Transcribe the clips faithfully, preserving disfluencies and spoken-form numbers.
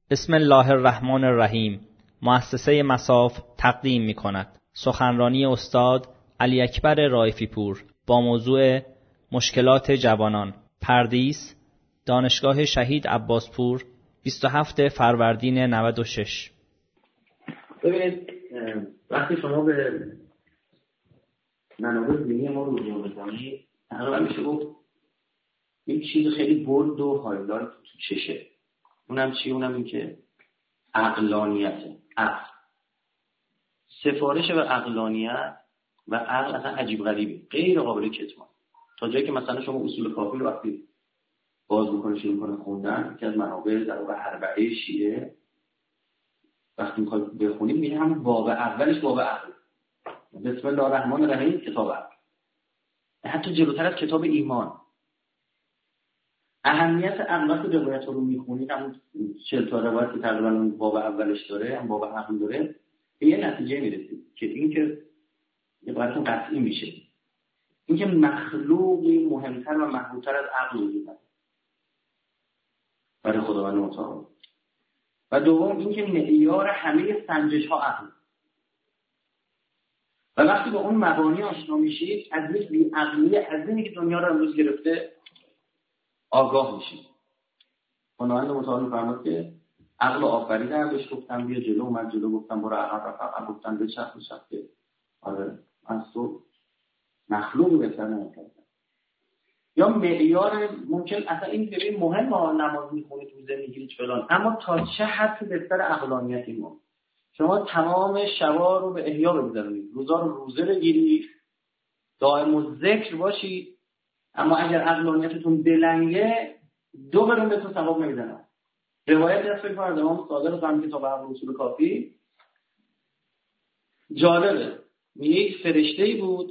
بسم الله الرحمن الرحیم. مؤسسه مصاف تقدیم می کند سخنرانی استاد علی اکبر رائفی پور با موضوع مشکلات جوانان، پردیس، دانشگاه شهید عباسپور، بیست و هفتم فروردین نود و شش. ببینید، وقتی شما به منابع دینی ما رجوع بکنید، تقریبا میشه گفت یک چیز خیلی بولد و هایلایت تو چشه. اونم چی؟ اونم این که عقلانیته. عقل، سفارش و عقلانیت و عقل اصلا عجیب غریبه، غیر قابل کتمان. تا جایی که مثلا شما اصول کافی رو وقتی باز میکنه شروع کنه خوندن، که از منابع در واقع اربعه شیعه وقتی میخواد بخونید میگه همون باب اولش باب عقل. بسم الله الرحمن الرحیم کتاب عقل. حتی جلوتر از کتاب ایمان. اهمیت عقل وقتی روایت رو میخونید، همون چهل تا روایت که تقریبا اون باب اولش داره، هم باب عقل داره، به یه نتیجه میرسید که این که یه براتون قطعی میشه، این که مخلوقی مهمتر و محبوبتر از عقل وجود نداره برای خداوند متعال. و دوم این که معیار همه سنجش ها عقل. و وقتی با اون مبانی آشنا میشید، از یک بی‌عقلی عظیمی که دنیا رو امروز گرفته آگاه میشید. خداوند متعال می‌فرماد که عقل آفریدم، بهش گفتم بیا جلو، اومد جلو، گفتم برو عقب، رفت عقب، گفتم بچرخ بچرخ. آره از تو مخلوق بهتر نمی‌کنه. یا معیار ممکن اصلا این ببین مهمه، نماز میخونی تو زندگی هیچ فلان، اما تا چه حد بهتر عقلانیتی ما. شما تمام شبا رو به احیا بگذارید، روزا رو روزه بگیرید، دائم الذکر باشید، اما اگر عقلانیتتون بلنگه دو قرون بهتون ثواب نمیدن. روایت از فکر فرد امام صادق هم کتاب عقل اصول کافی جالبه. یک فرشته‌ای بود،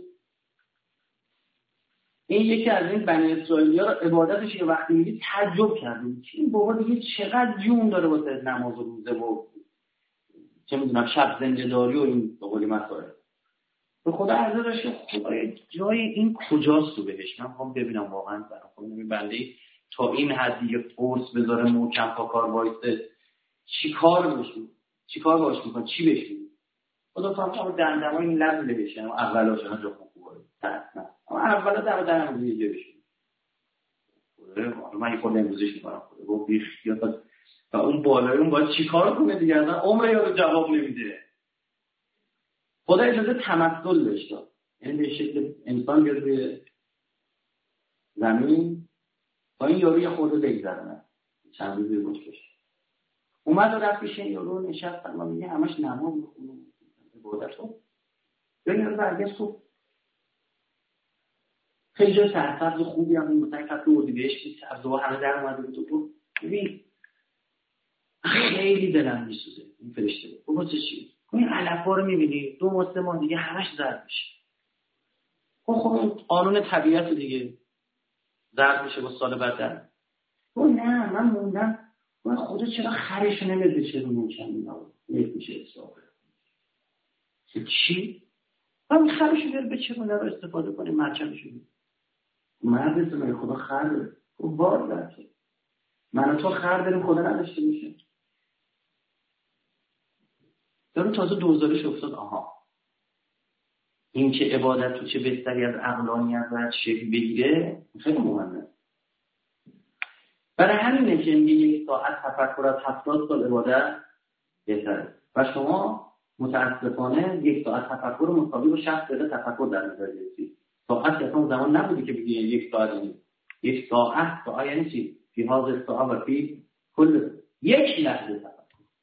این یکی از این بنی اسرائیلی‌ها رو عبادتش یه وقتی میگه تعجب کردیم که این بابا دیگه چقدر جون داره واسه نماز و روزه و چه میدونم شب زنده داری و این به قولی مسائل. به خدا عرضه داشته خدای جای این کجاست تو بهش؟ من میخوام ببینم واقعا برای خودم این بنده تا این حد دیگه قرص بذاره محکم پا کار وایسه چی کار بشه؟ چی کار باش میکنه؟ چی بشه؟ خدا فهمه دندمای این لب بشه، اما اولاش اون جو خوبه نه، اما اولا در دندم دیگه بشه. من این خود امروزش میکنم خدا گفت بیخ یا و اون بالای اون باید چی کار کنه دیگه؟ اصلا عمر یارو جواب نمیده. خدا اجازه تمثل بهش داد، یعنی به شکل انسان بیاد روی زمین با این یارو یه خورده بگذرونه چند روزی روش بشه. اومد و رفت پیش این یارو نشست و میگه همش نماز میخونه عبادت رو ببین برگشت تو خیلی جای سرسبز خوبی هم مثلا کف اردیبهشت بود، سبزه‌ها همه در اومده بود تو ببین خیلی دلم میسوزه این فرشته. بابا چه چی؟ این علفا رو میبینی دو ماه سه ماه دیگه همش زرد میشه. خب خب قانون طبیعت دیگه زرد میشه با سال بعد در. او نه من موندم من خدا چرا خرش نمیده چه رو میکنم اینا یک میشه حساب چی؟ من خرشو بیار به چه رو استفاده کنه مرکبشو بیار مرد تو خدا خر داره. خب بار داره من تو خر داریم خدا نداشته میشه. دارم تازه دوزارش افتاد. آها این که عبادت تو چه بستری از عقلانیت و از شکل بگیره خیلی مهمه. برای همینه که میگه یک ساعت تفکر از هفتاد سال عبادت بهتره و شما متاسفانه یک ساعت تفکر مساوی با شصت دقیقه تفکر در نظر بگیرید. ساعت که اصلا زمان نبودی که بگی یک ساعت این. یک ساعت ساعت یعنی چی؟ فی هذا ساعت و فی کل یک لحظه تفکر.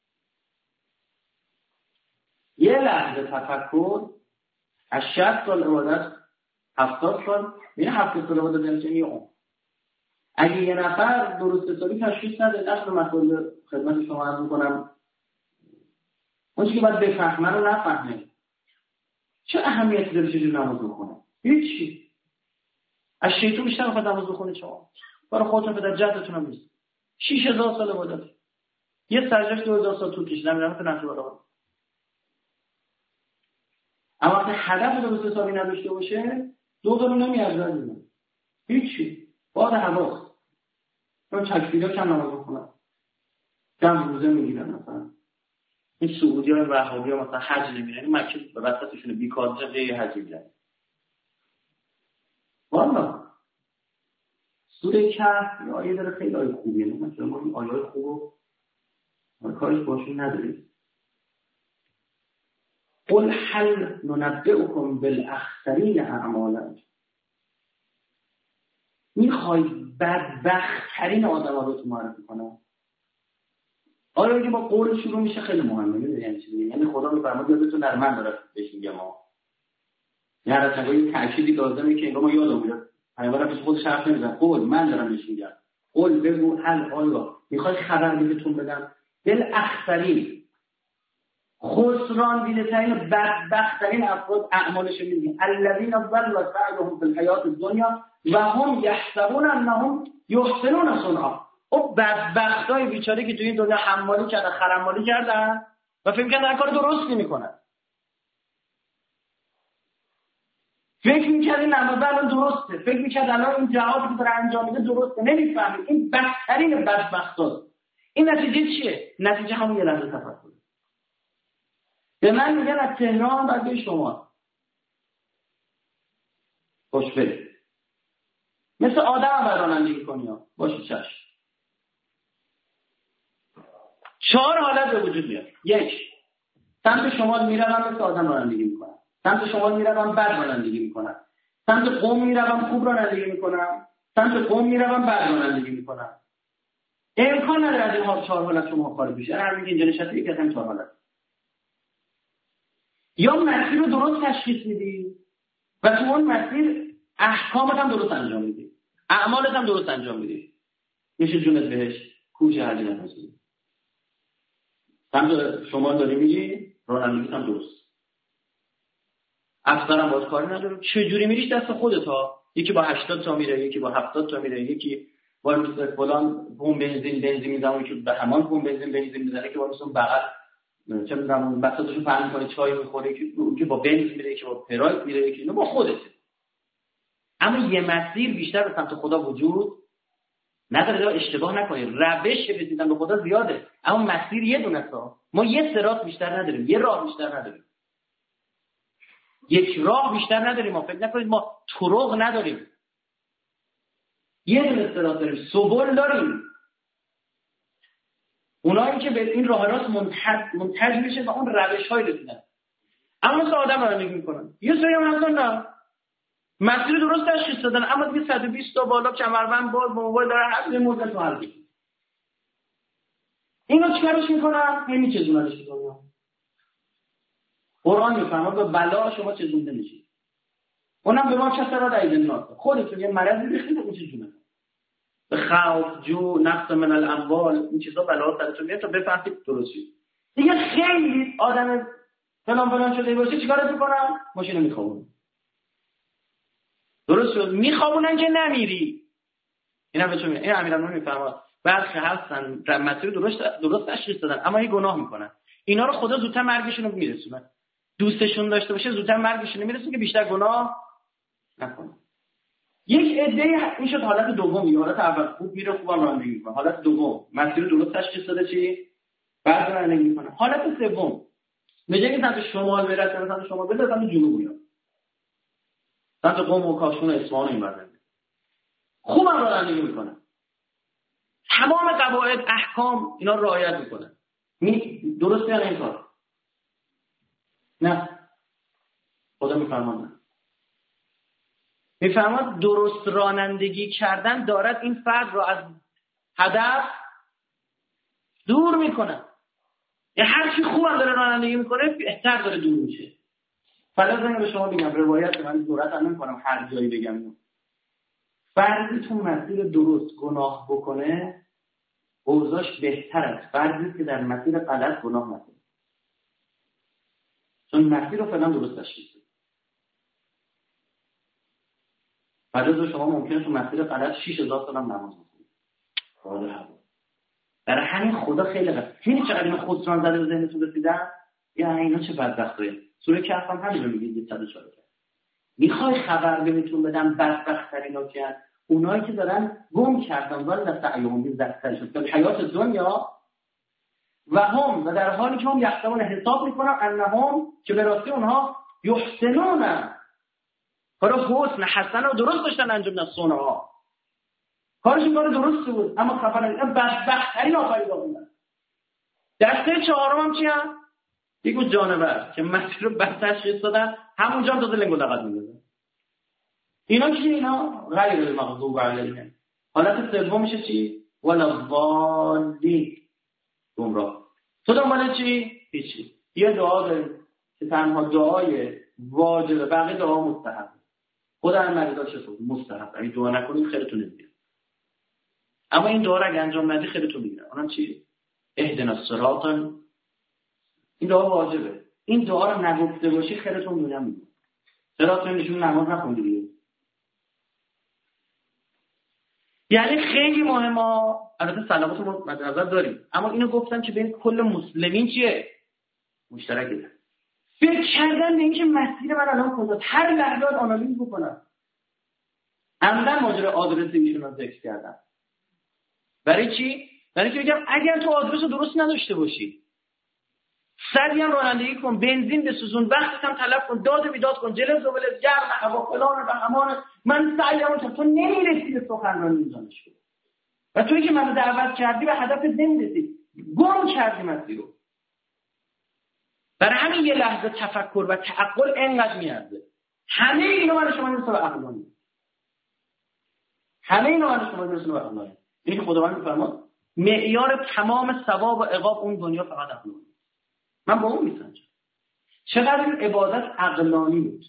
یه لحظه تفکر از شصت سال عبادت هفتاد سال میره هفتاد سال عبادت نمیشه یه عمر. اگه یه نفر درست حسابی تشخیص نده نشد مسئول خدمت شما عرض میکنم اون چیزی که باید بفهمه رو نفهمه چه اهمیتی داره چجور نماز بخونه؟ هیچی. از شیطون بیشتر میخواد نماز بخونه شما برای خودتون پدر جهتتون هم نیست. شیش هزار سال عبادت یه سجدهش دو هزار سال طول کشید نمیدونم که نفس بالا. اما وقتی هدف درست حسابی نداشته باشه دو قرون نمیارزه دیگه. هیچی. باد حواس. من تکبیرا کم نماز بخونم. دم روزه میگیرن مثلا. این سعودی های وهابی ها مثلا حج نمیرن، این مکه به وسطشون بیکار میشن غیر حج میرن. والا سوره کهف یه آیه داره خیلی آیه خوبیه، مثلا ما این آیه خوبو ما کارش باشون نداریم. قل هل ننبئكم بالاخسرین اعمالا. میخوای بدبخت ترین آدم ها رو تو معرفی کنم؟ آیا اینکه با قول شروع میشه خیلی مهمه. میدونی یعنی چی؟ یعنی خدا میفرماد یادتون در من داره بهش میگه ما یه حرکتی تأکیدی لازمه که انگار ما یادمون میاد. پیامبر پیش خودش حرف نمیزنه، قول من دارم بهش میگم. قول بگو هل آیا میخوای خبر بهتون بدم بالاخسرین، خسران دیده‌ترین بدبخت‌ترین افراد اعمالش میگه الذين ضل سعيهم في الحياة الدنيا وهم يحسبون انهم يحسنون صنعا. او بدبختای بیچاره که توی این دنیا حمالی کردن، خرمالی کردن و فکر کردن کار درستی میکنن. فکر میکرد این نماز الان درسته، فکر میکرد الان این جهادی که داره انجام میده درسته. نمیفهمید این بدترین بدبختاست. این نتیجه چیه؟ نتیجه همون یه لحظه تفکر. به من میگن از تهران بعد به شما خوش برید مثل آدم رانندگی کنی ها باشه چشم. چهار حالت به وجود میاد. یک، سمت شمال میروم مثل آدم رانندگی میکنم، سمت شمال میروم بد رانندگی میکنم، سمت قم میروم خوب رانندگی میکنم، سمت قم میروم بد رانندگی میکنم. امکان نداره از این ها چهار حالت شما خارج بشه. هر میگه اینجا نشسته یک از این چهار حالت. یا مسیر رو درست تشخیص میدی و تو اون مسیر احکامت هم درست انجام میدی، اعمالت هم درست انجام میدی، میشه جونت بهش کوچه حدی نفسی. سمت شما داری میگی رانندگیت هم درست، افسرم باز کاری نداره. چجوری میریش دست خودت ها. یکی با هشتاد تا میره، یکی با هفتاد تا میره، یکی با مثل فلان بوم بنزین بنزین میزنه که به همان بوم بنزین بنزین میزنه که با مثلا بغل چه میدونم بساطشو پهن میکنه چای میخوره که که با بنز میره، که با پرایت میره، که با خودته. اما یه مسیر بیشتر به سمت خدا وجود نداره. اشتباه نکنید، روش رسیدن به خدا زیاده اما مسیر یه دونه است. ما یه صراط بیشتر نداریم، یه راه بیشتر نداریم، یک راه بیشتر نداریم. ما فکر نکنید ما طرق نداریم، یه دونه صراط داریم، سبل داریم. اونایی که به این راه راست منتج منتج میشه و اون روش‌های رسیدن. اما مثل آدم رانندگی میکنن. یه سری هم هستن نه مسیر درست تشخیص دادن اما دیگه صد و بیست تا بالا کمربند باز با موبایل داره هر مدت حل میشه. اینا چیکارش میکنن؟ همین چزونش دنیا. قرآن میفهمه به بلا شما چزونده میشید. اونم به ما کسر را دایدن ناس. خودتون یه مرضی بخید اون چزونه. به خوف، جو، نقص من الاموال این چیزا بلا سرتون میاد تا بفهمید درست شید. دیگه خیلی آدم فلان فلان شده باشه چیکارش میکنن؟ ماشینو میخوابونن. درست شد، میخوابونن که نمیری. اینا بهتون میگم، این امیرالمومنین میفهمه. برخی هستن در مسیر درست درست تشخیص دادن اما یه گناه میکنن. اینا رو خدا زودتر مرگشون رو میرسونه. دوستشون داشته باشه زودتر مرگشون میرسونه که بیشتر گناه نکنه. یک عده این شد حالت دوم. یا حالت اول خوب میره خوبم رانندگی میکنه، حالت دوم مسیر درست تشخیص داده چی بعد رانندگی میکنه. حالت سوم به جای اینکه سمت شمال بره سمت شمال بره سمت جنوب میاد، سمت قم و کاشان و اصفهان این ور خوبم رانندگی میکنه، تمام قواعد احکام اینا رو رعایت میکنه. می درست میاد این کار؟ نه، خدا میفرماند میفرماد درست رانندگی کردن دارد این فرد را از هدف دور میکنه. یه هر کی خوبم داره رانندگی میکنه بهتر داره دور میشه. فلازم به شما بگم روایت من جرئت نمیکنم هر جایی بگم اینو. فردی تو مسیر درست گناه بکنه اوضاعش بهتر است فردی که در مسیر غلط گناه نکنه، چون مسیر رو فعلا درست تشخیص بده. بعد شما ممکنه تو مسیر غلط شش هزار سال هم نماز بخونید. والا برای همین خدا خیلی غلط. ببینید چقدر اینا خسران زده به ذهنتون رسیدن. یا اینا چه بدبختیه. سوره کهف هم همین رو میگه صد و چهار. میخوای خبر بهتون بدم بدبخت‌ترینا کیان؟ اونایی که دارن گم کردن ولی در سعیهم زدتر شد. در حیات دنیا و هم و در حالی که هم یحسبون حساب میکنن انهم که به راستی اونها یحسنون کار حسن حسن رو درست داشتن انجام دادن صنعا کارشون کار درستی بود اما خبرن بدبخت‌ترین آفریدا بودن. دسته چهارم هم چی هم؟ یکو جانور که مسیر رو بد تشخیص دادن همونجا هم داده لنگ و لغت میدادن. اینا چی؟ اینا غیر المغضوب علیهم. حالت سوم میشه چی؟ ولا ضالین گمراه. تو دنبال چی؟ هیچی. یه دعا داریم که تنها دعای واجبه بقیه دعا مستحب. خود هم مریضا چطور مستحب. اگه دعا نکنید خیرتون نمیاد. اما این دعا رو اگه انجام ندی خیرتون میگیره. اونم چی؟ اهدنا الصراط. این دعا واجبه. این دعا رو نگفته باشی خیرتون میاد. صراط نشون نماز نخوندی دیگه. یعنی خیلی مهمه. البته صلوات رو مد نظر داریم اما اینو گفتم که بین کل مسلمین چیه مشترکه. فکر کردن به اینکه مسیر من الان کجاست هر لحظه آنالیز بکنم. عمدن ماجرا آدرس ایشون رو ذکر کردم. برای چی؟ برای که بگم اگر تو آدرس رو درست نداشته باشی سریع رانندگی کن بنزین بسوزون وقتت هم تلف کن داد و بیداد کن جلو زبل گرم هوا فلان و همان من سعیمو کردم تو نمیرسی به سخنرانی دانشگاه و تویی که منو دعوت کردی به هدفت نمیرسی گم کردی مسیر رو. برای همین یه لحظه تفکر و تعقل اینقدر میارزه. همه اینا برای شما میرسه به عقلانی. همه اینا برای شما میرسه به عقلانی. اینی که خداوند میفرماد معیار تمام ثواب و عقاب اون دنیا فقط عقلانی. من با اون میسنجم. چقدر این عبادت عقلانی بود.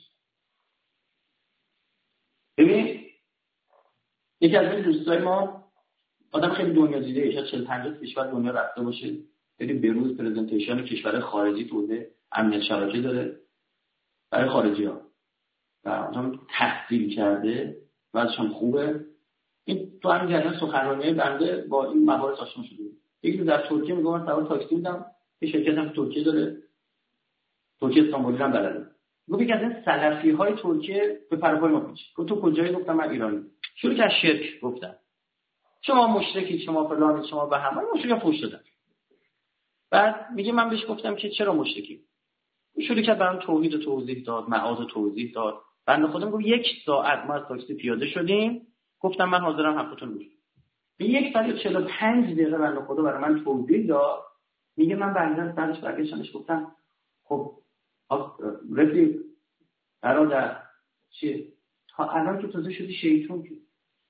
ببین یکی از این دوستای ما آدم خیلی دنیا دیده شاید چهل پنجاه کشور دنیا رفته باشه خیلی بروز پرزنتیشن کشور خارجی توده امنیت شبکه داره برای خارجی ها و آدم تحصیل کرده و ازشون خوبه. این تو همین جریان سخنرانی بنده با این مباحث آشنا شده. یکی در ترکیه میگه من سوار تاکسی بودم یه شرکت هم ترکیه داره ترکیه استانبولی هم بلده. گفت یکی از این سلفی های ترکیه به پرپای ما پیچید. گفت تو کجایی؟ گفتم من ایرانی. شروع کرد شرک گفتن شما مشرکی شما فلانی شما به همه مشرک فوش دادن. بعد میگه من بهش گفتم که چرا مشرکی؟ شروع کرد برام توحید و توضیح داد معاد و توضیح داد. بنده خودم گفت یک ساعت ما از تاکسی پیاده شدیم گفتم من حاضرم حرفتون گوش بدم. یک ساعت و چهل و پنج دقیقه بنده خدا برای من توضیح داد. میگه من بعداً سرش برگشتمش گفتم خب رفیق برادر چیه تا الان که تازه شدی شیطون که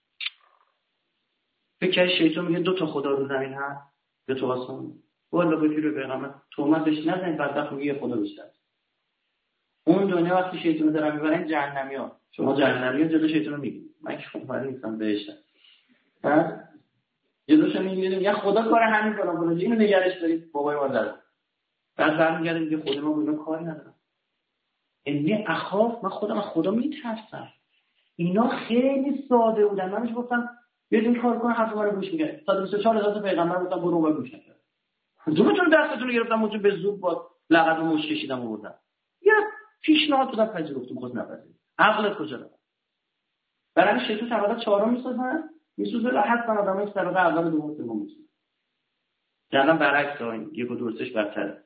فکر شیطون میگه دو تا خدا رو زمین هست دو تا آسمان والله به پیر و پیغمبر تومت بهش نزنید بعد میگه خدا بیشتر. اون دنیا وقتی شیطون رو دارن میبرن جهنمیان شما جهنمیان جلو شیطون رو میگید من که خونفری نیستم بهشتم بعد جلوش میگیریم یا خدا کار همین فلان فلان اینو نگرش دارید بابای ما داره بعد برمیگردیم میگه خود ما اینا کاری ندارم. انی اخاف من خودم از خدا میترسم. اینا خیلی ساده بودن. من بهش گفتم بیاید این کار کن حرف ما رو گوش میگه. صد و بیست و چهار هزار تا پیغمبر گفتم برو اون گوش نکرد. دومتون دستتون رو گرفتم اونجا به زور با لغت و مش کشیدم آوردم. یا پیشنهاد دادم پذیرفتم خود نپذیرفت. عقلت کجا رفت؟ برای شیطان طبقه چهارم میسازن میسوزه راحت کن آدمای طبقه اول دوم سوم میسوزه. جنبا برعکس این یک و دو سهش برتره.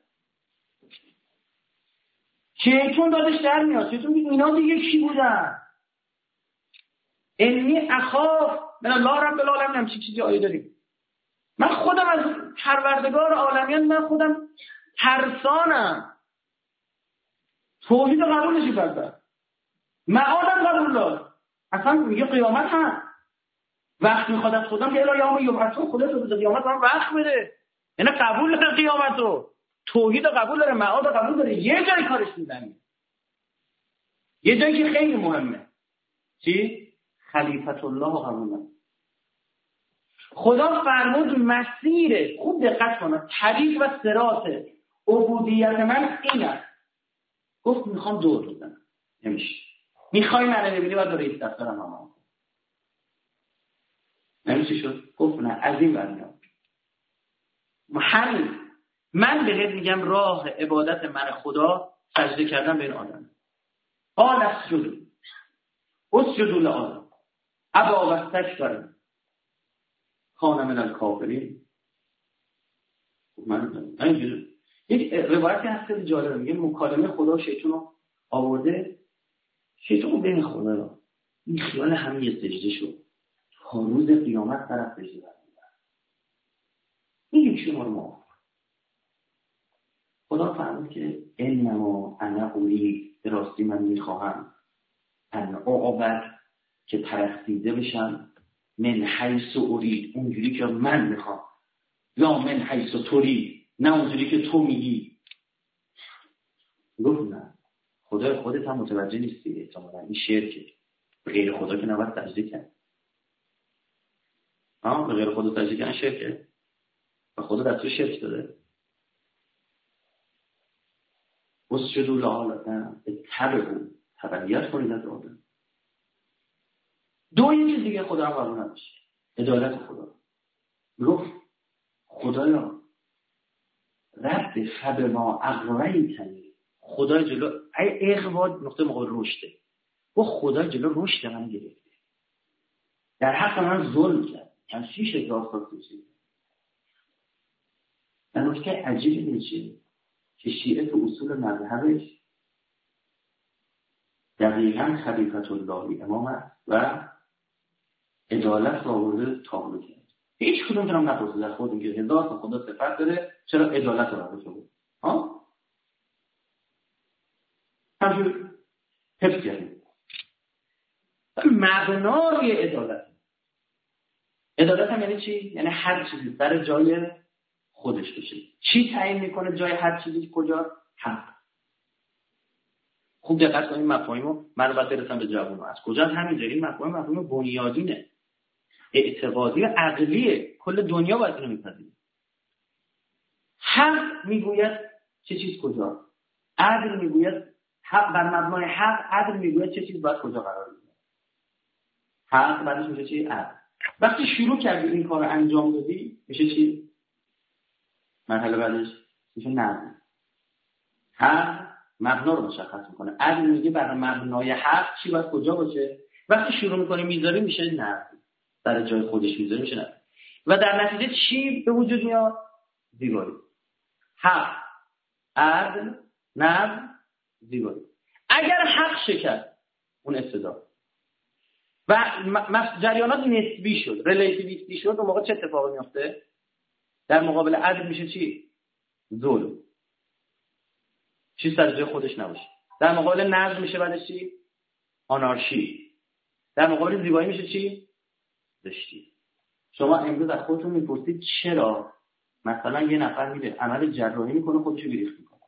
شیطان دادش در میاد. شیطان میگه اینا دیگه کی بودن؟ انی اخاف من الله رب العالمین. هم چی چیزی آیه داریم. من خودم از پروردگار عالمیان من خودم ترسانم. توحید قبول نشی بردار. معادم قبول دار. اصلا میگه قیامت هم. وقت میخواد از خودم که الا یوم یبعثون خدا تو روز قیامت من وقت بده. اینا قبول داره قیامت رو. توحید قبول داره معاد قبول داره. یه جای کارش میزنی. یه جایی که خیلی مهمه. چی؟ خلیفت الله قبول داره. خدا فرمود مسیر خوب دقت کنه طریق و صراط عبودیت من اینه. گفت میخوام دور بزنم. نمیشه. میخوای منو ببینی باید رئیس دفترم هم. نمیشه شد. گفت نه از این برمیاد. همین من بهت میگم راه عبادت من خدا سجده کردن به این آدم. قال اسجدوا اسجدوا لآدم ابا واستكبر کان من الکافرین. من اینجوری یک روایتی هست که جالبه، میگه مکالمه خدا و شیطان رو آورده، شیطان بین خدا رو این خیال هم یه سجده شد تا روز قیامت طرف سجده برمی‌دارد. این یک شما رو معاف. خدا فرمود که انما انا ارید، راستی من میخواهم ان اعبد، که پرستیده بشم، من حیث ارید، اونجوری که من میخوام، یا من حیث ترید، نه اونجوری که تو میگی. گفت نه، خدا خودت هم متوجه نیستی احتمالاً این شرکه، به غیر خدا که نباید سجده کرد. ها به غیر خدا سجده کردن شرکه، و خدا دستور شرک داده. اسجدوا لآدم اتبعوا، تبعیت کنید از آدم. دو این چیز دیگه خدا هم قبول نداشت، عدالت خدا. گفت خدایا رب فب ما اغویتنی، خدا جلو ای اغوا نقطه مقابل رشده، و خدا جلو رشد من گرفته، در حق من ظلم کرد، من شیش هزار سال توصیل. در نکته عجیب میشه که شیعه تو اصول مذهبش دقیقاً خلیفت الله امام است و عدالت را آورده تابلو کرد. هیچ کدوم هم نپرسید از خودم که هزار تا خدا صفت داره، چرا عدالت را آورده بود؟ ها؟ همچون حفظ کردیم. مبنای عدالت. عدالت هم یعنی چی؟ یعنی هر چیزی در جای خودش بشه. چی تعیین میکنه جای هر چیزی کجا؟ حق. خوب دقت کنید مفاهیمو، من بعد برسم به جوابم. از کجا همین جایی مفاهیم مفاهیم بنیادینه، اعتقادی و عقلیه، کل دنیا باید اینو میپذیره. حق میگوید چه چیز کجا، عدل میگوید حق بر مبنای حق، عدل میگوید چه چیز باید کجا قرار بگیره. حق بعدش میشه چی؟ عدل. وقتی شروع کردی این کارو انجام دادی میشه چی؟ مرحله بعدش میشه نظم. حق مبنا رو مشخص میکنه، عدل میگه بر مبنای حق چی باید کجا باشه. وقتی شروع میکنی میذاری میشه نظم، در جای خودش میذاره میشه نظم. و در نتیجه چی به وجود میاد؟ زیبایی. حق، عدل، نظم، زیبایی. اگر حق شکست اون ابتدا و جریانات نسبی شد، ریلیتیویستی شد، اون موقع چه اتفاقی میفته؟ در مقابل عدل میشه چی؟ ظلم. چیز در جای خودش نباشه. در مقابل نظم میشه بعدش چی؟ آنارشی. در مقابل زیبایی میشه چی؟ زشتی. شما امروز از خودتون میپرسید چرا مثلا یه نفر میره عمل جراحی میکنه خودشو بیریخت میکنه؟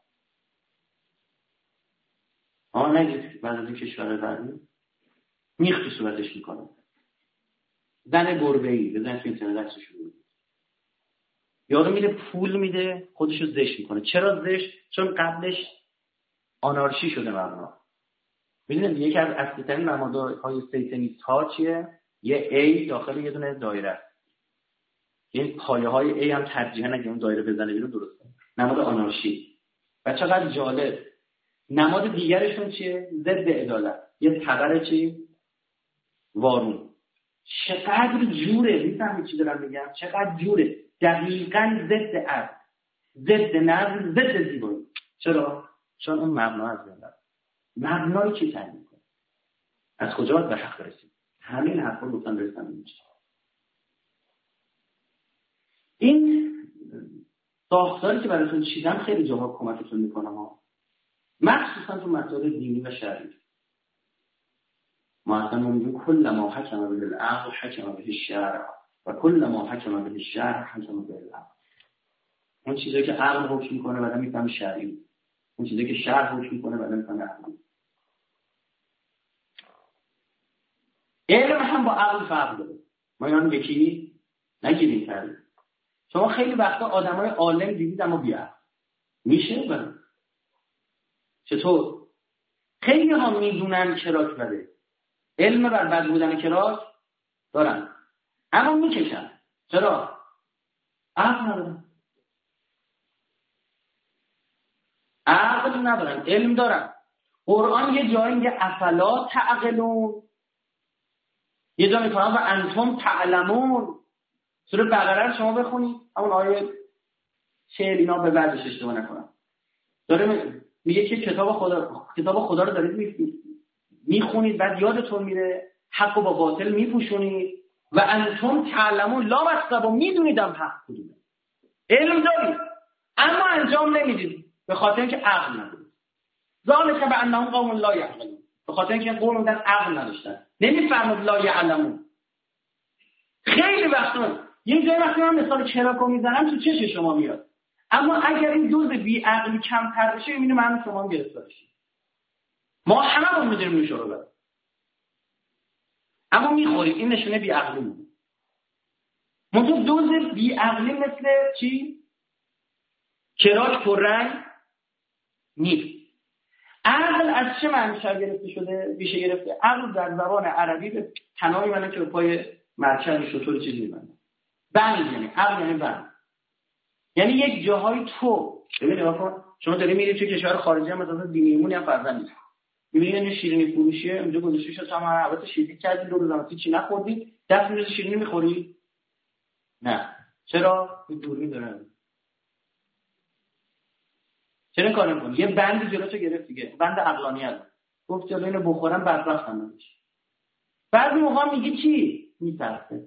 آها نگید بعد از این کشور بعدی میخ تو صورتش میکنه، زن گربه‌ای بزن تو اینترنت عکسش رو ببینید، یارو میره پول میده خودشو زشت میکنه. چرا زشت؟ چون قبلش آنارشی شده مبنا. میدونید یکی از اصلی ترین نمادهای سیتنیست ها چیه؟ یه ای داخل یه دونه دایره است. این پایه های ای هم ترجیحاً اگه اون دایره بزنه بیرون درسته. نماد آنارشی. و چقدر جالب. نماد دیگرشون چیه؟ ضد عدالت. یه تبر چی؟ وارون. چقدر جوره، میفهمید چی دارم میگم؟ چقدر جوره. دقیقاً ضد عدل، ضد نظم، ضد زیبایی. چرا؟ چون اون مبنا از بین رفت. مبنای چی تعیین میکنه؟ از کجا به حق برسیم؟ همین حرفا رو گفتم برسم اینجا. این ساختاری که براتون چیدم خیلی جاها کمکتون میکنه ها، مخصوصا تو مسائل دینی و شرعی. ما اصلا میگیم کل ما حکم به العقل حکم به الشرع و کل ما حکم به الشرع حکم به العقل. اون چیزایی که عقل حکم میکنه بعدا میفهمه شرعی، اون چیزایی که شرع حکم میکنه بعدا میفهمه عقلی. علم هم با عقل فرق داره. ما اینا یکی نگیریم کردیم. شما خیلی وقتا آدمای عالم دیدید اما بی‌عقل. میشه بله. چطور؟ خیلی ها میدونن کراک بده. علم بر بد بودن کراک دارن. اما میکشن. چرا؟ عقل ندارن. عقل ندارن، علم دارن. قرآن یه جایی میگه افلا تعقلون، یه جا میگه و انتم تعلمون. سوره بقره رو شما بخونید، همون آیه چهل اینا به بعدش اشتباه نکنم. داره میگه که کتاب خدا کتاب خدا رو دارید میخونید بعد یادتون میره، حق با باطل میپوشونید و انتم تعلمون لا مصب میدونیدم حق کدومه. علم دارید اما انجام نمیدید به خاطر اینکه عقل ندارید. ذالک بانهم قوم لا یعقلون، به خاطر اینکه قوم بودن عقل نداشتن. نمیفهمید لا یعلمون. خیلی وقتا یه جایی وقتی من مثال چراکو میزنم تو چش شما میاد، اما اگر این دوز بی عقلی کمتر بشه میبینه من شما هم گرفتار بشیم. ما هممون میدونیم این شروع اما میخوریم. این نشونه بی عقلی بود. منطقه دوز بی عقلی مثل چی؟ کراک پررنگ نیست. عقل از چه معنی گرفته شده؟ بیشه گرفته. عقل در زبان عربی به تناهی منه که به پای مرکز شطور چیزی میبنده. بند یعنی عقل یعنی بند. یعنی یک جاهای تو ببینید آقا شما دارید میرید توی کشور خارجی هم مثلا بیمیمونی هم فرضاً نیست. میبینید این شیرینی فروشیه اونجا گذاشته شده شما البته شیرینی کردید دو روز هم چی نخوردید دست میز شیرینی میخورید؟ نه. چرا؟ این دوربین داره. چرا این کارو میکنی؟ یه بند جلوشو گرفت دیگه. بند عقلانیت. گفت جلو اینو بخورم بدبختم نمیشه. بعضی موقع میگه چی؟ میترسه.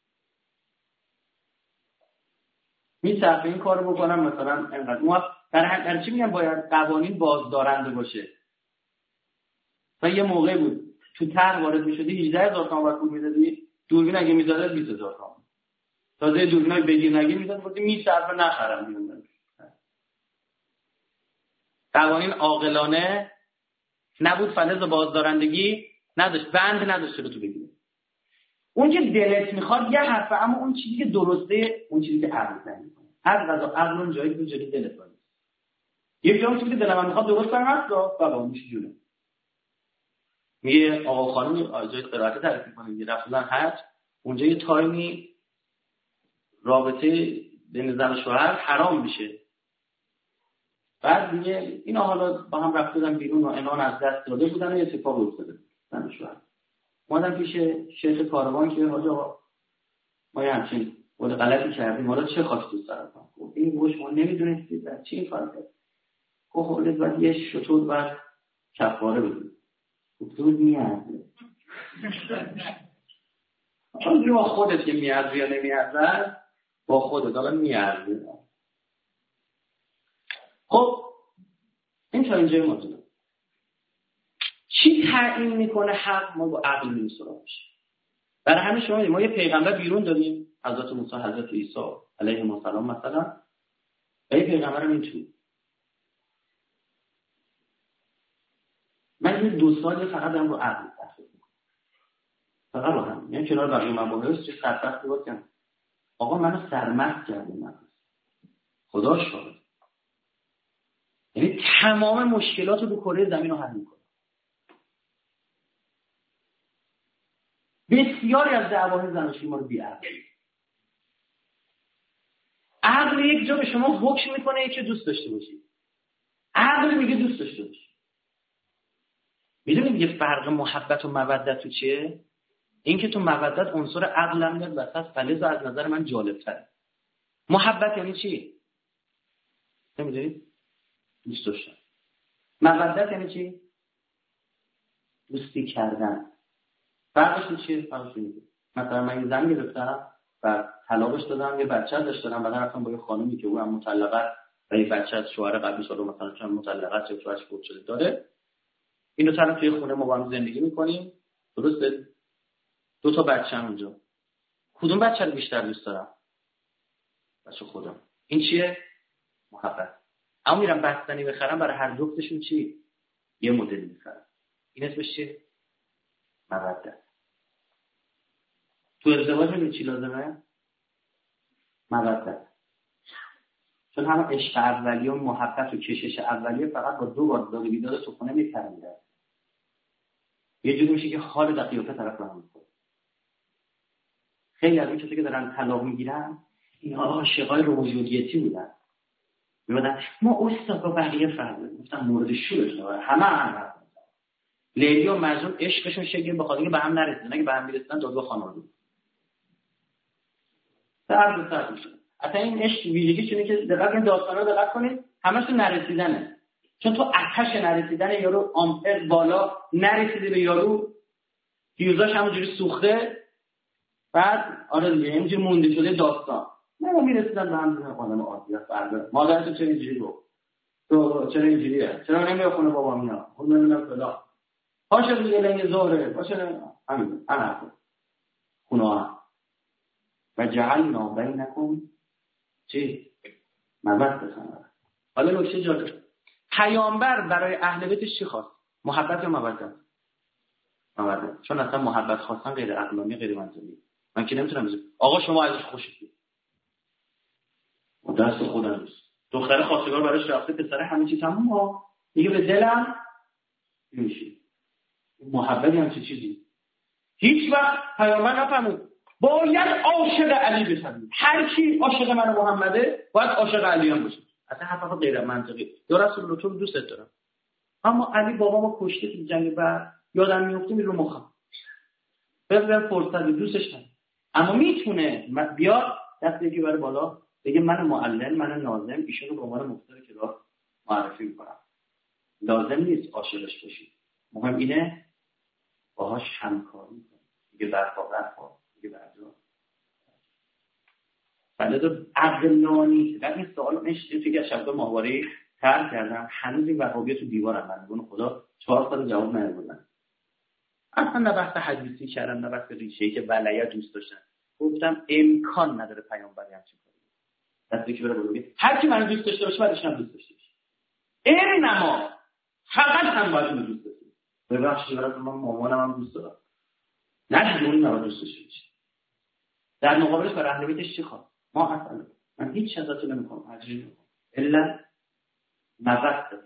میترسه این کارو بکنم مثلا انقدر. ما در هر چی میگم باید قوانین بازدارنده باشه. و یه موقع بود تو طرح وارد میشدی هجده هزار تومان وقت پول میدادی، دوربین اگه میذاره بیست هزار تومان. تازه دوربینای بگیر نگیر میداد گفتی میصرفه نخرم میوندن. قوانین عاقلانه نبود، فلز بازدارندگی نداشت، بند نداشت رو تو بگیری. اون که دلت میخواد یه حرفه، اما اون چیزی که درسته اون چیزی که عقل زنی کنه. از قضا عقل اون جایی که جلوی دلت باشه. یه جایی که دلم میخواد درست کنم هست بابا میشه جونه. میگه آقا خانم جای قرائت تعریف می‌کنه میگه رفتن حج اونجا یه تایمی رابطه بین زن و شوهر حرام میشه. بعد میگه اینا حالا با هم رفتن بیرون و عنان از دست داده بودن و یه اتفاقی افتاده زن و شوهر. اومدن پیش شیخ کاروان که حالا ما یه همچین ولی غلطی کردیم، حالا چه خواست دوست دارم؟ خب این گوش ما نمیدونستید در چی کار کرد. خب حالا بعد یه شطور بعد کفاره بدید. دود میارزه. آن با خودت که میارزه یا نمیارزه با خودت حالا میارزه. خب این تا اینجای موضوع. چی تعیین میکنه حق؟ ما با عقل میسراغ میشه. برای همین شما ما یه پیغمبر بیرون داریم، حضرت موسی، حضرت عیسی علیهم السلام مثلا، و یه پیغمبر هم این تو. من این دو سال فقط دارم رو عقل تحقیق میکنم. فقط رو هم. یعنی کنار بقیه مباحث چه سرفست بود کنم. آقا منو سرمست کردیم من. خدا شاهد. یعنی تمام مشکلات رو به کره زمین رو حل میکنه. بسیاری از دعواهای زناشویی ما رو بی‌عقل. عقل یک جا به شما حکم میکنه که دوست داشته باشید. عقل میگه دوست داشته باشید. میدونید یه فرق محبت و مودت تو چیه؟ این که تو مودت عنصر عقل هم میاد وسط، فلز از نظر من جالب‌تره. محبت یعنی چی؟ نمیدونید؟ دوست داشتن. مودت یعنی چی؟ دوستی کردن. فرقش چیه؟ فرقش اینه. مثلا من یه زن گرفتم و طلاقش دادم، یه بچه داشت دادم، بعدا رفتم با یه خانومی که اونم مطلقه و یه بچه از شوهر قبلی سالو مثلا چون مطلقه چه شوهرش فوت شده داره. اینو طرف توی خونه ما با هم زندگی می‌کنیم. درسته؟ دو تا بچه‌م اونجا. کدوم بچه رو بیشتر دوست دارم؟ بچه خودم. این چیه؟ محبت. اما میرم بستنی بخرم برای هر جفتشون چی؟ یه مدل می‌خرم. این اسمش چیه؟ مودت. تو ازدواج هم چی لازمه؟ مودت. چون همه عشق اولیه و محبت و کشش اولیه فقط با دو بار داد و بیداد تو خونه می‌پرنده. یه جوری میشه که حال در قیافه طرف رو هم می‌کنه. خیلی از این کسایی که دارن طلاق میگیرن اینا عاشقای رومئوجولیتی بودن. میگن ما استاد با بقیه فرق داریم. گفتم مورد شورشونه. همه هم لیلی و مجنون عشقشون شکل به خاطر اینکه به هم نرسیدن. اگه به هم میرسیدن دادگاه خانواده. درد سر میشه. اصلا این عشق ویژگی چونه که دقت کنید داستانا دقت کنید همش نرسیدنه. چون تو آتش نرسیدن یارو آمپر بالا نرسیده به یارو فیوزاش همونجوری سوخته بعد آره دیگه اینجوری مونده شده داستان. نه میرسیدن به هم خانم عادی است فردا مادر تو چه اینجوری گفت تو چرا اینجوریه چرا نمیای خونه بابا میاد اون نمیدونم فلان باشه دیگه لنگ ظهره باشه همین انا خونه و جعلنا بینکم چی مودة. حالا نکته جالب پیامبر برای اهل بیتش چی خواست؟ محبت یا مودت؟ مودت. چون اصلا محبت خواستن غیر عقلانی غیر منطقی. من که نمیتونم بگم آقا شما ازش خوشید و دست خودم نیست. دختر خواستگار براش رفته پسر همه چی تموم ها دیگه به دلم نمیشه. محبت هم چه چیزی؟ هیچ وقت پیامبر نفهمید باید عاشق علی بشید. هر کی عاشق من محمده باید عاشق علی هم باشه. اصلا حرف غیر منطقی. یا رسول الله تو رو دوست دارم اما علی بابامو کشته تو جنگ بعد یادم میفته میره رو مخم بذار فرصت دوستش ندارم اما میتونه بیاد دست یکی بره بالا بگه من معلم من ناظم ایشون رو به عنوان مفتر کلاس معرفی میکنم. لازم نیست عاشقش باشی مهم اینه باهاش همکاری کنی دیگه برفا برفا دیگه برجا بله تو عقلانی در این سوال نشید فکر شبه ماهواره تر کردم هنوز این وهابیه تو دیوارم من بگونه خدا چهار سال جواب نمیدن. اصلا نه بحث حدیثی کردم نه بحث ریشه‌ای که ولایت دوست داشتن گفتم امکان نداره پیامبری همچین کاری دستی که بره بگه هر کی منو دوست داشته باشه بعدش هم دوست داشته باشه این نما فقط هم باید منو دوست داشته باشه ببخشید برای من مامانم هم دوست دارم نه جون منو دوست داشته باشه در مقابلش برای اهل بیتش چی خواد ما اصلا من هیچ چیزی ازتون نمیخوام اجری نمیخوام الا مودت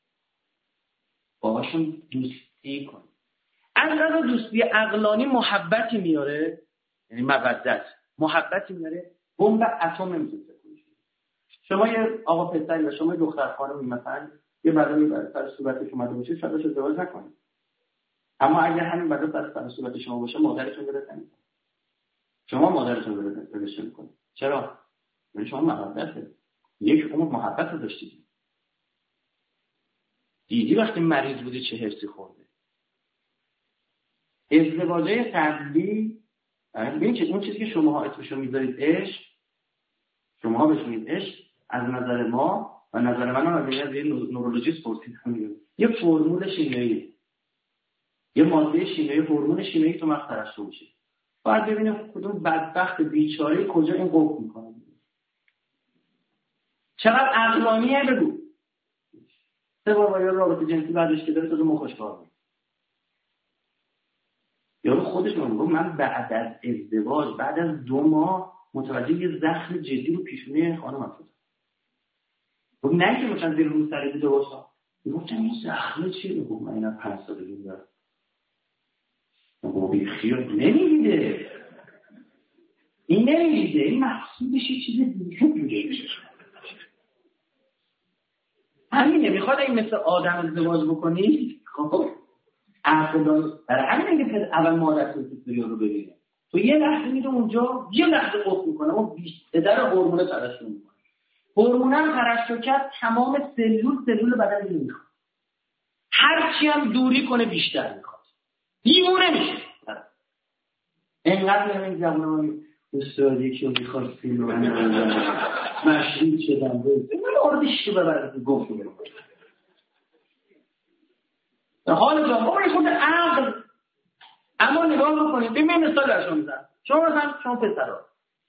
باهاشون دوستی کن. انقدر دوستی عقلانی محبتی میاره یعنی مودت محبتی میاره بمب اتم نمیتونه کنه. شما یه آقا پسری و شما یه دختر خانمی مثلا یه بلایی بر سر صورتش اومده باشه شاید باشه ازدواج نکنید اما اگر همین بلا بر سر صورت شما باشه مادرتون برسه نمیکنه شما مادرتون برسه میکنه چرا؟ یعنی شما مودت یک عمر محبت رو داشتید دیدی وقتی مریض بودی چه حسی خورده. ازدواجه قبلی ببین که اون چیزی که شماها اسمشو میذارید عشق شماها بهش میگید عشق از نظر ما و نظر من هم از یه نورولوژیست پرسیدم یه فرمول شیمیایی یه ماده شیمیایی هورمون شیمیایی تو مغز ترشح میشه بعد ببینیم کدوم بدبخت بیچاره کجا این قفل میکنه چقدر عقلانیه بگو سه بار با یه رابطه جنسی بعدش که داره تو مخش کار میکنه یارو خودش میگه من بعد از ازدواج بعد از دو ماه متوجه یه زخم جدی رو پیشونی خانمم شدم. گفت نه که مثلا زیر رو سر دیده باشم. گفتم این زخم چیه؟ گفت من اینا پنج سالگی دارم. گفت بیخیال نمی‌دیده. این نمی‌دیده. این محسوبش یه چیز دیگه. همینه میخواد این مثل آدم ازدواج بکنی خب عقل برای همین میگه اول مادر سوسیستری رو ببینه تو یه لحظه میره اونجا یه لحظه قفل میکنه اون بیشتر هورمون ترشح میکنه هورمون هم ترشح کرد تمام سلول سلول بدن رو میخواد هر چی هم دوری کنه بیشتر میخواد دیوونه میشه اینقدر نمیگه زبونم استاد یکی رو میخواد فیلم رو مشروط شدم من آردیش رو ببرد گفت میگم حال جان با این خود عقل اما نگاه بکنید ببین مثال برشون میزن شما مثلا شما پسرها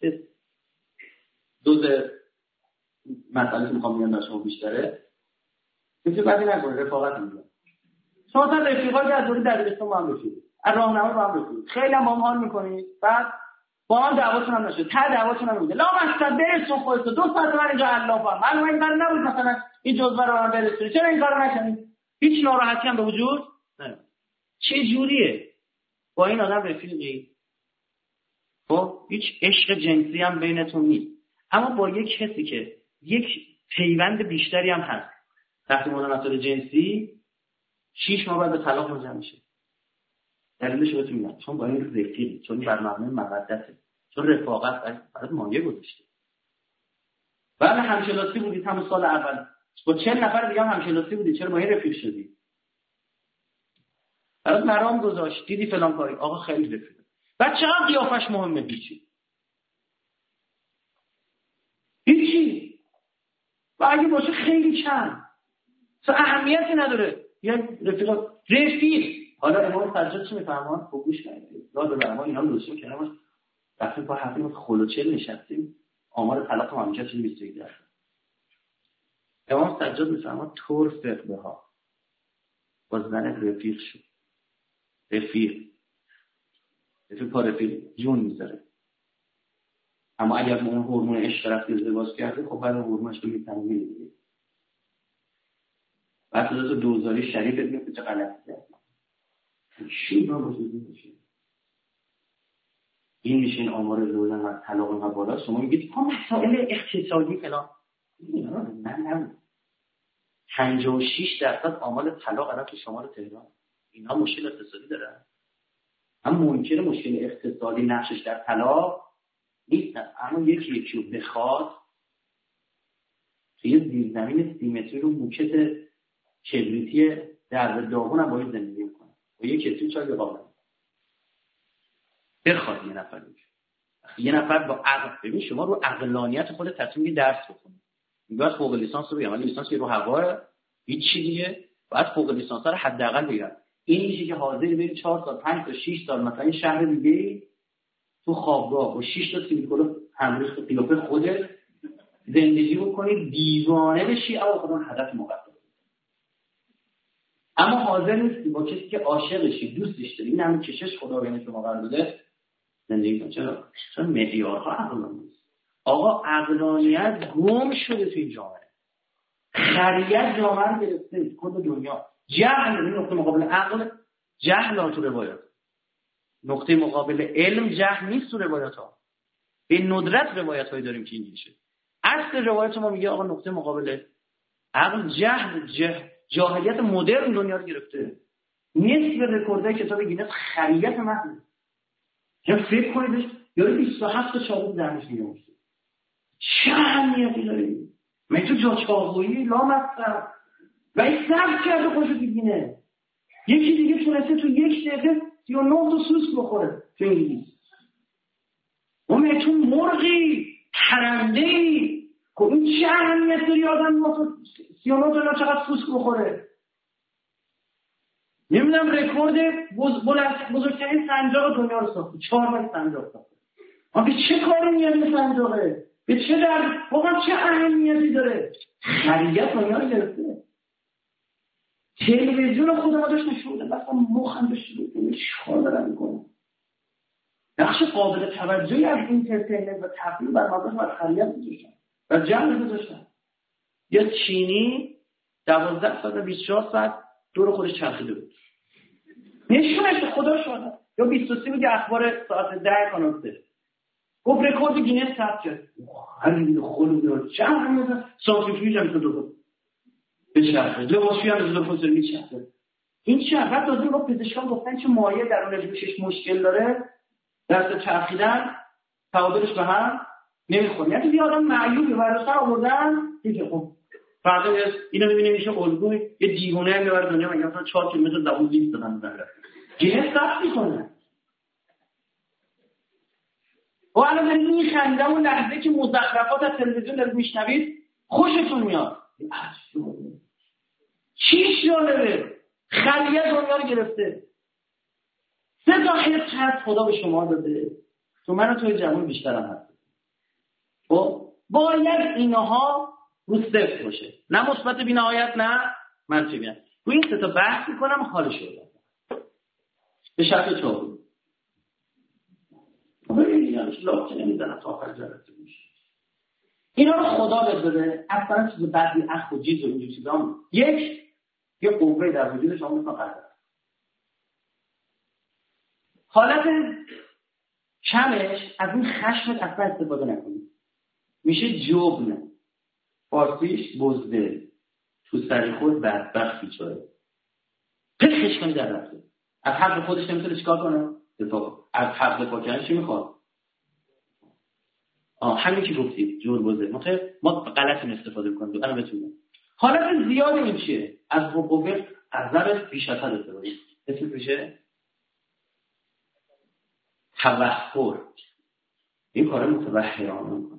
دوز مسئله که میخوام میگم در شما بیشتره میتونی بدی نکنید رفاقت میگم شما مثلا رفیقا که از دوری دبیرستان با هم رسید از راهنما با هم رسید خیلی هم آمار میکنید بعد با هم دعواتون هم نشد ته دعواتون هم نمیده لا مستد برسون خودتو دو ساعت من اینجا علافم معلومه این کار نبود مثلا این جزوه رو من برسونی چرا این کارو نکنید هیچ ناراحتی هم به وجود نه چه جوریه با این آدم رفیقی خب هیچ عشق جنسی هم بینتون نیست اما با یک کسی که یک پیوند بیشتری هم هست تحت مناسبات جنسی شش ماه بعد به طلاق منجر میشه دلیلش رو بهتون میگم چون با این رفیقی چون بر مبنای مودته چون رفاقت برات مایه گذاشته بعد همکلاسی بودید همون سال اول با چهل نفر دیگه هم همکلاسی بودید، چرا با این رفیق شدی؟ برات مرام گذاشت، دیدی فلان کاری، آقا خیلی رفیق. بعد چقدر قیافش مهمه؟ هیچی هیچی و اگه باشه خیلی کم، اصلا اهمیتی نداره. یه رفیق رفیق حالا امام سجاد چی میفهمن؟ خوب گوش کنید. یاد برام اینا رو درست کردم. وقتی با حرفیم خلوچل نشستیم آمار طلاق مملکت شده بیست و یک درصد. امام سجاد میفهمن طور فقه ها با زن رفیق شد. رفیق رفیق پا رفیق جون میذاره. اما اگر اون هورمون عشق طرف ازدواج کرده خب بعد هورمونش رو میتونه دیگه. بعد تو دوزاری شریف میگه چه غلطی کرد. چی با وجود میشه؟ این میشه این آمار زوجن و طلاق و بالا. شما میگید ها مسائل اقتصادی فلان. نه نه پنجاه و شش درصد آمار طلاق الان تو شمال تهران اینا مشکل اقتصادی دارن. هم ممکنه مشکل اقتصادی نقشش در طلاق نیست، اما یکی یکی رو بخواد توی زیرزمین سیمتری رو موکت کبریتی در داغون هم باید زندگی میکنه و یک کسی چای بقابل بخواد یه نفر میشه. یه نفر با عقل، ببین شما رو عقلانیت خود تصمیم میگیری درس بخونی. میگه فوق لیسانس رو بگم، ولی لیسانس رو هوا هیچ چی دیگه باید فوق لیسانس رو حداقل بگیرن. این میشه که حاضر بری چهار تا پنج تا شش سال مثلا این شهر دیگه تو خوابگاه با شش تا سیلیکون همریخت تو قیافه خودت زندگی بکنی، دیوانه بشی او خودمون هدف مقدس. اما حاضر نیستی با کسی که عاشقشی دوستش داری این همین کشش خدا بین شما قرار داده زندگی کن. چرا؟ چون معیارها عقلانی نیست. آقا عقلانیت گم شده توی جامعه. خریت جامعه رو گرفته کل دنیا. جهل این نقطه مقابل عقل، جهل ها تو روایات. نقطه مقابل علم جهل نیست تو روایات ها. به ندرت روایت هایی داریم که اینجوری شد. اصل روایت ما میگه آقا نقطه مقابل عقل جهل، جهل جاهلیت مدرن دنیا رو گرفته. نصف رکوردهای کتاب گینس خریت محض. چه فکر کنیدش یارو بیست و هفت تا چاقو درمش میگه چه اهمیتی داره؟ من تو جا چاقویی لامصب و این صبر کرده خوشو بگینه. یکی دیگه تونسته تو یک دقیقه سی و نه تا سوسک بخوره تو انگلیس. اون تو مرغی پرنده‌ای که این چه اهمیت داری آدم سی و نه تا چقدر سوسک بخوره؟ نمیدونم رکورد بزرگترین سنجاق دنیا رو ساخته. چهار ماه سنجاق ساخته. ما به چه کاری میاد این سنجاقه؟ به چه در واقعا چه اهمیتی داره؟ خریت دنیا رو گرفته. تلویزیون خود ما داشت نشون میده. مثلا مخم داشت میگه چیکار دارن میکنن؟ نقش قابل توجهی از اینترتینمنت و تفریح بر مبنای بر خریت میذاشتن. و جمع گذاشتن. یا چینی دوازده ساعت بیست و چهار ساعت دور خودش چرخیده بود. نشونش خدا شده. یا بیست و سه بود اخبار ساعت ده کانال گفت رکورد گینس ثبت کرد. خیلی خلوده جمع می‌کنه سانتریفیوژ هم تو دو به چرخه لباسشویی هم دو فوتر میچرخه. این چه بعد از اون پزشکان گفتن چه مایع درون جوشش مشکل داره دست چرخیدن تعادلش به هم نمیخوره. یعنی یه آدم معیوبی ورسر آوردن دیگه خب فردا اینو می‌بینیم میشه الگوی یه دیوونه میبره دنیا میگه مثلا چهار کیلومتر دوون بیست دادن میبره گینس ثبت می‌کنه. و الان دارید میخنده اون لحظه که مزخرفات از تلویزیون دارید میشنوید خوشتون میاد. چی جالبه؟ خریت دنیا رو گرفته. سه تا حس هست خدا به شما داده تو من و توی جوان بیشتر هم هست. خب باید اینها رو صفر باشه، نه مثبت بی نهایت نه منفی بی نهایت. رو این سه تا بحث میکنم حالش رو بدم به شرط چهار لاک نمیزنم تا آخر جلسه میشه. اینا رو خدا بهت بده. اصلا چیز بعضی اخ و جیز و اینجور چیزا یک یه قوه در وجود شما مثلا قدر حالت کمش از این خشمت اصلا استفاده نکنید. میشه جبن، فارسیش بزدل، تو سر خود بدبخت بیچاره پخش کنی در رفته. از حق خودش نمیتونه چیکار کنه؟ دفاع. از حق دفاع کردن چی میخواد؟ آه همین که گفتید جوربزه متأ ما غلط استفاده می‌کنیم الان بتونیم. حالت زیاد این چیه؟ از قوه عذاب بیش از حد استفاده اسم میشه تبحر. این کار متبحرانه میکنه.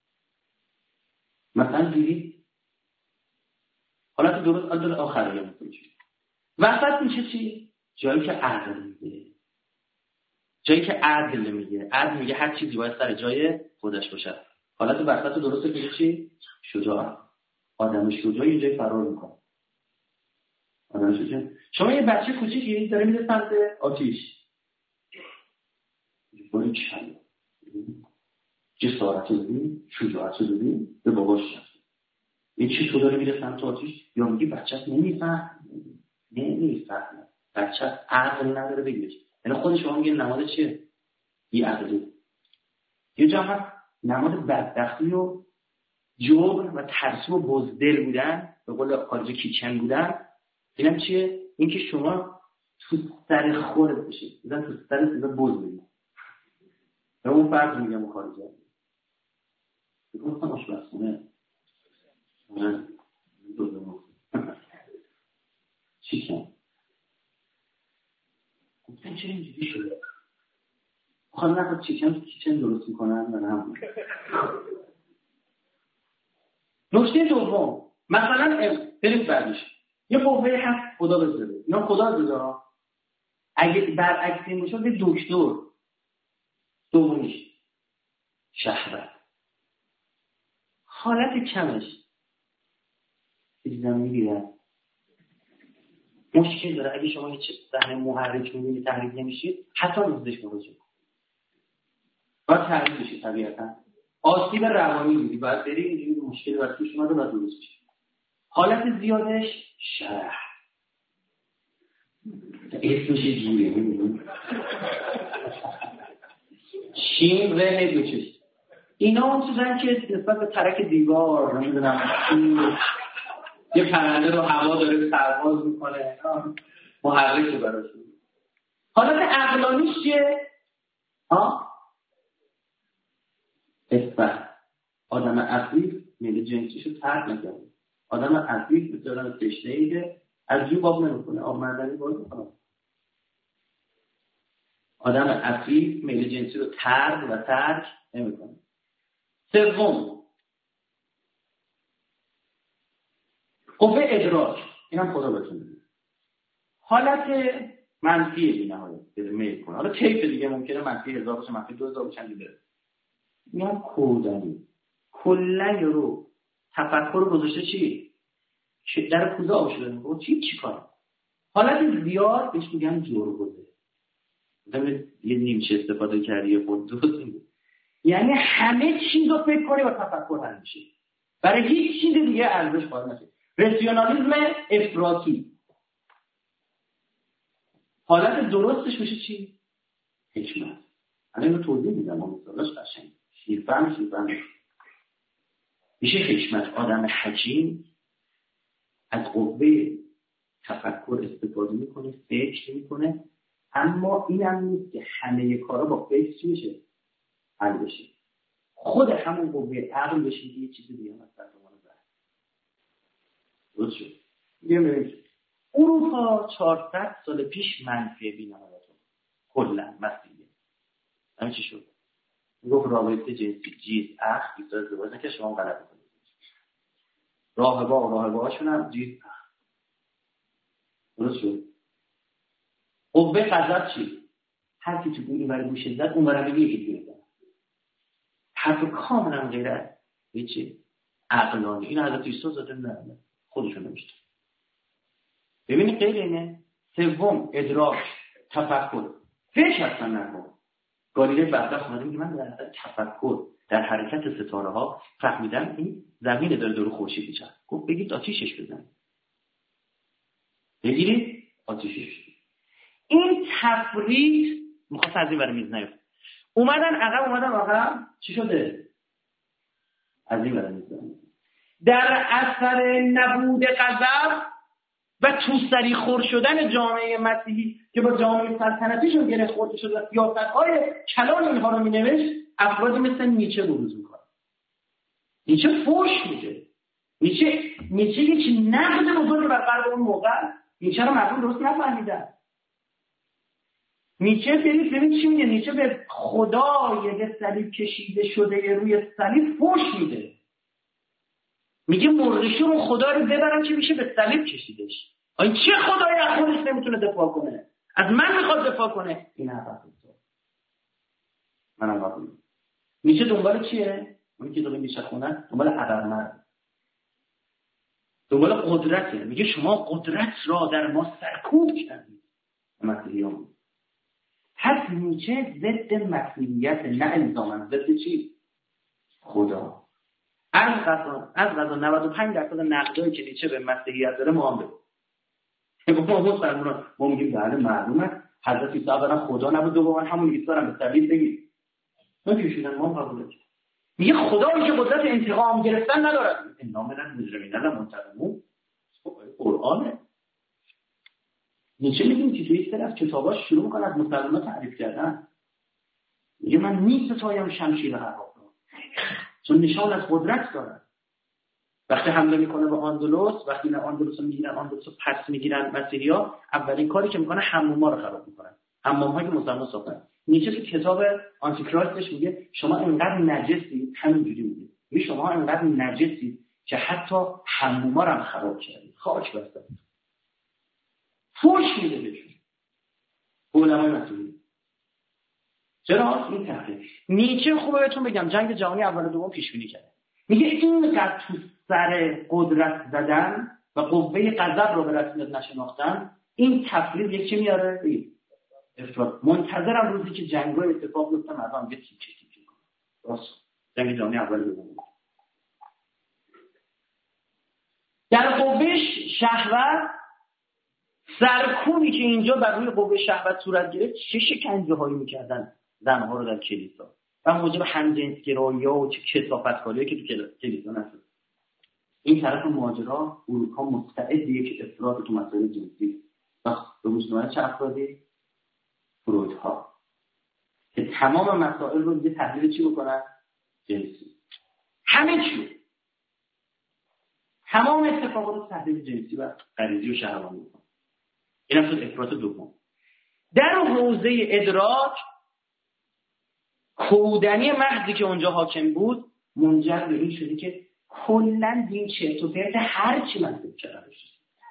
مثلا دیدید حالت درست از آخریه میکنه. وسط میشه چی؟ جایی که عدل میگه. جایی که عدل میگه. عدل میگه هر چیزی باید سر جای خودش باشه. حالت وسط درست میشه چی؟ شجاع. آدم شجاع اینجای فرار میکنه. آدم شجاع. شما یه بچه کوچیکی داره میره سمت آتیش. باید چند جسارت دادی، شجاعت دادی، به باباش شد. این چی تو داره میره سمت آتیش؟ یا میگی بچه‌ت نمیفهم، نمیفهم. بچه عقل نداره بگیرش. یعنی خود شما میگه نماد چیه؟ بی عقلی. یه جا نماد بدبختی و جبر و ترسو و بزدل بودن، به قول خارجی کیچن بودن. اینم چیه؟ این که شما تو سر خودت بشید. مثلا تو سر سیزا بز بگید. به اون فرد میگم اون خارجی. گفتم آشپزخونه. من دو دو چیکن. گفتم چرا اینجوری شده؟ خواهم نخواد چیکن کیچن درست میکنن و هم. نکته دوم مثلا بریم بعدش یه قوه هست خدا بذاره یا خدا بذاره اگه برعکس این باشه به دکتر دومیش شهوت حالت کمش دیدم میگیره مشکل داره. اگه شما یه صحنه محرک میبینید تحریک نمیشید حتی روزش مراجعه کنید باید تحریک بشید. طبیعتا آسیب روانی میدی باید بری اینجوری مشکل باید توش اومده باید درست بشه. حالت زیادش شرح اسمش جوری میبینید شیم ره دوچش اینا اون چیزن که نسبت به ترک دیوار نمیدونم یه پرنده رو هوا داره پرواز میکنه محرکه براش. حالت عقلانیش چیه؟ ها؟ اثبات. آدم عفیف میل جنسیشو ترک نکنه. آدم عفیف به طور تشنه‌ایه از جوب آب نمیکنه. آب معدنی باید میکنه. آدم عفیف میل جنسی رو ترک و ترک نمیکنه. سوم قوه ادراک. اینم خدا بهتون میگه. حالت منفی بی نهایت بده میل کنه. حالا کیف دیگه ممکنه منفی هزار باشه، منفی دو هزار باشه چندی میان کودنی کلا رو تفکر رو گذاشته چی؟ در کوزه آب شده میگه چی چی کار؟ حالت زیاد بهش میگن جوربزه. مثلا یه نیمچه استفاده کردی یه خود دوست یعنی همه چیز رو فکر کنی و تفکر حل میشه. برای هیچ چیز دیگه ارزش قائل نشه. راسیونالیسم افراطی. حالت درستش میشه چی؟ حکمت. الان اینو توضیح میدم اون مثالش قشنگ. شیرفهم شیرفهم میشه حکمت. آدم حکیم از قوه تفکر استفاده میکنه، فکر میکنه، اما این هم نیست که همه کارا با فکر چی میشه؟ حل بشه. خود همون قوه عقل بشه یه چیز دیگه مثلا شما رو بر. درست شد. میگم ببینید اروپا چهارصد سال پیش منفی بی‌نهایت کلا مسیحیه. همین چی شد؟ گفت رابطه جنسی جیز اخ بیشتر ازدواج نکه شما غلط میکنید. راهبا و راهباهاشون هم جیز اخ. درست شد. قوه غضب چی؟ هر کی تو این ور گوشه زد اون ور میگه یکی دیگه. حرف کاملا غیر هیچی عقلانی. این حضرت عیسی زاده نه خودشون نمیشته. ببینید غیر اینه. سوم ادراک، تفکر. فکر اصلا نکن. گالیله بدبخت اومده میگه من در تفکر در حرکت ستاره ها فهمیدم این زمین داره دور خورشید میچرخه. گفت بگید آتیشش بزنید. بگیرید آتیشش. این تفریط میخواست از این ور میز نیفت. اومدن عقب اومدن عقب چی شده؟ از این ور میز نیفت. در اثر نبود غضب و توسری خور شدن جامعه مسیحی که با جامعه سلطنتیشون گره خورده شده و سیاست‌های کلان اینها رو می‌نوشت، افرادی مثل نیچه بروز می‌کنن. نیچه فوش میده. نیچه نیچه یک نقد بزرگ بر غرب اون موقع. نیچه رو مردم درست نفهمیدن. نیچه برید ببین چی میگه. نیچه به خدای به صلیب کشیده شده روی صلیب فوش میده. میگه مرغشور اون خدا رو ببرن که میشه به صلیب کشیدش. آیا چه خدایی از خودش نمیتونه دفاع کنه؟ از من میخواد دفاع کنه. این حرف تو منم واقعا نیچه دنبال چیه؟ اون که داره میشه خونه دنبال ابرمرد، دنبال قدرته. میگه شما قدرت را در ما سرکوب کردید. مسیحیان. پس نیچه ضد مسیحیت، نه الزاماً ضد چی؟ خدا. از قضا از قضا نود و پنج درصد نقدایی که نیچه به مسیحیت داره ما هم بگو. ما مسلمانان ما میگیم بله معلومه حضرت عیسی برام خدا نبود، دوما همون عیسی رو به صلیب بگید. ما کشیدن ما قبول کنیم. میگه خدایی که قدرت انتقام گرفتن ندارد. این نام من مجرمین نه منتقمون. قرآنه. نیچه میگیم که توی سر از کتاباش شروع میکنه از مسلمانان تعریف کردن. میگه من میستایم شمشیر حقا چون نشان از قدرت داره. وقتی حمله میکنه به اندلس، وقتی نه اندلس رو میگیرن، اندلس رو پس میگیرن مسیحی‌ها، اولین کاری که میکنه حموما رو خراب میکنن. حمام‌هایی که مسلمان ساختن. نیچه تو کتاب آنتی کرایستش میگه شما انقدر نجسید، همینجوری میگه. میگه شما انقدر نجسید که حتی حموما رو هم خراب کردید. خاک بسته. فوش میده بهشون. علمای مسیحی. چرا این تحقیق؟ نیچه خوبه بهتون بگم جنگ جهانی اول و دوم پیش بینی کرده. میگه اینقدر تو سر قدرت زدن و قوه غضب رو به رسمیت نشناختن، این تفریق یک چه میاره؟ افراد. منتظرم روزی که جنگ‌های اتفاق بیفته مردم یه تیکه تیکه کنن. راست. جنگ جهانی اول و دوم. در قوه شهوت سرکوبی که اینجا بر روی قوه شهوت صورت گرفت، چه شکنجه‌هایی می‌کردن زنها رو در کلیسا و موجب همجنسگرایی‌ها و چه کثافت‌کاریایی که تو کلیسا نشد. این طرف ماجرا اروپا مستعد یک افراط تو مسائل جنسی و به مسلمان چه افرادی؟ فرویدها که تمام مسائل رو دیگه تحلیل چی بکنن؟ جنسی. همه چی تمام اتفاقات رو تحلیل جنسی و غریزی و شهوانی بکنن. این هم شد افراط دوم. در حوزه ادراک کودنی محضی که اونجا حاکم بود منجر به این شده که کلن دین چرت و پرت هر چی منطق کرده شد.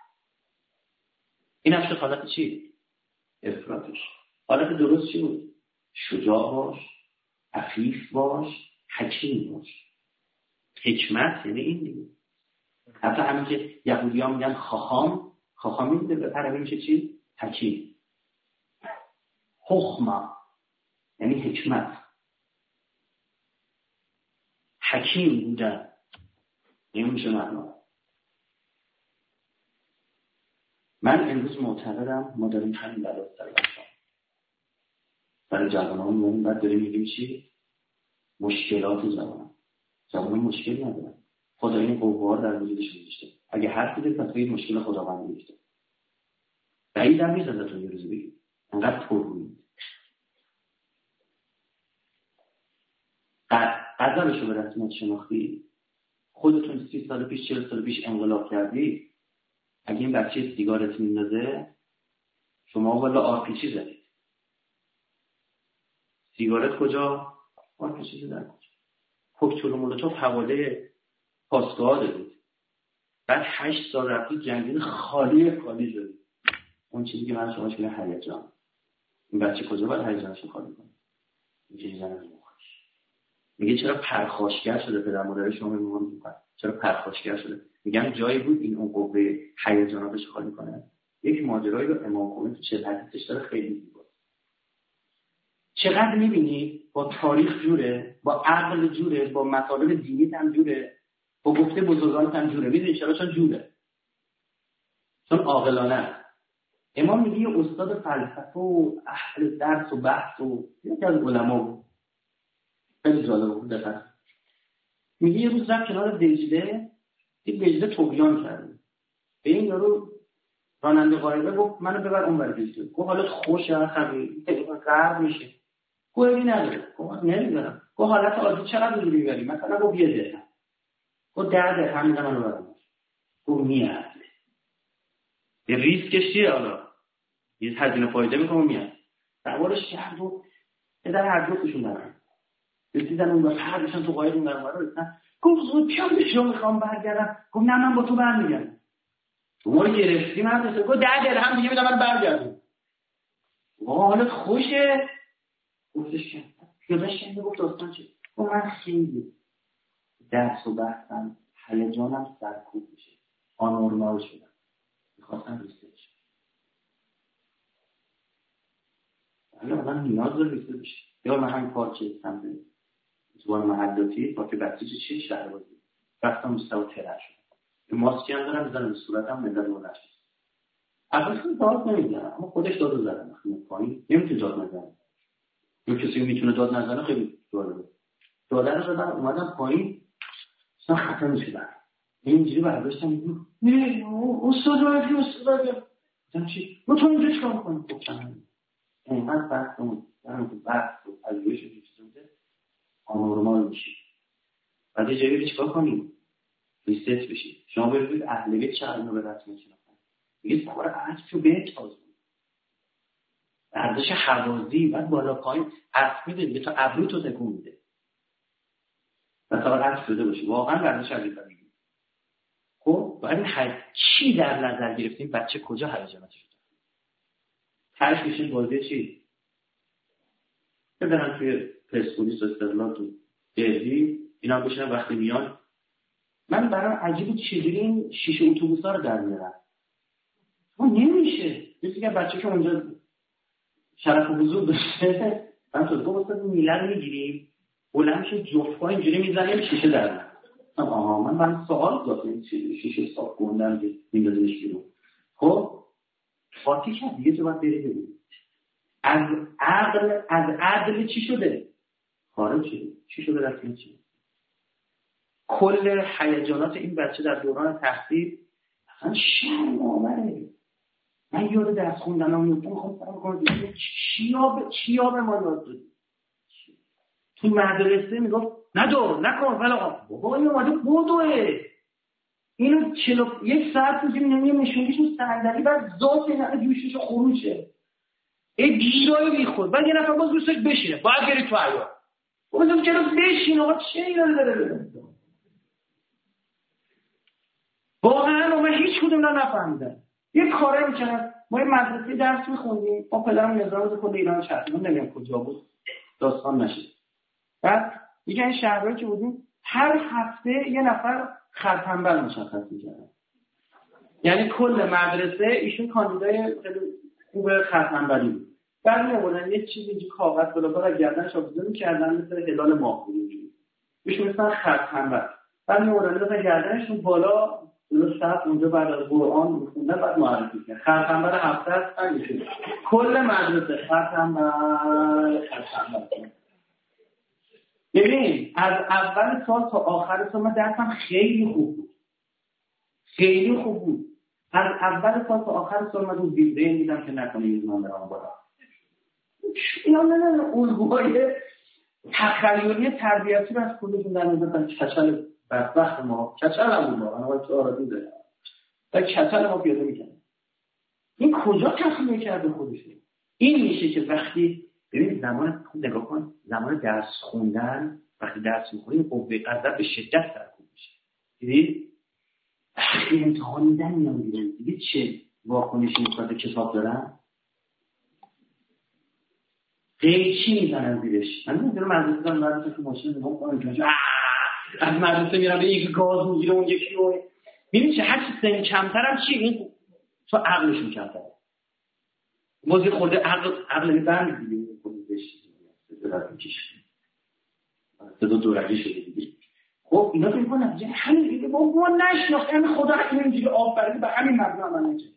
این هم شد حالت چی؟ افراطش. حالت درست چی بود؟ شجاع باش، عفیف باش، حکیم باش. حکمت یعنی این دیگه. حتی همین که یهودی ها میگن خاخام، خاخامی میده به عربی میشه چی؟ حکیم. حکمه یعنی حکمت. حکیم بودن این میشه معنا. من امروز معتقدم ما داریم همین بلاد در باشم برای جوانان مهم باید داریم میگیم چی؟ مشکلات جوانان. جوانان مشکل ندارن. خدا این قوار در وجودشون میشته. اگه حرف بده پس بگید مشکل خداوند میشته. بعید هم نیست ازتون یه روزی بگید انقدر پر روید. غزلشو به رسمیت شناختی، خودتون سی سال پیش چهل سال پیش انقلاب کردی، اگه این بچه سیگارت میندازه شما والا آرپیچی زدید. سیگارت کجا؟ آرپیچی زدید. کوکتل و مولوتوف حواله پاسگاه دادید. بعد هشت سال رفتید جنگین خالی خالی شدید. اون چیزی که من شما شده هیجان. این بچه کجا باید هیجانشو خالی کنه؟ این چیزی زنه مخش. میگه چرا پرخاشگر شده پدر مادر شما میگن میگن چرا پرخاشگر شده؟ میگن جایی بود این اون قوه هیجاناتش خالی کنه. یک ماجرایی رو امام خمینی تو چه حدیثش داره خیلی زیباست. چقدر میبینی با تاریخ جوره، با عقل جوره، با مطالب دینی هم جوره، با گفته بزرگان هم جوره. میدونی چرا؟ چون جوره. چون عاقلانه. امام میگه یه استاد فلسفه و اهل درس و بحث و یکی از علما بود. خیلی جالب بود دقیقا. میگه یه روز رفت کنار دجله، دید دجله طغیان کرده. به این یارو راننده قایقه گفت منو ببر اون ور دجله. گفت حالت خوشه خبی غرق میشه. گفت این نداره. گفت نمیدونم. گفت حالت عادی چقدر دوری ببری؟ مثلا گفت یه دقیقه. گفت ده درهم میدم منو برام. گفت میاد. یه ریسکش چیه حالا؟ یه هزینه فایده میکنه میاد. سوارش کرد و در هر دو کشون دارن. رسیدن اون وقت هر دوشون تو قایق اون برام رسیدن. گفت زود پیام بشو میخوام برگردم. گفت نه من با تو برمیگردم. ما رو گرفتی من رسید. گفت ده درهم دیگه میدم من برگردم. وا حالت خوشه. گفتش که یادش کنده گفت داستان چه؟ گفت من خیلی درس و بحثم هیجانم سرکوب میشه. آنورمال شدم. میخواستم ریست بشم. حالا من نیاز داره ریست بشه. یا من همین پارچه سمت زبان محلاتی با که بسیج چه شهر بازی. رفتم مستوى ترش شد. یه ماسکی هم دارم میزنم به صورتم مدل رو نشد. اول که داد نمیزنم اما خودش داد رو زدم. خیلی پایین نمیتونه داد نزنه. یه کسی میتونه داد نزنه خیلی داده. داده رو زدم اومدم پایین اصلا خطا میشدم. اینجوری برداشتم میگم نه استاد ولی استاد ولی چی؟ ما تو اینجا چیکار می‌کنی؟ گفتم اینقدر بحث اون درم تو بحث و پژوهش و چیزا آنورمال میشه. بعد یه جایی چیکار کنیم؟ ریست بشید. شما برید اهل بیت چه علمو به دست می‌شناسن. میگه سوار عطف به تازه. ارزش حوازی بعد بالا پایین عطف میده دیگه تا ابرو تو تکون میده. مثلا عطف شده باشه. واقعا ارزش عجیبی داره. خب باید هر چی در نظر گرفتیم بچه کجا هیجاناتش رو داره. ترش میشه بازی چی؟ ببینم توی پرسپولیس و استقلال تو دهلی اینا بشنن وقتی میان من برام عجیبه چجوری این شیشه اتوبوسا رو در میارن. اون نمیشه. مثل که بچه که اونجا شرف و حضور داشته من تو دو واسه میله رو میگیریم بلند شد جفت‌ها اینجوری میزنیم شیشه در میاد. آها من من سوال داشتم چیزی شیشه صاف کردن که میندازش بیرون. خب خاطی شد دیگه تو باید بری ببین از عقل از عقل چی شده؟ خارج شده. چی شده در این چی؟ کل هیجانات این بچه در دوران تحصیل اصلا شرم آوره. من یاد درس خوندنم میگم میخوام سلام کنم چیا چیا به ما یاد دادی؟ تو مدرسه میگفت ندور نکن ولی بابا این اومده بودوه اینو چلو یک ساعت میگیم نمیه نشونیش اون صندلی بعد ذات اینه جوشش خروشه ای گیرایی بیخود بعد یه نفر باز روستش بشینه باید بری تو عیار بازم چرا بشینه آقا چه اینا داره واقعا من هیچ کدوم رو نفهمیدم. یه کاره میکنن ما یه مدرسه درس میخوندیم با پدرم نظام کل ایران شهر من نمیدونم کجا بود داستان نشه. بعد میگن این شهرهایی که بودیم هر هفته یه نفر خرطنبل مشخص می‌کردن. یعنی کل مدرسه ایشون کاندیدای خیلی خوب خرطنبلی بود. بعد می‌آوردن یه چیزی اینجوری کاغذ بالا از گردنش آویزون می‌کردن مثل هلال ماه بود اینجوری. ایشون مثلا خرطنبل. بعد می‌آوردن مثلا گردنشون بالا درست صف اونجا بعد از قرآن می‌خوندن بعد معرفی کردن. خرطنبل هفته است همین کل مدرسه خرطنبل خرطنبل. ببین از اول سال تا آخر سال من درسم خیلی خوب بود. خیلی خوب بود. از اول سال تا آخر سال من اون ویزه میدم که نکنه یه زمان برام بالا. اینا نه نه الگوهای تخیلی تربیتی رو از خودشون در نظر کچل بدبخت ما کچل هم بود ما انا تو آرادی دارم. تا کچل ما پیاده میکنه. این کجا تخلیه کرده خودشه؟ این میشه که وقتی ببین زمان خوب نگاه کن زمان درس خوندن وقتی درس میخونیم قوه غضب به شدت سرکوب میشه. دیدی؟ وقتی امتحان میدن میان بیرون دیگه چه واکنشی نسبت به کتاب دارن؟ قیچی میزنن زیرش. من نمیدونم مدرسه دارم مدرسه تو ماشین نگاه کنم اینجا از مدرسه میرم به یکی گاز میگیره اون یکی رو ببین چه هرچی سن کمترم چی این تو عقلشون کمتره. موزی خورده عقل عقل برمی دیگه صدا میکشه صدا دورگی شده دیگه. خب اینا فکر کنم نتیجه همین دیگه با ما نشناخت همین خدا اینجوری آفریده به همین مبنا عمل نمیشه.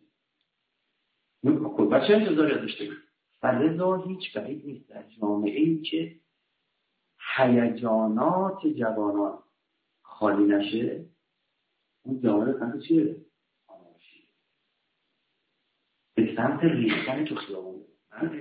خب بچه انتظاری داشته فلذا هیچ بعید نیست در جامعه ای که هیجانات جوانان خالی نشه اون جامعه سمت چیه؟ آنارشی به سمت ریختن تو خیابون. من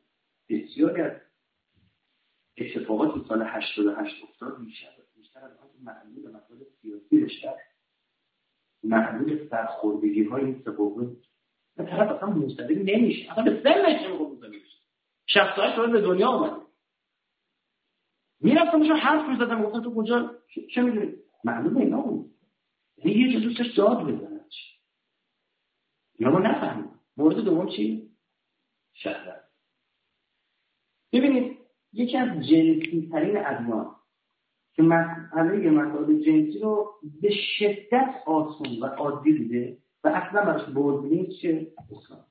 بسیاری از اتفاقات سال هشتاد و هشت افتاد بیشتر بیشتر از آن معلول مسائل سیاسی رشته، معلول سرخوردگی های این سه قوه. به طرف اصلا مستقیم نمیشه، اصلا به سنش نمیگه مستقیم میشه. شصت و هشت سال به دنیا اومده. میرفتم میشون حرف میزدم گفتم تو کجا چه میدونی؟ معلوم اینا بود. یه جا دوستش داد بزنه. یا ما نفهمیم. مورد دوم چی؟ شهوت. ببینید یکی از جنسی ترین ادیان که مسئله مسائل جنسی رو به شدت آسون و عادی دیده و اصلا براش بود نیست چه؟ اسلام.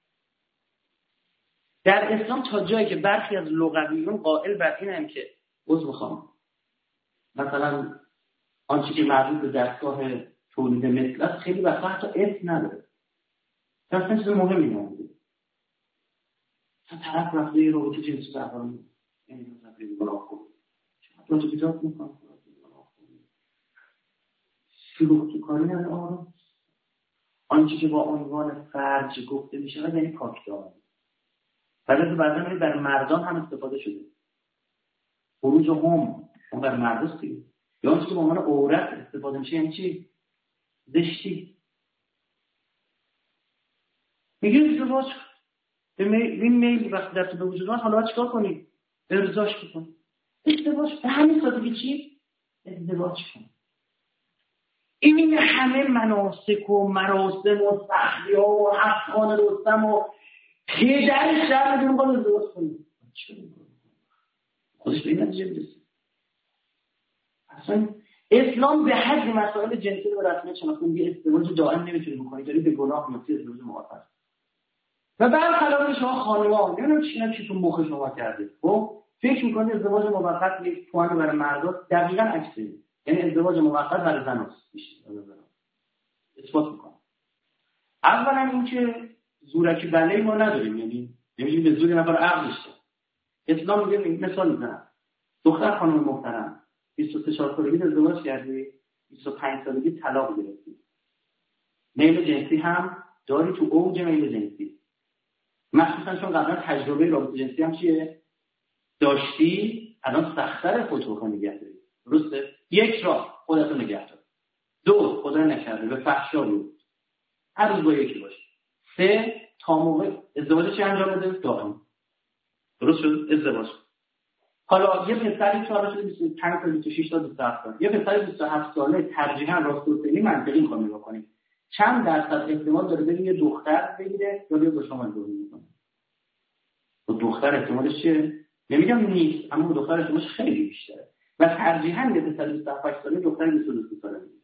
در اسلام تا جایی که برخی از لغویون قائل بر اینن که عضو میخوام مثلا آنچه که مربوط به دستگاه تولید مثل است خیلی وقتا حتی اسم نداره. اصلا چیز مهمی نمیده. تا طرف رفته یه رابطه جنسی درباره این مثلا خیلی گناه خورد. چرا تو کتاب میکنم؟ شلوغ تو کاری نداره آرام. آنچه که با عنوان فرج گفته میشه یعنی پاکدامنی. ولی بعضی در مردان هم استفاده شده. خروج هم اون در مرد دیگه. یا آنچه که با عنوان عورت استفاده میشه یعنی چی؟ زشتی. میگه ازدواج به این میل وقتی در تو به وجود اومد حالا چیکار کنی؟ ارضاش کن. ازدواج به همین سادگی چی؟ ازدواج کن. این همه مناسک و مراسم و سخی‌ها و افغان رستم و پدرش در میدونم باید ازدواج کنی. چه میکنی؟ خودش به این نتیجه میرسه. اصلا اسلام به حد مسائل جنسی رو رسمیت شناخته میگه ازدواج دائم نمیتونی بکنی، داری به گناه میفتی ازدواج موقت. و برخلاف شما خانم‌ها نمیدونم چی چی تو مخ شما کرده. خب فکر می‌کنید ازدواج موقت یک توان برای مردا دقیقاً عکسه. یعنی ازدواج موقت برای زناست بیشتر از زنا. اثبات می‌کنم. اولا اینکه زورکی بله‌ای ما نداریم، یعنی نمی‌گیم به زور نفر عقل بشه. اسلام میگه مثال میزنم. دختر خانم محترم بیست و سه سالگی ازدواج کردی، بیست و پنج سالگی طلاق گرفتی. میل جنسی هم داری تو اوج میل جنسی. مخصوصا چون قبلا تجربه رابطه جنسی هم چیه؟ داشتی، الان سخت‌تر خودت رو نگه داری. درسته؟ یک راه خودت رو نگه دار. دو خدا نکرده به فحشا بیفت. هر روز با یکی باش. سه تا موقع ازدواج چی انجام بده؟ دائم. درست شد؟ ازدواج. حالا یه پسری چهار شده بیست و پنج تا بیست و شش تا بیست و هفت سال. یه پسر بیست و هفت ساله ترجیحاً راست‌وسطی منطقی می‌خوام نگاه کنیم. چند درصد احتمال داره ببینه یه دختر بگیره یا با شما ازدواج کنه؟ و دختر احتمالش چیه؟ نمیگم نیست، اما دختر احتمالش خیلی بیشتره. و ترجیحاً یه پسر بیست و هفت ساله دختر بیست و دو ساله میگیره.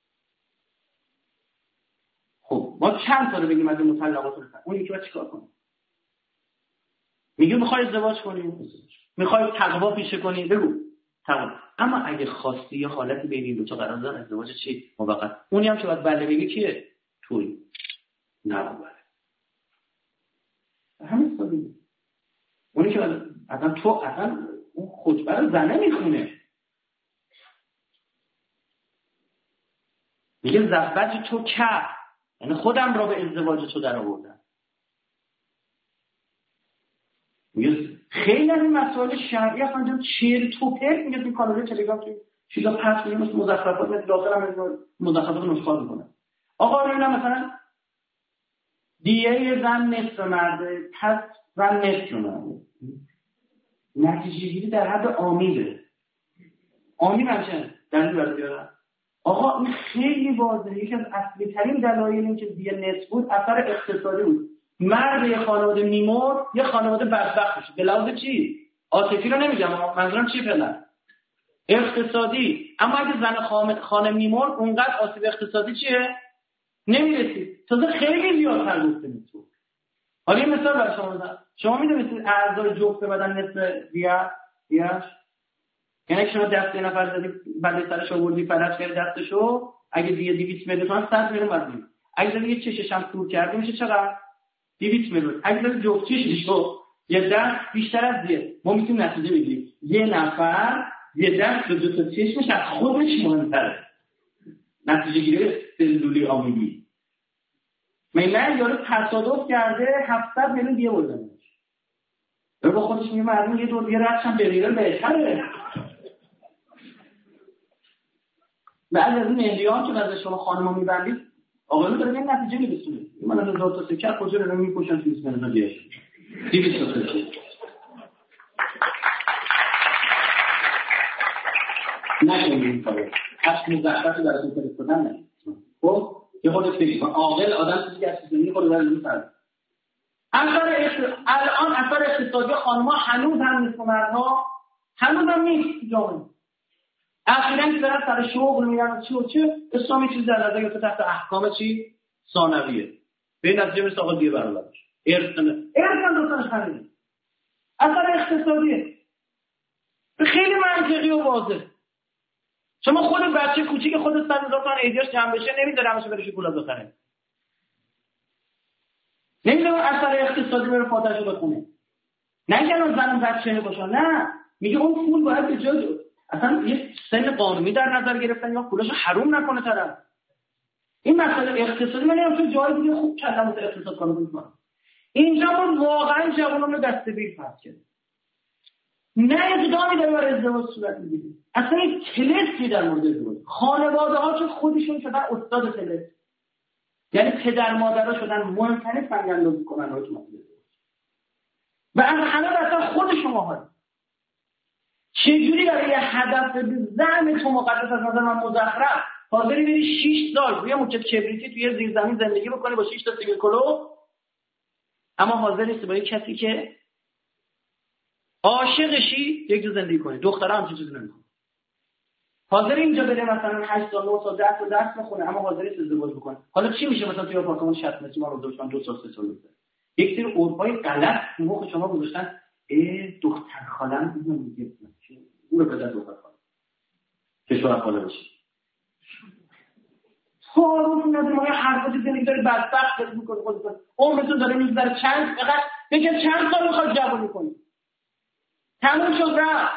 خب ما چند ساله بگیم از این مطلقات رو؟ اون یکی باید چیکار کنه؟ میگه میخوای ازدواج کنی؟ میخوای تقوا پیشه کنی؟ بگو تقوا. اما اگه خواستی یه حالتی بین این دو تا قرار دادن ازدواج چی؟ موقت. اونی هم که باید بله بگی کیه؟ توی. نه بله. همین سالی. اونی که اصلا تو اصلا اون خطبه رو زنه میخونه. میگه زوج تو که یعنی خودم را به ازدواج تو در آوردم. میگه خیلی از این مسائل شرعی اصلا جا چیر تو پرد میگه توی کانال تلگرام توی چیزا پس میگه مثل مزخرفات مثل داخل هم مزخرفات نسخار میکنه. آقا نمیدونم مثلا دیگه زن نصف مرده پس زن نصف مرده. نتیجه گیری در حد آمیده. آمین همچنین دلیل برای بیارن. آقا این خیلی واضحه. یکی از اصلی ترین دلایل این که دیگه نصف بود اثر اقتصادی بود. مرد یه خانواده میمرد یه خانواده بدبخت میشه. به لحاظ چی؟ عاطفی رو نمیگم، منظورم چی فعلا؟ اقتصادی. اما اگه زن خانه میمرد اونقدر آسیب اقتصادی چیه؟ نمیرسید. تازه خیلی زیادتر گفته میتون. حالا یه مثال برای شما بزنم. شما میدونید اعضای جفت بدن نصف دیگه دیگهش؟ یعنی شما دست یه نفر زدی بعد سرش آوردی فلج کردی دستشو، اگه دیگه دویست میلیون تومان صد میلیون بعد. اگه دیگه چشش هم کور کردی میشه چقدر؟ دویست میلیون. اگه دیگه جفت چششو یه دست بیشتر از دیگه ما میتونیم نتیجه بگیریم یه نفر یه دست به دو تا چشمش از خودش مهمتره. نتیجه گیری سلولی آمیدی. میلن یارو تصادف کرده هفتصد میلیون دیگه بردنش. با خودش میگه مردم یه دور دیگه رفتم بریرن بهتره. بعد از این مهریه‌ها که بعد شما خانم‌ها می‌بندید آقایون داره این نتیجه میرسونه. من از هزار تا سکه کجا رو می‌پوشن تو اسم من دیگه دویست تا سکه نکنید این کارو. هشت مزخرفی براتون فرستادن نه. خب یه خودت بگید عاقل آدم چیزی از زندگی خود رو می‌فهمه. اثر الان اثر اقتصادی خانم‌ها هنوز هم نیست، مردها هنوز هم نیست جامعه. اخیراً که برن سر شغل میرن چی و چه اسلامی چیز در نظر گرفته تحت احکام چی ثانویه به این نتیجه مثل آقا دیگه برابرش ارث نه ارث دوستانش همینه. اثر اقتصادیه خیلی منطقی و واضح. شما خود بچه کوچیک خودت صد هزار تومان ایدیاش جمع بشه نمیذاره همش بره شکلات بخره، نمیدونم اثر اقتصادی بره فاتحه‌شو بخونه. نه که الان زن بچه باشه، نه میگه اون پول باید به جای اصلا یه سن قانونی در نظر گرفتن یا پولاشو حروم نکنه طرف. این مسئله اقتصادی من نمیدونم تو جای دیگه خوب کلمات اقتصاد کنه میکنم. اینجا ما واقعا جوانان رو دستگیر فرض کردیم. نه اقدامی داره برای ازدواج صورت میگیره. اصلا یک تلسکی در مورد ازدواج. خانواده ها که خودشون شدن استاد تلس. یعنی پدر مادرها شدن مهمترین سنگ‌اندازی کننده تو مسئله. و از همه اصلا خود شما ها چجوری برای یه هدف زعم تو مقدس از نظر من مزخرف حاضری بری شش سال روی موجب کبریتی توی زیرزمین زندگی بکنی با شش تا سیگار کلو، اما حاضر نیستی با یک کسی که عاشقشی یک جور زندگی کنی. دخترها هم چیزی نمی‌کنن. حاضر اینجا بره مثلا هشت تا نه تا ده تا درس بخونه اما حاضر نیست ازدواج بکنه. حالا چی میشه مثلا توی آپارتمان شصت متری ما رو داشتن دو سال سه سال بوده. یک سری اروپای غلط تو مخ شما گذاشتن ای دختر خالم اینو میگه اون رو بده دختر خالم که شوهر خاله بشه. خب نداره ما یه حرفاتی زندگی داره بدبخت داره میکنه خودتون عمرتون داره میگذره چند فقط بگه چند سال میخواد جوانی کنی تموم شد رفت.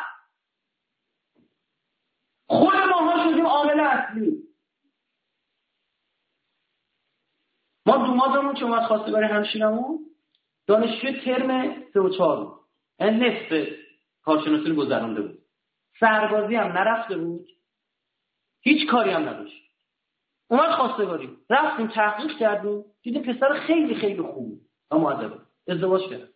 خود ماها شدیم عامل اصلی. ما دومادمون که اومد خواسته برای همشیرمون دانشجوی ترم سه و چهار بود، یعنی نصف کارشناسی رو گذرانده بود، سربازی هم نرفته بود، هیچ کاری هم نداشت. اومد خواستگاری رفتیم تحقیق کردیم دیدیم پسر خیلی خیلی خوب و مؤدب ازدواج کرد.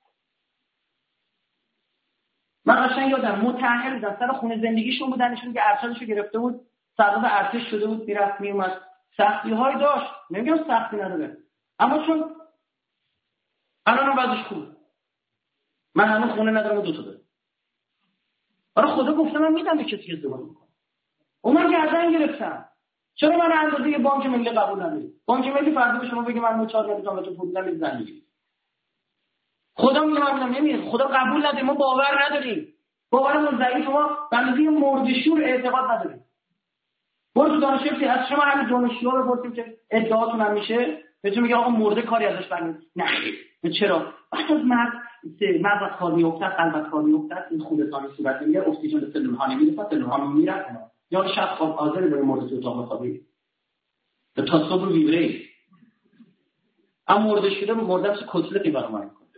من قشنگ یادم متأهل بودن سر خونه زندگیشون بودن، نشون که ارشدشو گرفته بود، سرباز ارتش شده بود، میرفت میومد، سختی‌های داشت، نمیگم سختی نداره اما چون الان وضعش خوبه. من هنوز خونه ندارم و دو تا دارم. آره خدا گفته من میدم به کسی ازدواج میکنه. اونم گردن گرفتم. چرا من اندازه یه بانک ملی قبول نداری؟ بانک ملی فردا به شما بگه من مچار نمیدونم تو پول نمیدم زندگی. خدا میگه من نمیدونم، خدا قبول نده، ما باور نداریم. باورمون ضعیفه، ما بندگی مردشور اعتقاد نداریم. برو تو دانشگاه از شما همین دانشجوها رو بپرسیم که ادعاتون هم میشه، بهتون میگه آقا مرده کاری ازش برنید. نه چرا؟ وقتی از مرد مغز خالی افتاد، قلب خالی افتاد، این خونتان صورت میگه، اکسیژن به سلول ها نمیرسه، سلول ها میمیرن. یا شب خواب حاضر به مرده تو اتاق بخوابی. تا صبح رو ویبره. اما مرده شده مرده بشه کتلتی برام کنه.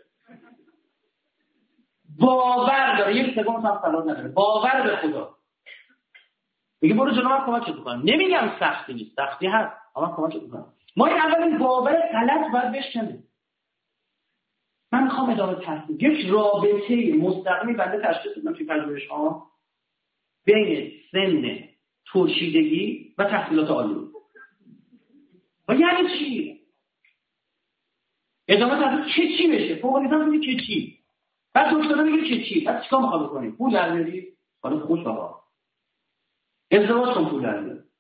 باور داره، یک سکند هم صلاح نداره. باور به خدا. میگه برو جلو من کمکت میکنم. نمیگم سختی نیست، سختی هست، اما کمکت میکنم. ما این اول این باور غلط باید بشکنیم. من میخوام ادامه تحصیل. یک رابطه مستقیمی بنده تشخیص بدم توی پژوهش‌ها بین سن ترشیدگی و تحصیلات عالی. و یعنی چی؟ ادامه تحصیل چه چی بشه؟ فوق لیسانس میگه که چی؟ بعد دکترا میگه که چی؟ بعد چیکار میخواد بکنی؟ پول در میاری؟ حالا خوش آقا. ازدواج کن پول در میاری.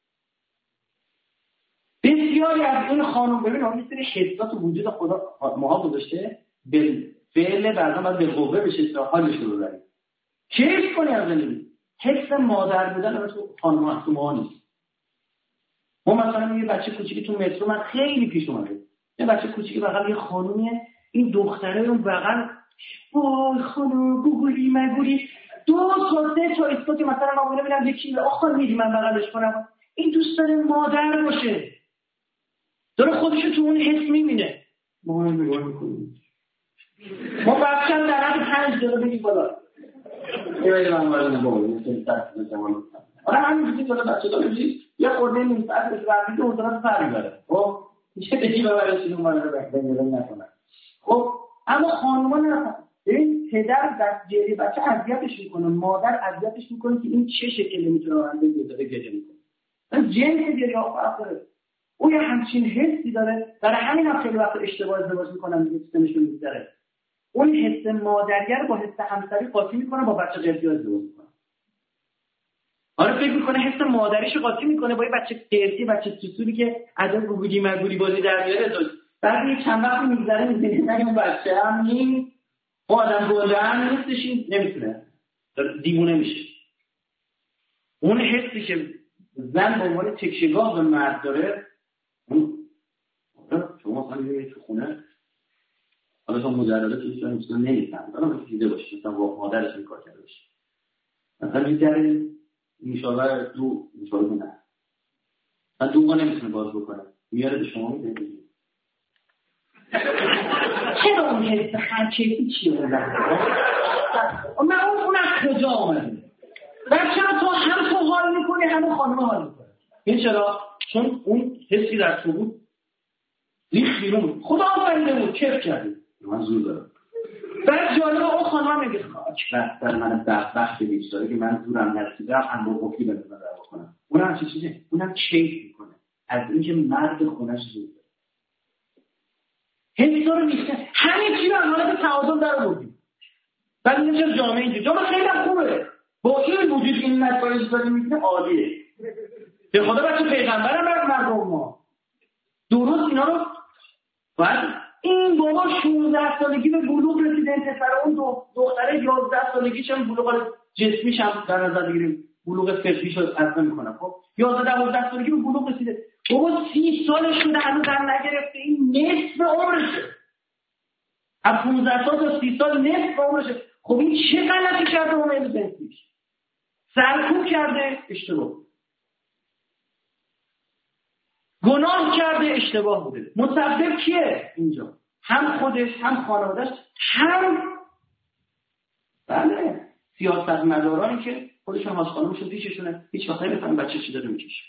بسیاری از این خانم ببین اون یه سری حسات وجود خدا ماها گذاشته به فعل بعضا بعد به قوه بشه تا حالش رو ببری. کیف کنی از زندگی. حس مادر بودن اما تو خانم ها تو ما نیست. ما مثلا یه بچه کوچیکی تو مترو من خیلی پیش اومده. یه بچه کوچیکی بغل یه خانومیه، این دختره اون بغل وای خانم بگوری مگوری دو تا سه تا اسپاتی مثلا ما ببینم ببینم یکی آخر میدی من بغلش کنم. این دوست داره مادر باشه. داره خودشو تو اون حس میبینه. ما هم نگاه میکنیم. ما بچه‌م در حد پنج دقیقه بگیم بالا. یه ولی من وارد نباید. آره همین چیزی بالا بچه داره بگید. یه خورده نیم ساعت بهش رفیده حضورات فرقی داره. خب میشه بگی ببرش اینو ما رو بکنیم نکنن. خب اما خانوما نه، این پدر دست جری بچه اذیتش میکنه، مادر اذیتش میکنه که این چه شکلی میتونه آینده بذاره گریه میکنه. من جنس گریه ها فرق داره. او یه همچین حسی داره، برای همین هم خیلی وقت اشتباه ازدواج میکنن دیگه سیستمشون میذاره. اون حس مادریه رو با حس همسری قاطی میکنه، با بچه قرتی ازدواج میکنه. آره فکر میکنه حس مادریشو قاطی میکنه با یه بچه قرتی، بچه سوسولی که عجب گوگلی مگولی بازی در میاره ازدواج. بعد یه چند وقت میگذره میبینه نه اون بچه هم نی آدم بودن نیستش، نمیتونه دیوونه میشه. اون حسی که زن به عنوان تکیه‌گاه به مرد داره، اون شما مثلا میبینید تو خونه حالا شما مجرده که ایشون مثلا نمیفهمید، حالا مثلا دیده باشید مثلا با مادرش این کار کرده باشه، مثلا میگره انشالله دو انشالله نه من دو نمیتونه باز بکنه، میاره به شما میده چرا اون حس خرچه‌ای چیه اون من اون اون از کجا آمده؟ و چرا تو هم تو حال میکنی هم خانم حال میکنه؟ این چرا؟ چون اون حسی در تو بود ریخ بیرون بود، خدا آفریده بود، کیف کردی من زور دارم. بعد جالبه اون خانم میگه خاک بستر من بدبخت بیش داره که من زورم نرسیدم هم با بکی بزنم در بکنم. اونم چه چیزه؟ اونم کیف میکنه از اینکه مرد خونش زور داره. حس رو میشه همین چی رو حالت تعادل در آوردیم. بعد این چه جامعه اینجا جامعه خیلی خوبه با این وجود این نتایج داره میبینه عالیه. به خدا بچه پیغمبرم برد مردم ما درست اینا رو باید این بابا شانزده سالگی به بلوغ رسیده، این پسر اون دو دختره یازده سالگیش هم بلوغ جسمیش هم در نظر بگیریم، بلوغ فکریش رو اصلا میکنم. خب یازده دوازده سالگی به بلوغ رسیده، بابا سی سالش شده هنوز هم نگرفته، این نصف عمرشه. از پانزده سال تا سی سال نصف عمرشه. خب این چه غلطی کرده اون علم جنسیش؟ سرکوب کرده، اشتباه گناه کرده، اشتباه بوده. مسبب کیه اینجا؟ هم خودش، هم خانواده‌اش، هم بله سیاستمدارانی که خودشون هاش خانومشون پیششونه، هیچ وقت نمی‌فهمن بچه چی داره میکشه.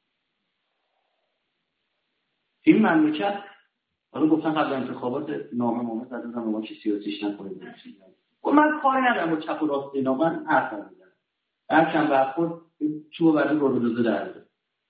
این مملکت حالا گفتن قبل انتخابات نامه نامه زدن ما چه سیاسیش نکنید. خب من کاری ندارم با چپ و راست اینا، من حرف نمیزنم. هر چند وقت خود چوب بعدی رو روزه درده.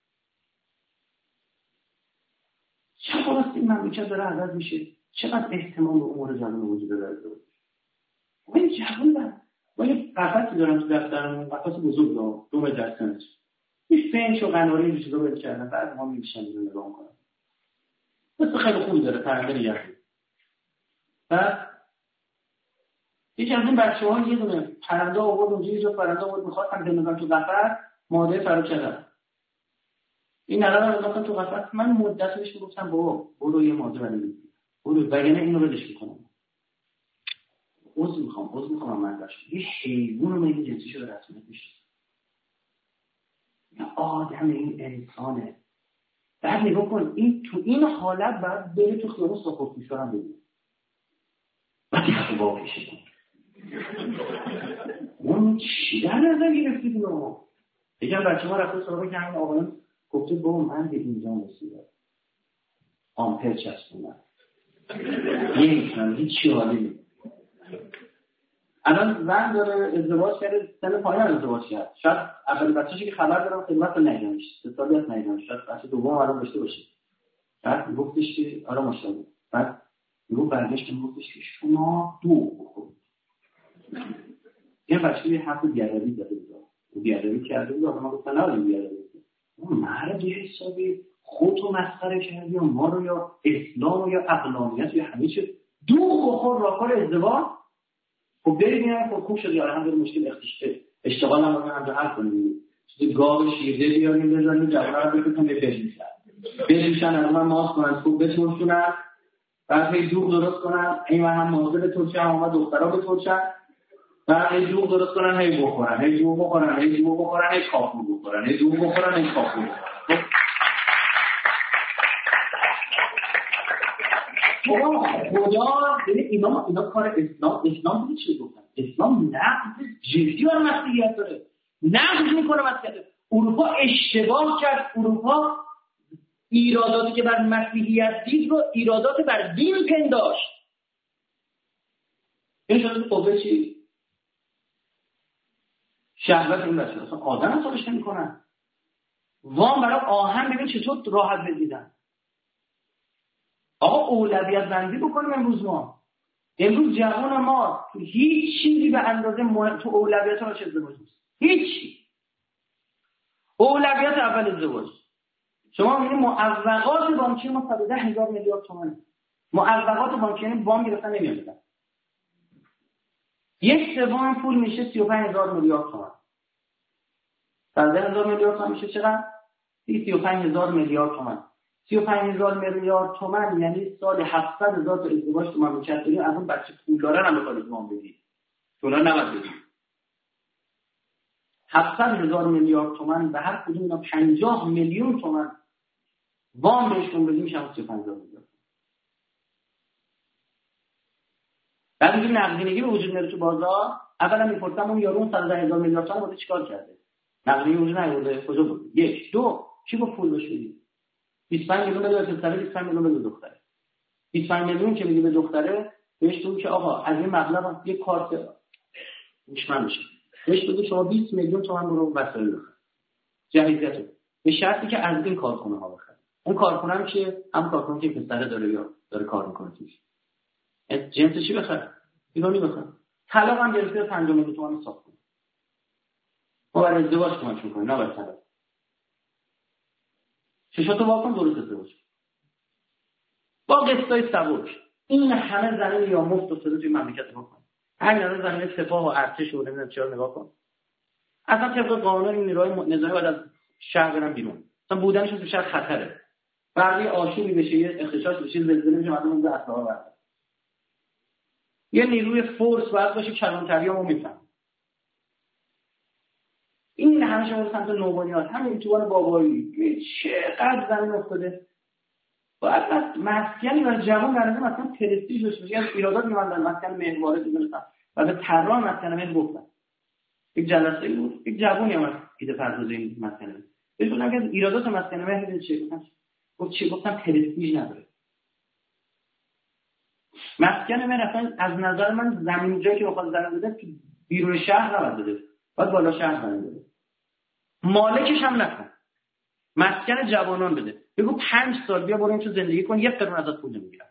چپ و راست این مملکت داره عدد میشه. چقدر احتمال به امور جوان وجود داره. ما این جوان دارم. ما یه قفصی دارم تو دفترمون، قفص بزرگ دارم، دو متر سنش. این فنش و قناری رو چیزا بده کردن، بعد ما میشن اینو نگاه کنم. مثل خیلی خوبی داره پرنده نگهداری. بعد یکی از این بچه‌ها یه دونه پرنده آورد اونجا، یه جا پرنده آورد می‌خواستن بندازن تو قفس، ماده فرو کرد. این نرا رو انداختن تو قفس. من مدت بهش گفتم بابا برو یه ماده بنداز. برو وگرنه اینو ردش می‌کنم. عذر می‌خوام، عذر می‌خوام من باشه. یه حیوان رو میگه جنسیشو به رسمیت میشه. یا آدم این انسانه. بعد نگاه کن این تو این حالت بعد بره تو خیابون ساخت می‌شورم ببین. بعد خب واقعیش کن. اون چی در نظر گرفتید اونو؟ یکم بچه ها رفته سراغ که همین آقایان گفته بابا من به اینجا رسیدم آمپر چسبونم یک من هیچی حالی نیم. الان زن داره ازدواج کرده، سن پایین ازدواج کرد، شاید اول بچه‌شی که خبر دارم خدمت رو نگیرمش، سه سالی هست نگیرمش، شاید بچه دوم الان داشته باشه. بعد گفتش که آره ماشاءالله. بعد رو برگشت گفتش که شما دو بخورید. یه بچه یه حرف بیادبی زده بود. او بیادبی کرده بود، آدم گفتن نه بیادبی. اون مرد یه حسابی خودتو مسخره کردی یا ما رو یا اسلام یا عقلانیت یا همه چیز دو بخور راهکار ازدواج. خب برید میان خب خوب شد یا هم داره مشکل اختیشه اشتغال هم رو هم حل کنیم. چیزی گاو شیرده بیاریم بزنیم جواب رو بکنیم بپیشن. بریشن از من ماست کنن خوب بتونن. بعد هی جوغ درست کنن، این من هم موضوع ترچه هم آمد دخترها به ترچه بعد هی جوغ درست کنن، هی بخورن، هی جوغ بخورن، هی جوغ بخورن، هی کافو بخورن، هی جوغ بخورن، هی کافو بخورن. خدا ببین اینا اینا کار اسلام اسلام بود چی گفتن؟ اسلام نقض جدی و مسئولیت داره. نقض میکنه مسئولیت. اروپا اشتباه کرد. اروپا ایراداتی که بر مسیحیت دید رو ایرادات بر دین پنداشت. این شده قوه چی؟ شهوت این بچه اصلا آدم هم سالش نمی کنن. وام برای آهن ببین چطور راحت بزیدن. آقا اولویت بندی بکنیم امروز. ما امروز جوان ما تو هیچ چیزی به اندازه مهم تو اولویت ها چه ازدواج نیست. هیچ. اولویت اول ازدواج. شما میبینید معوقات بانکی ما صد و ده هزار میلیارد تومانه. معوقات بانکی یعنی وام گرفتن نمیاد. یک سوم پول میشه سی و پنج هزار میلیارد تومان. صد و ده هزار میلیارد تومان میشه چقدر؟ سی و پنج هزار میلیارد تومان. سی و پنج هزار میلیارد تومان یعنی سال هفتصد هزار تا ازدواج تو مملکت داریم. از اون بچه پولدارن هم بخواد ازدواج بدید. دلار نباید بدید. هفتصد هزار میلیارد تومان به هر کدوم اینا پنجاه میلیون تومان وام بهشون بدیم میشه سی و پنج هزار میلیارد. بعد این نقدینگی به وجود میاره تو بازار. اولا میپرسم اون یارو صد و ده هزار میلیارد تومان بوده چیکار کرده؟ نقدینگی وجود نیاورده. کجا بود؟ یک. دو. کی گفت پول بهش بدید؟ بیست و پنج میلیون بده به پسره، بیست و پنج میلیون بده به دختره. بیست و پنج میلیون که میگه به دختره بهش بگو که آقا از این مبلغ یک کارت میشمن میشه. بهش بگو شما بیست میلیون تومان برو وسایل بخر. جهیزیت به شرطی که از این کارخونه ها بخره. اون کارخونه هم که هم کارخونه که پسره داره یا داره کار میکنه توش. جنس چی بخره؟ ایرانی بخره. طلاق هم گرفته پنج میلیون تومان حساب کنه. ما برای ازدواج کمک میکنیم نه برای طلاق. چشاتو واکن درست ازدواج. با قسطای سبک. این همه زمین یا مفت افتاده توی مملکت ما کن. همین الان زمین سپاه و ارتش و نمیدونم چرا نگاه کن. اصلا طبق قانون این نیروهای نظامی باید از شهر برن بیرون. اصلا بودنش تو شهر خطره. فرقی آشوبی بشه یه اختشاش بشه زلزله بشه مردم اون اسلحه بردارن. یه نیروی فورس باید باشه کلانتریامو میفهم. این همه شما سمت نوبانیات همین توان بابایی چقدر زمین افتاده. باید مسکنی و جوان برنده مثلا پرستیژ داشته باشه. از ایرادات می‌ماندن مسکن مهرواره می‌ذارن و به طراح مسکن مهر گفتن. یک جلسه بود یک جوونی هم ایده پردازی این مسکن. بهش گفتم که ایرادات مسکن مهر چیه؟ گفتم گفت چی؟ گفتم پرستیژ نداره. مسکن مهر اصلا از نظر من زمین جایی که بخواد زمین بده تو بیرون شهر نباید بده. باید بالا شهر زمین بده. مالکش هم نکن. مسکن جوانان بده. بگو پنج سال بیا برو اینجا زندگی کن یک قرون ازت پول نمیگیرم.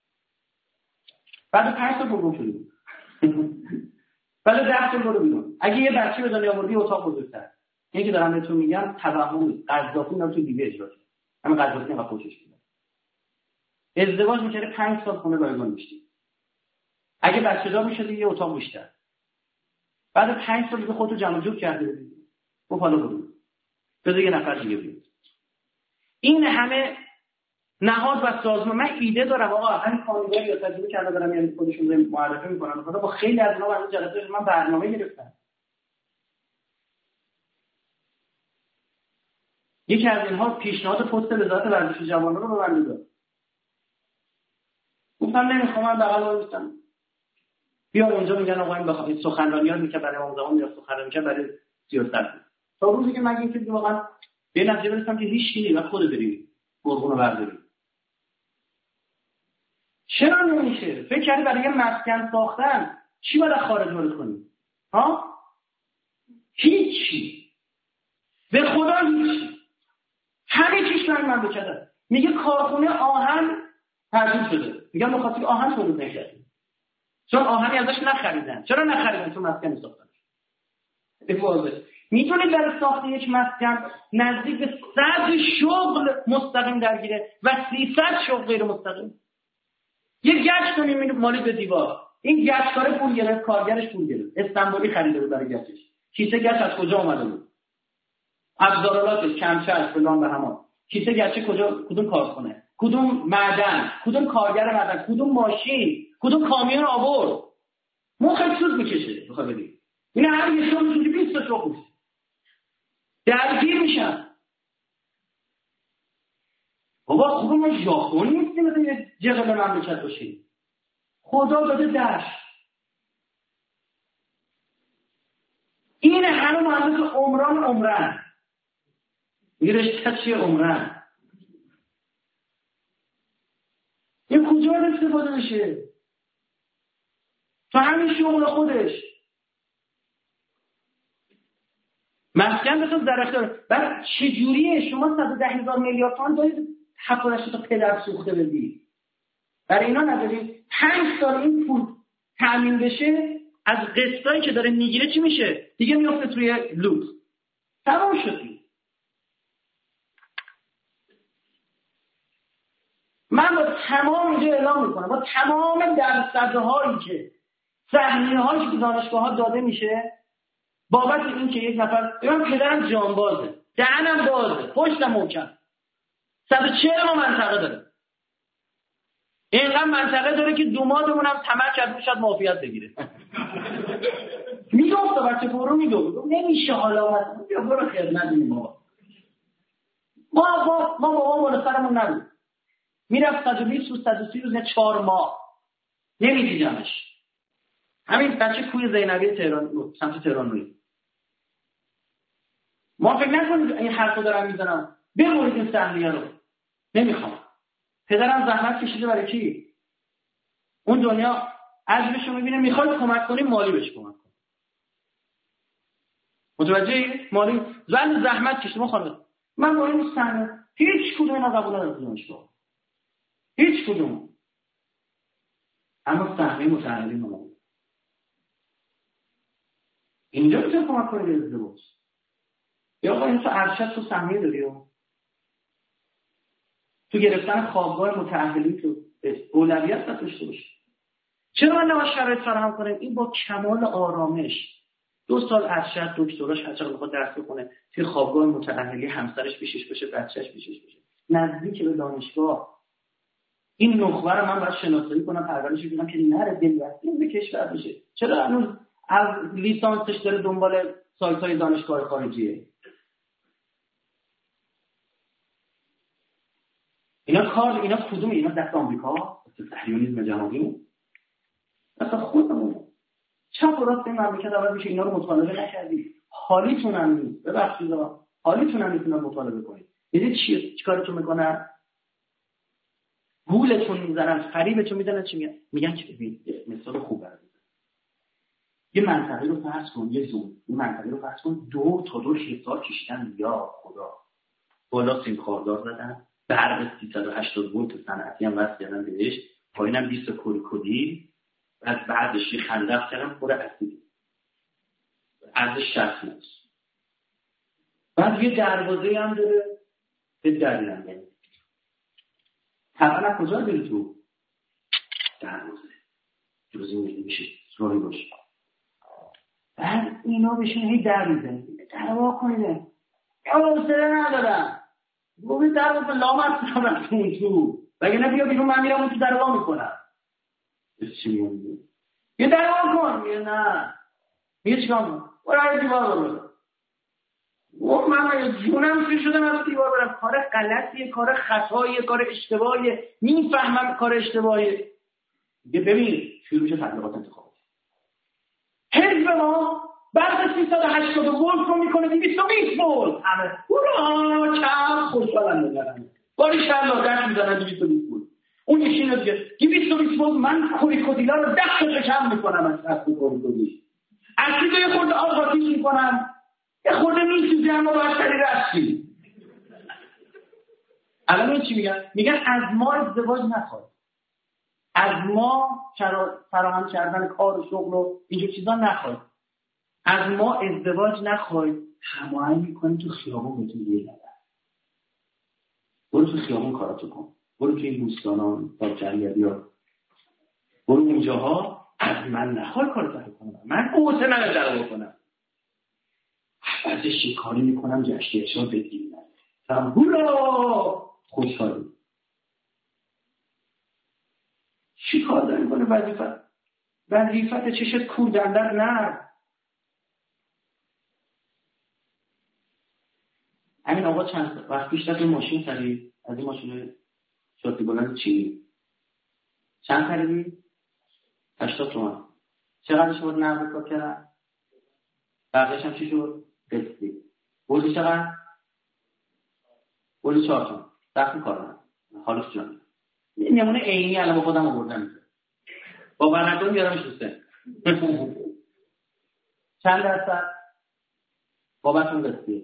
بعد پنج سال برو شدی. بعد ده سال برو بیرون. اگه یه بچه به دنیا آوردی اتاق بزرگتر. اینی که دارم بهتون میگم توهم قذافی اینا تو دیگه اجرا شد. همین قذافی اینقدر خوشش میاد. ازدواج می‌کردی پنج سال خونه رایگان میشدی. اگه بچه دار میشدی یه اتاق بیشتر. بعد پنج سال دیگه خودتو جمع جور کرده بودی. خب حالا برو. بذار یه نفر دیگه بیاد. این همه نهاد و سازمان. من ایده دارم آقا همین کاندیدا یا تجربه کرده دارم یعنی خودشون رو معرفی میکنن. مثلا با خیلی از اینا برای جلسه من برنامه گرفتم. یکی از اینها پیشنهاد پست وزارت ورزش جوانان رو به من داد. گفتم نمیخوام من بغل وایسم. بیا اونجا میگن آقا این بخوام سخنرانیات میکنه برای اون زمان میاد سخنرانی میکنه برای سیاست. تا روزی که من اینکه واقعا به نتیجه برسم که هیچ چیزی و خود بریم قربونو برداریم. چرا نمیشه؟ فکر کردی برای یه مسکن ساختن چی باید خارج وارد کنیم؟ ها؟ هیچی. به خدا هیچی. همه چیش من من بکردم. میگه کارخونه آهن تجدید شده. میگم بخاطر آهن تولید نکردیم. چون آهنی ازش نخریدن. چرا نخریدن؟ چون مسکن ساختن. بفرمایید. میتونید برای ساخت یک مسکن نزدیک به صد شغل مستقیم درگیره و سیصد شغل غیر مستقیم. یه گچ کنیم مالی به دیوار. این گچکار پول گرفت، کارگرش پول گرفت. استانبولی خریده بود برای گچش. کیسه گچ از کجا اومده بود؟ ابزارالاتش، کمچش، فلان به همان. کیسه گچ کجا؟ کدوم کارخونه؟ کدوم معدن؟ کدوم کارگر معدن؟ کدوم ماشین؟ کدوم کامیون آورد؟ مخ سوز میکشه بخواد ببین. این هر یه شغل میشه بیست تا شغل میشه. درگیر میشن. بابا خوبه ما ژاپن نیستیم مثلا یه جغل مملکت باشیم. خدا داده دشت. این همه مهندس عمران عمرن. میگه رشته چیه؟ عمرن. این کجا استفاده بشه؟ تو همین شغل خودش مسکن بساز در اختیار. بعد چجوریه شما صد و ده هزار میلیارد تومان دارید هفتاد هشتاد تا پدر سوخته بدی؟ برای اینا نداری؟ پنج سال این پول تأمین بشه از قسطایی که داره میگیره چی میشه؟ دیگه میفته توی لوت. تمام شدی. من با تمام اینجا اعلام میکنم، با تمام درصدهایی که سهمیه‌هایی که دانشگاه‌ها داده میشه بابت این که یک نفر من پدرم جانبازه، دهنم بازه، پشتم محکم، صد و چهل ما منطقه داره. اینقدر منطقه داره که دومادمون هم طمع کرد شاید معافیت بگیره. میگفت بچه پرو میگفت نمیشه حالا مثلا بیا برو خدمت این بابا. ما ما ما بابا بالا سرمون نبود. میرفت صد و بیست روز صد و سی روز نه چهار ماه نمیدیدمش. همین بچه کوی زینبی تهران بود، سمت تهران بود. ما فکر نکنید این حرفو دارم میزنم ببرید این سهمیه رو. نمیخوام. پدرم زحمت کشیده برای کی؟ اون دنیا اجرشو میبینه، میخواد کمک کنی مالی بهش کمک کن. متوجهی؟ مالی زن زحمت کشیده. ما خانم من با این سهمیه هیچ کدوم اینا قبول ندارم دانشگاه. هیچ کدوم. اما سهمیه متعهدی ما اینجا میتونه کمک کنی به ازدواج. یا آقا این تو ارشد تو سهمیه داری و تو گرفتن خوابگاه متأهلی تو اولویت داشته باشی. چرا من نباید شرایط فراهم کنم؟ این با کمال آرامش دو سال ارشد دکتراش هر چقدر بخواد درس بخونه توی خوابگاه متأهلی، همسرش پیشش بشه، بچه‌ش پیشش بشه، نزدیک به دانشگاه. این نخبه رو من باید شناسایی کنم، پرورشش بدم که نره دلبسته به کشور بشه. چرا هنوز از لیسانسش داره دنبال سایت‌های دانشگاه خارجیه؟ اینا کار اینا کدوم اینا دست آمریکا؟ صهیونیسم جهانی؟ اصلا خودمون چپ و راست این مملکت عوض میشه. اینا رو مطالبه نکردی. حالیتون هم نیست. ببخشید حالیتون هم میتونن مطالبه کنید. دیدید چی چیکارتون میکنن؟ گولتون میزنن، فریبتون میدن. چی میگن؟ میگن که ببین مثال خوب برات یه منطقه رو فرض کن، یه زون یه منطقه رو فرض کن دو تا دو هزار کشیدن. یا خدا بالا سیم خاردار زدن، برق سیصد و هشتاد ولت صنعتی هم وصل کردن بهش، پایینم بیست کوریکودی، بعد بعدش یه خندق کردن پر اسید از شصت متر. بعد یه دروازه هم داره به دریا میاد. طبعا کجا بری تو؟ دروازه جزئی میشه راهی باشه. بعد اینا بشین هی در میزنن. دروا کنید. یا حوصله ندارم. گوی در رو لامت کنم تو. بگه نه بیا بیرون من میرم اون تو دروا میکنم. چی میگه؟ یه دروا کن. میگه نه. میگه چیکار کنم؟ برای دیوار برو. و من جونم چی شده من دیوار برم؟ کار غلطیه، کار خطاییه، کار اشتباهیه. میفهمم کار اشتباهیه. میگه ببین شروع شه تبلیغات انتخابات. حزب ما بعد سیصد و هشتاد ولت رو میکنه دویست و بیست ولت. همه هورا چند خوشحالن میگردن. باری شرلا دست میزنن دویست و بیست ولت. اون یکی اینو دیگه دویست و بیست ولت من کوریکودیلا رو دست رو کم میکنم از دست کوریکودی. اصلی رو یه خورده آب خاطیش میکنم. یه خورده میسوزه اما باید سری رستی. الان این چی میگن؟ میگن از ما ازدواج نخواد. از ما فراهم کردن کار و شغل و اینجور چیزا نخواد. از ما ازدواج نخواهید. هماهنگ میکنید تو خیابون بهتون یه نده. برو تو خیابون کاراتو کن. برو تو این بوستانا تا جنگلی ها. برو اونجاها از من نخواه کاراتو کنم. من قوته من در بکنم. بعضی شکاری میکنم جشتی اشار بدیم. فرم هورا خوشحالی. چی کار داری کنه وظیفت؟ وظیفت چشت کور دندر نه. همین آقا چند وقت پیش داد ماشین خرید. از این ماشین شاسی بلند چی؟ چند خریدی؟ هشتاد تومن. چقدرش بود نقد کار کردن؟. بقیه‌اش هم چی شد؟ قسطی. بردی چقدر؟ گل چهار تومن رفتم کارم حالش جان نمونه عینی الان با خودم آوردم با بردون بیارمش دوسته چند درصد بابتون دستی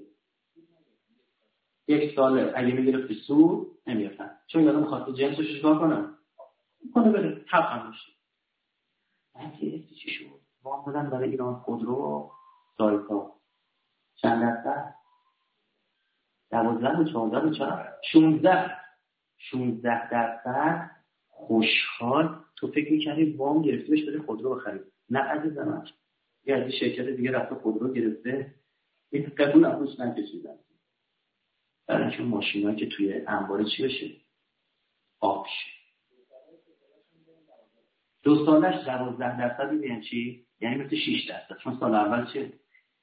یک ساله اگه میگرفتی سو نمیرفتن چون یادم خواسته جنسو شکار کنم کنه بره تبقم میشه من گرفتی چی شد وام دادن برای ایران خودرو سایتا چند درصد دوازده و چهارده و چهار شونزده شونزده درصد خوشحال. تو فکر می‌کردی وام گرفتی بهش بده خودرو بخری؟ نه عزیزم، یه از شرکت دیگه رفته خودرو گرفته این قبول افروش نکشیدن برای اینکه ماشینایی که توی انبار چی بشه آب شه. دو سالش دوازده درصد یعنی چی؟ یعنی مثل شش درصد چون سال اول چه؟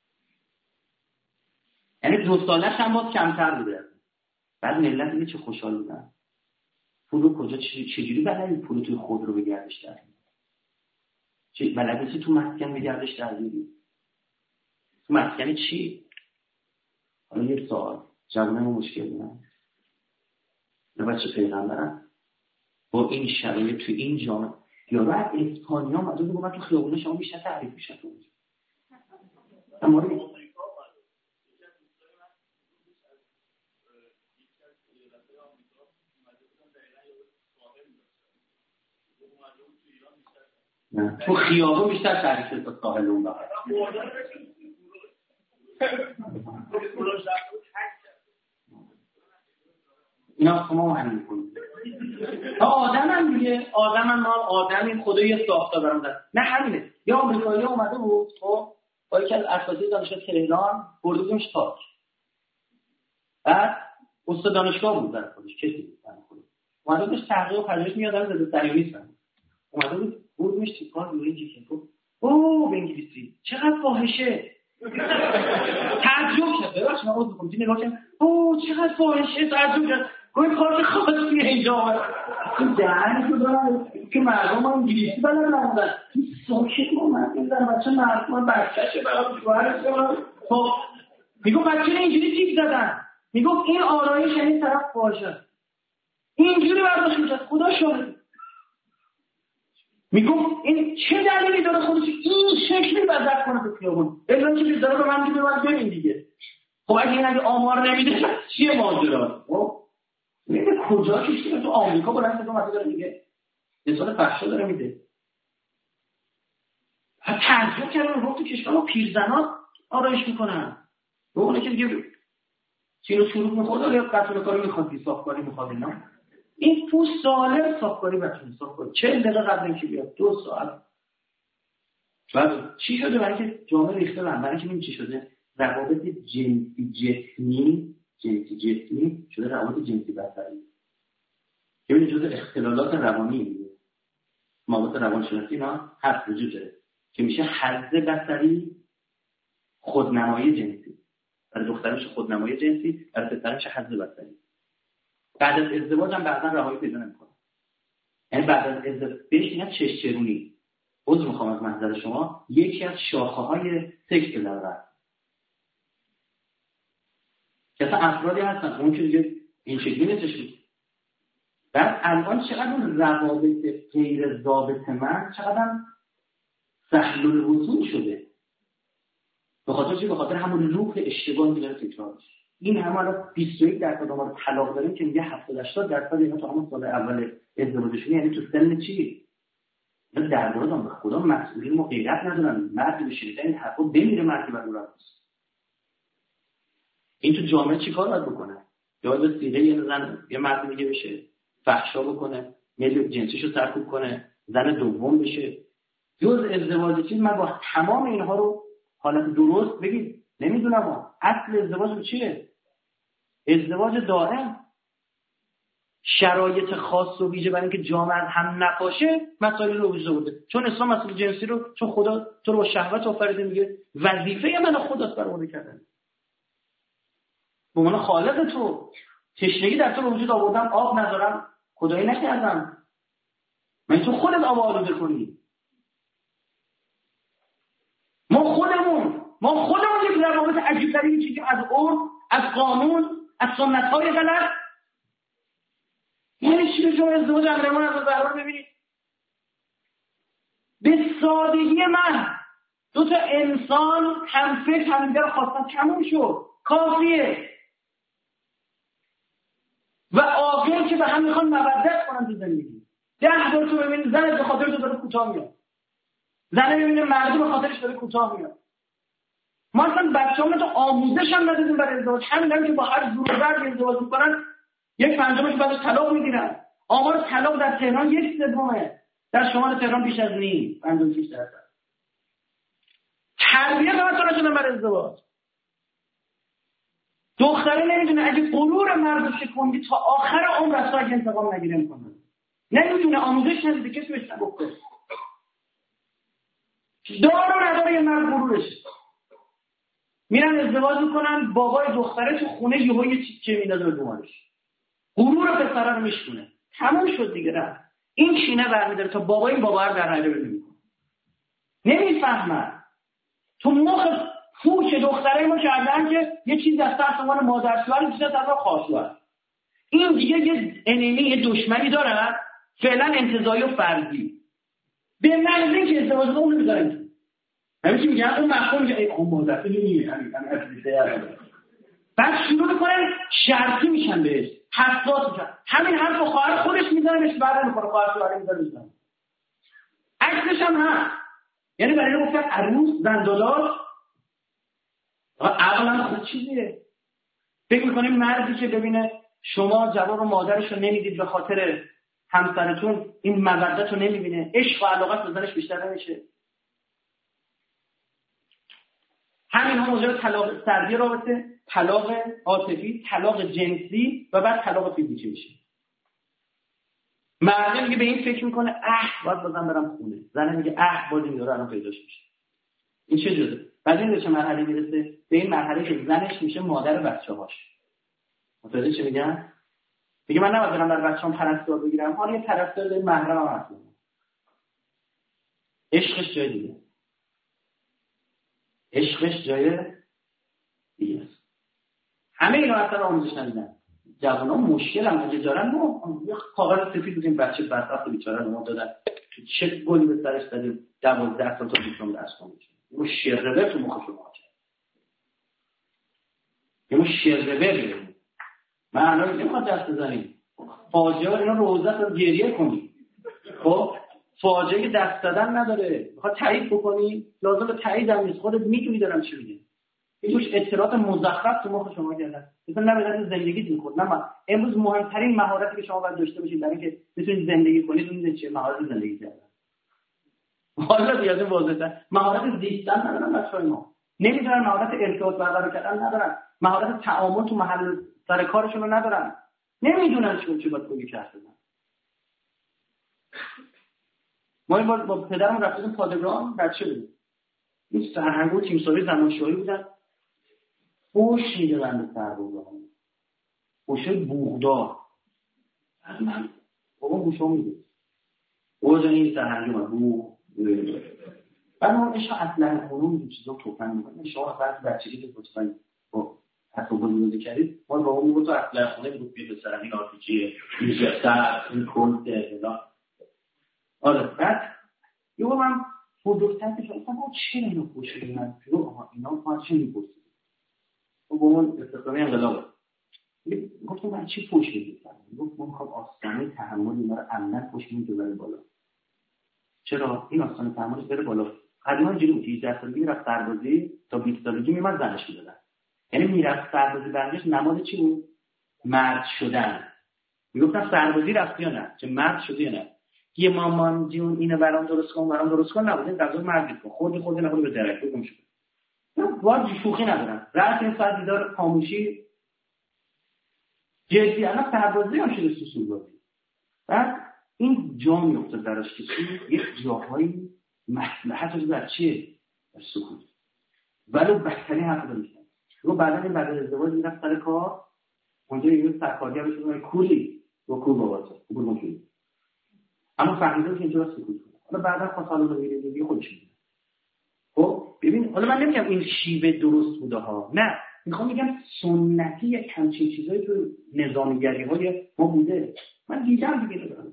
یعنی دو سالش هم باز کمتر بوده. بعد ملت اینه چه خوشحال بودن. پولو کجا چجوری بلدی پولو توی خود رو بگردش در چه بلدی تو مسکن بگردش در بیاری؟ تو مسکن چی؟ حالا یه سوال جوانه ما مشکل دارن نه بچه پیغمبرن با این شرایط تو این جامعه یا بعد اسپانیا مدون بگو من تو خیابونه شما بیشتر تعریف میشن تو اونجا اما رو نه تو خیابون بیشتر تعریف تا ساحل اون بقید اینا شما همین کنید آدم هم میگه آدم هم ما آدم این خدا یه ساخته برام داره نه همینه یا آمریکایی اومده بود خب با یکی از اساتید دانشگاه تهران برده بودیمش تاک بعد استاد دانشگاه بود در خودش کسی بود در خودش اومده بودش تحقیق و پژوهش میادن زده سریعی نیستن اومده بود بردیمش تیکار روی اینجی که گفت اوه به انگلیسی چقدر فاحشه تعجب کرد ببخش من عذر میخوام نگاه کنم اوه چقدر فاحشه تعجب کرد گوی کار خاصی اینجا آمد این دهنی که دارن که مردم ها انگلیسی بلد نبودن این ساکت ما مردم دارن بچه مردم بچهشه برای شوهرش کنن خب میگو بچه اینجوری تیک زدن میگو این آرایش یعنی طرف فاحشه اینجوری برداشت میشد خدا شاهد میگم این چه دلیلی داره خودش این شکلی بزرگ کنه تو خیابون الا که داره به من میگه من ببین دیگه خب اگه این اگه آمار نمیده چیه ماجرا خب میگه کجا کشیده تو آمریکا بلند شده اومده داره میگه مثال فحشا داره میده ها تعجب کردن رو تو کشور ما پیرزنا آرایش میکنن به اونه که دیگه چینو شروع میخواد یا قطعه کاری میخواد بی صافکاری میخواد اینا این تو ساله صافکاری بتونه صاف کنه چهل دقیقه قبل اینکه بیاد دو ساعت بعد چی شده برای که جامعه ریخته بند برای که این چی شده روابط جنسی جسمی جنسی جسمی شده روابط جنسی بصری که این جزء اختلالات روانی میده مواد روانشناسی اینا هست وجود داره که میشه حظ بصری خودنمایی جنسی برای دخترش خودنمایی جنسی برای پسرش حظ بصری بعد از ازدواج هم بعداً رهایی پیدا نمی‌کنه. یعنی بعد از ازدواج بهش میگن چشچرونی. عذر می‌خوام از محضر شما یکی از شاخه‌های سکس لغت. که اصلا افرادی هستن اون که دیگه این شکلی نیستش. بعد الان چقدر اون روابط غیر ضابطه‌مند چقدر سهل الوصول شده. به خاطر چی؟ به خاطر همون لوپ اشتباهی که داره تکرار میشه. این همه الان بیست و یک درصد ما رو طلاق داریم که میگه هفتاد هشتاد درصد اینا تو همون سال اول ازدواجشون یعنی تو سن چی؟ اینا درباره به خدا مسئولین ما غیرت ندارن مرد به شدت این حرفا بمیره مردی بر اون این تو جامعه چیکار باید بکنه؟ یا به سیغه یه زن یه مرد دیگه بشه فحشا بکنه میل جنسیشو سرکوب کنه زن دوم بشه جز ازدواج چیز من با تمام اینها رو حالت درست بگید نمیدونم ما اصل ازدواج چیه؟ ازدواج دائم شرایط خاص و ویژه برای اینکه جامعه هم نپاشه مسائل رو وجود آورده چون اسلام مسئله جنسی رو چون خدا تو رو با شهوت آفریده میگه وظیفه من خداست برآورده کردن به من خالق تو تشنگی در تو وجود آوردم آب ندارم خدایی نکردم من تو خودت آب آلوده کنی ما خودمون ما خودمون یک روابط عجیب تری چیزی از عرف از قانون از سنت‌های غلط. یعنی چی به شما ازدواج امیرالمومنین از زهرا ببینید؟ به سادگی من دو تا انسان هم فکر همدیگر رو خواستن، تموم شد، کافیه. و عاقل که به هم میخوان مودت کنن تو زندگی. ده بار تو ببینید زن به خاطر تو داره کوتاه میاد، زن ببینید مردم به خاطرش داره کوتاه میاد. ما اصلا بچه‌هامون تو آموزش هم ندادیم برای ازدواج. همین هم که با هر زور و زرقی ازدواج میکنن یک پنجمش بعدش طلاق میگیرن. آمار طلاق در تهران یک سومه، در شمال تهران بیش از نیم، پنجاه و شش درصد. تربیت هم نشدن برای ازدواج. دختره نمیدونه اگه غرور مرد شکوندی تا آخر عمر از اگه انتقام نگیره میکنه. نمیدونه، آموزش ندیده، کسی بهش نگفته. دارو نداره یه مرد غرورش. میرن ازدواج میکنن، بابای دختره تو خونه یهو یه چیزی میندازه به دومارش. غرور پسره رو میشونه. تموم شد دیگه. رفت. این کینه برمیداره تا بابای این بابا رو در نظر نمیکنه. نمیفهمن. تو مخ فوش دختره ما کردن که یه چیز از تحت عنوان مادرشوهر، یه چیز از طرف خواهرشوهر. این دیگه یه انمی، یه دشمنی دارن، فعلا انتزاعی و فرضی. به محض اینکه ازدواج اون نمیذارن. همین چی میگن اون مفهوم میگه ای اون مادر اینیه، همین همین اصلیه. بعد شروع میکنن شرطی میشن بهش، حساس میشن. همین حرفو خواهر خودش میزنه بهش بعد میخوره، خواهر شوهر میذاره میزنه. عکسش هم هست. یعنی برای گفتن عروس زن داداش اولا خود چیزیه. فکر میکنیم مردی که ببینه شما جواب مادرش رو نمیدید به خاطر همسرتون، این مودت رو نمیبینه، عشق و علاقت بزنش بیشتر نمیشه. همین هم موجب طلاق سردی رابطه، طلاق عاطفی، طلاق جنسی و بعد طلاق فیزیکی میشه. مرد میگه به این فکر میکنه اه باید بازم برم خونه، زن میگه اه باز این داره الان پیداش میشه. این چه جوره؟ بعد این به چه مرحله میرسه؟ به این مرحله که زنش میشه مادر بچه‌هاش. متوجه چی میگم؟ میگه من نباید برم بر بچه‌ام پرستار بگیرم، حالا یه پرستار محرم هم هست. عشقش جای دیگه. عشقش جای دیگه است. همه اینا اصلا آموزش ندیدن. جوونا مشکل هم اگه دارن، ما یه کاغذ سفید بودیم بچه بدبخت بیچاره رو ما دادن تو چه گلی به سرش دادیم دوازده سال تا دیپلم درس خونده. اون شربه تو مخ شما کرد. اون شربه ببینید. من الان نمیخواد دست بزنیم. فاجعه اینا روزه رو گریه کنی. خب فاجعه دست دادن نداره. میخواد تایید بکنی، لازم به تایید هم نیست. خودت میدونی دارم چی میگم. این توش اطلاعات مزخرف تو مخ شما کردن. مثلا نمیدونید زندگیت میخورد. نه امروز مهمترین مهارتی که شما باید داشته باشید برای اینکه بتونید زندگی کنید اون چیه؟ مهارت زندگی کردن. حالا بیاد واضحه. مهارت زیستن ندارن بچه‌های ما. نمیدونن مهارت ارتباط برقرار کردن ندارن. مهارت تعامل تو محل سر کارشون رو ندارن. نمیدونن چون چی باید بگی کردن. ما این بار با پدرم رفتیم پادگان بچه بودیم. این سرهنگو تیم سازی زمانشاهی بودن. خوش میده بنده سربازا. خوشه بوغدار. از من بابا گوشا میده. او جان این سرهنگو من بوغ. بعد ما اشا اصلا خونون این چیزا توفن میکنه. شما وقت بچگی که لطفاً با تصور بودی کردید، ما با اون میگفت تو اصلا خونه بود بیا به سرهنگ آرپیجی میشه سر این کنت اینا. آره بعد یه بار من بزرگتر که شما با چه اینو خوش میدن رو آها اینا ما چه میپرسید و با من استخدامی انقلاب گفتم من چی خوش میدیدم گفت من میخوام آستانه تحمل اینا رو عمدن خوش میده بره بالا. چرا این آستانه تحملش بره بالا؟ قدیما اینجوری بود هجده سالگی میرفت سربازی تا بیست سالگی میمد زنش میدادن. یعنی میرفت سربازی برنگش نماد چی بود؟ مرد شدن. میگفتن سربازی رفتی یا نه؟ چه مرد شدی یا نه؟ یه مامان جون اینو برام درست کن برام درست کن نبود این قضا مردی کن خودی خودی نبود به درک بگم شد. واجی شوخی ندارن. رأس این ساعت دیدار خاموشی جدی الان سربازی هم شده سوسول بازی. بعد این جا میفته درش که یک جاهایی مصلحت رو در چیه؟ در سکوت. ولی بدترین حرف رو میشن. رو بعدا این بعد از ازدواج میرفت سر کار اونجا یه سرکارگر بهش میگه کولی و کول باباته کول ماشین. اما فهمیدم که اینجا سکوت کنه. حالا بعدا خاصالو رو میگه دیگه خودش میگه. خب ببین حالا من نمیگم این شیوه درست بوده ها. نه میخوام بگم سنتی یک همچین چیزایی تو نظامیگری های ما بوده. من دیدم دیگه دارم.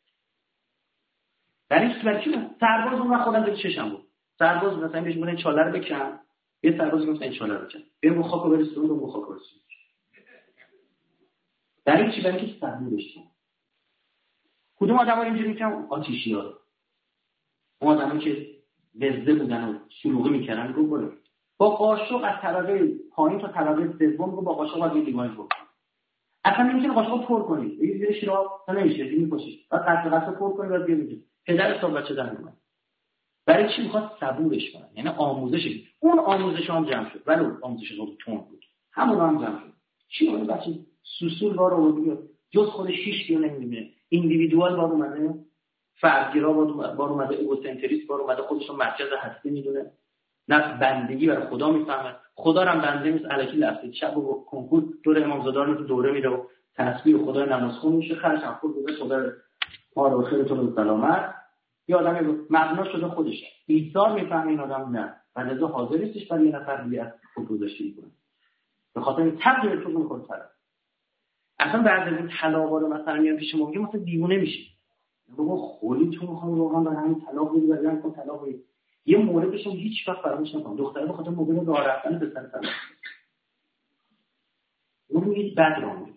برای چی برای چی سرباز اون وقت خودم به چشم بود. سرباز مثلا بهش میگن چاله رو بکن، یه سرباز گفت این چاله رو بکن. بریم خاکو برسون رو خاک برسون. برای چی؟ برای اینکه صبور بشیم. کدوم آدم‌ها اینجوری میگن آتشی‌ها. اون آدمایی که وزده بودن و شلوغی میکردن رو برو. با قاشق از طبقه پایین تا طبقه سوم رو با قاشق از دیوار بکن. اصلا نمی‌تونی قاشق پر کنی. یه زیرش را تا نمیشه، دیگه می‌پاشی. بعد قطع قطع پر کنی بعد بیاری. پدر تا بچه در میاد. برای چی میخواد صبورش کنن؟ یعنی آموزش. اون آموزش هم جمع شد. ولی اون آموزش رو تون بود. همون هم جمع شد. چی اون بچه سوسول وار آورد جز خودش هیچ کیو نمی‌بینه. ایندیویدوال وار اومده، فردگرا وار اومده، ایگوسنتریست وار اومده، خودش رو مرکز هستی میدونه. نه بندگی برای خدا میفهمه. خدا رو هم بنده نیست، الکی لفظی شب و کنکور دور امام زاده رو تو دوره میره و تسبیح خدا نماز خون میشه، خرج هم خود بوده خدا ما رو خیر تو رو سلامت. یه آدم مبنا شده خودشه. ایثار میفهمه این آدم نه. بعد از حاضر نیستش برای یه نفر دیگه از خود گذاشته میکنه. به خاطر این تبلیغ تو میکنه طرف. اصلا بعد از این طلاق رو مثلا میاد پیش ما میگه مثلا دیوونه میشی. بابا خولی تو میخوام واقعا برای همین طلاق بدی برای همین طلاق بدی. یه موردش هم هیچ وقت فراموش نکن. دختره به خاطر موقع راه رفتن به سر طلاق. اون میگه بد راه میره.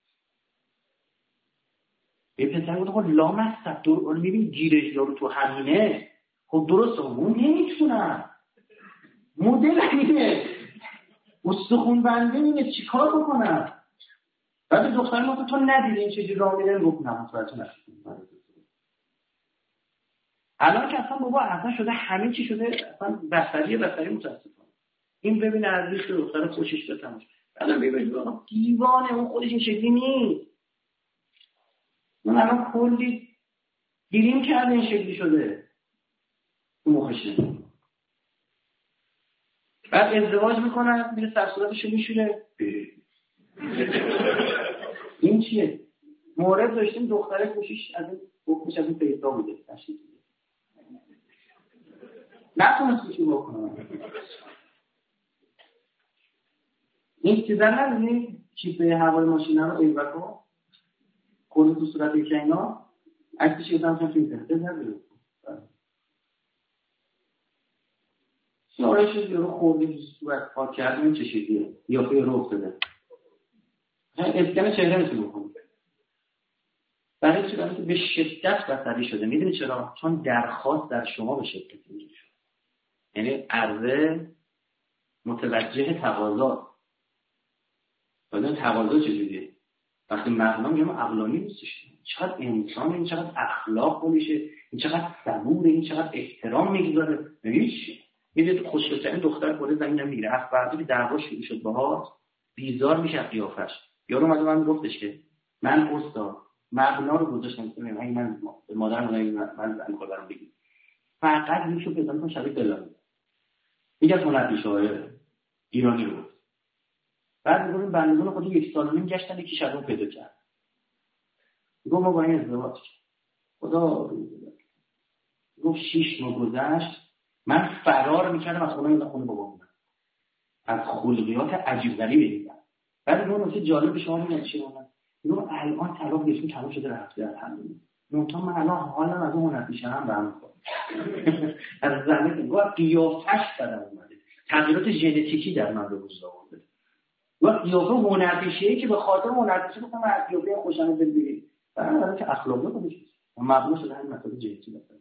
یه پسر بود خب لامصب دور میبین گیرش رو تو همینه. خب درسته اون نمیتونم. مدل همینه. استخون بنده اینه چیکار بکنم؟ بعد دختر ما تو ندیدی این چیزی راه میره گفت نه متوجه نشدم. الان که اصلا بابا اصلا شده همین چی شده اصلا بصریه بصری متاسفانه. این ببین ارزش دختر خوشش بتماش. بعدم ببین بابا دیوانه اون خودش این شکلی نیست. اون الان کلی گیریم کرده این شکلی شده. اون مخشه. بعد ازدواج میکنن میره سر صورتشو میشوره. این چیه؟ مورد داشتیم دختره خوشش از این خوشش از این پیدا بوده. نتونست چی بکنه. این چیزا ندیدی؟ چیپ هوای ماشین رو ایوکو کل تو صورت اینا عکسش یادم چون توی اینترنت نذارید. شورش رو خوردی صورت پاک کردن چه شکلیه؟ یا پی رو افتاده. اسکن چهره میتونی بکنی. برای چی؟ برای که به شدت بصری شده. میدونی چرا؟ چون درخواست در شما به شدت میشه. یعنی عرضه متوجه تقاضا. بعدن تقاضا چجوریه؟ وقتی مغنا میگم عقلانی نیستش. چقدر انسان، این چقدر اخلاق میشه، این چقدر صبوره، این چقدر احترام میگذاره. ببینید میگه خوشگل‌ترین دختر بالا زمین میره. از وقتی که دعوا شروع شد باهاش بیزار میشه قیافش. یارو اومد من گفتش که من استاد مغنا رو گذاشتم میگم من من مادرم من من زن خودم بگم فقط میشو پیدا کنم شبیه دلم. میگه هنر شاعر ایرانی رو. بعد میگم بندگان خودی یک سال و نیم گشتن یکی شبو پیدا کرد. گفت ما با این ازدواج خدا گفت شیش ماه گذشت من فرار میکردم از خونه این خونه بابام. از خلقیات عجیب غریبی دیدم. بعد اون نکته جالب شما میگم چی بود؟ میگم الان طلاق گرفتم تمام شده رفته الحمدلله. منتها من الان حالم از اون نتیجه هم برام خورد. از زمین گفت قیافش بدم اومده. تغییرات ژنتیکی در من به وجود آورده. و قیافه هنرپیشه‌ای که به خاطر هنرپیشه گفتم از قیافه خوشم دل بگیرید. برای که اخلاقی خودش مبنا شده همین مسائل ژنتیکی مثلا.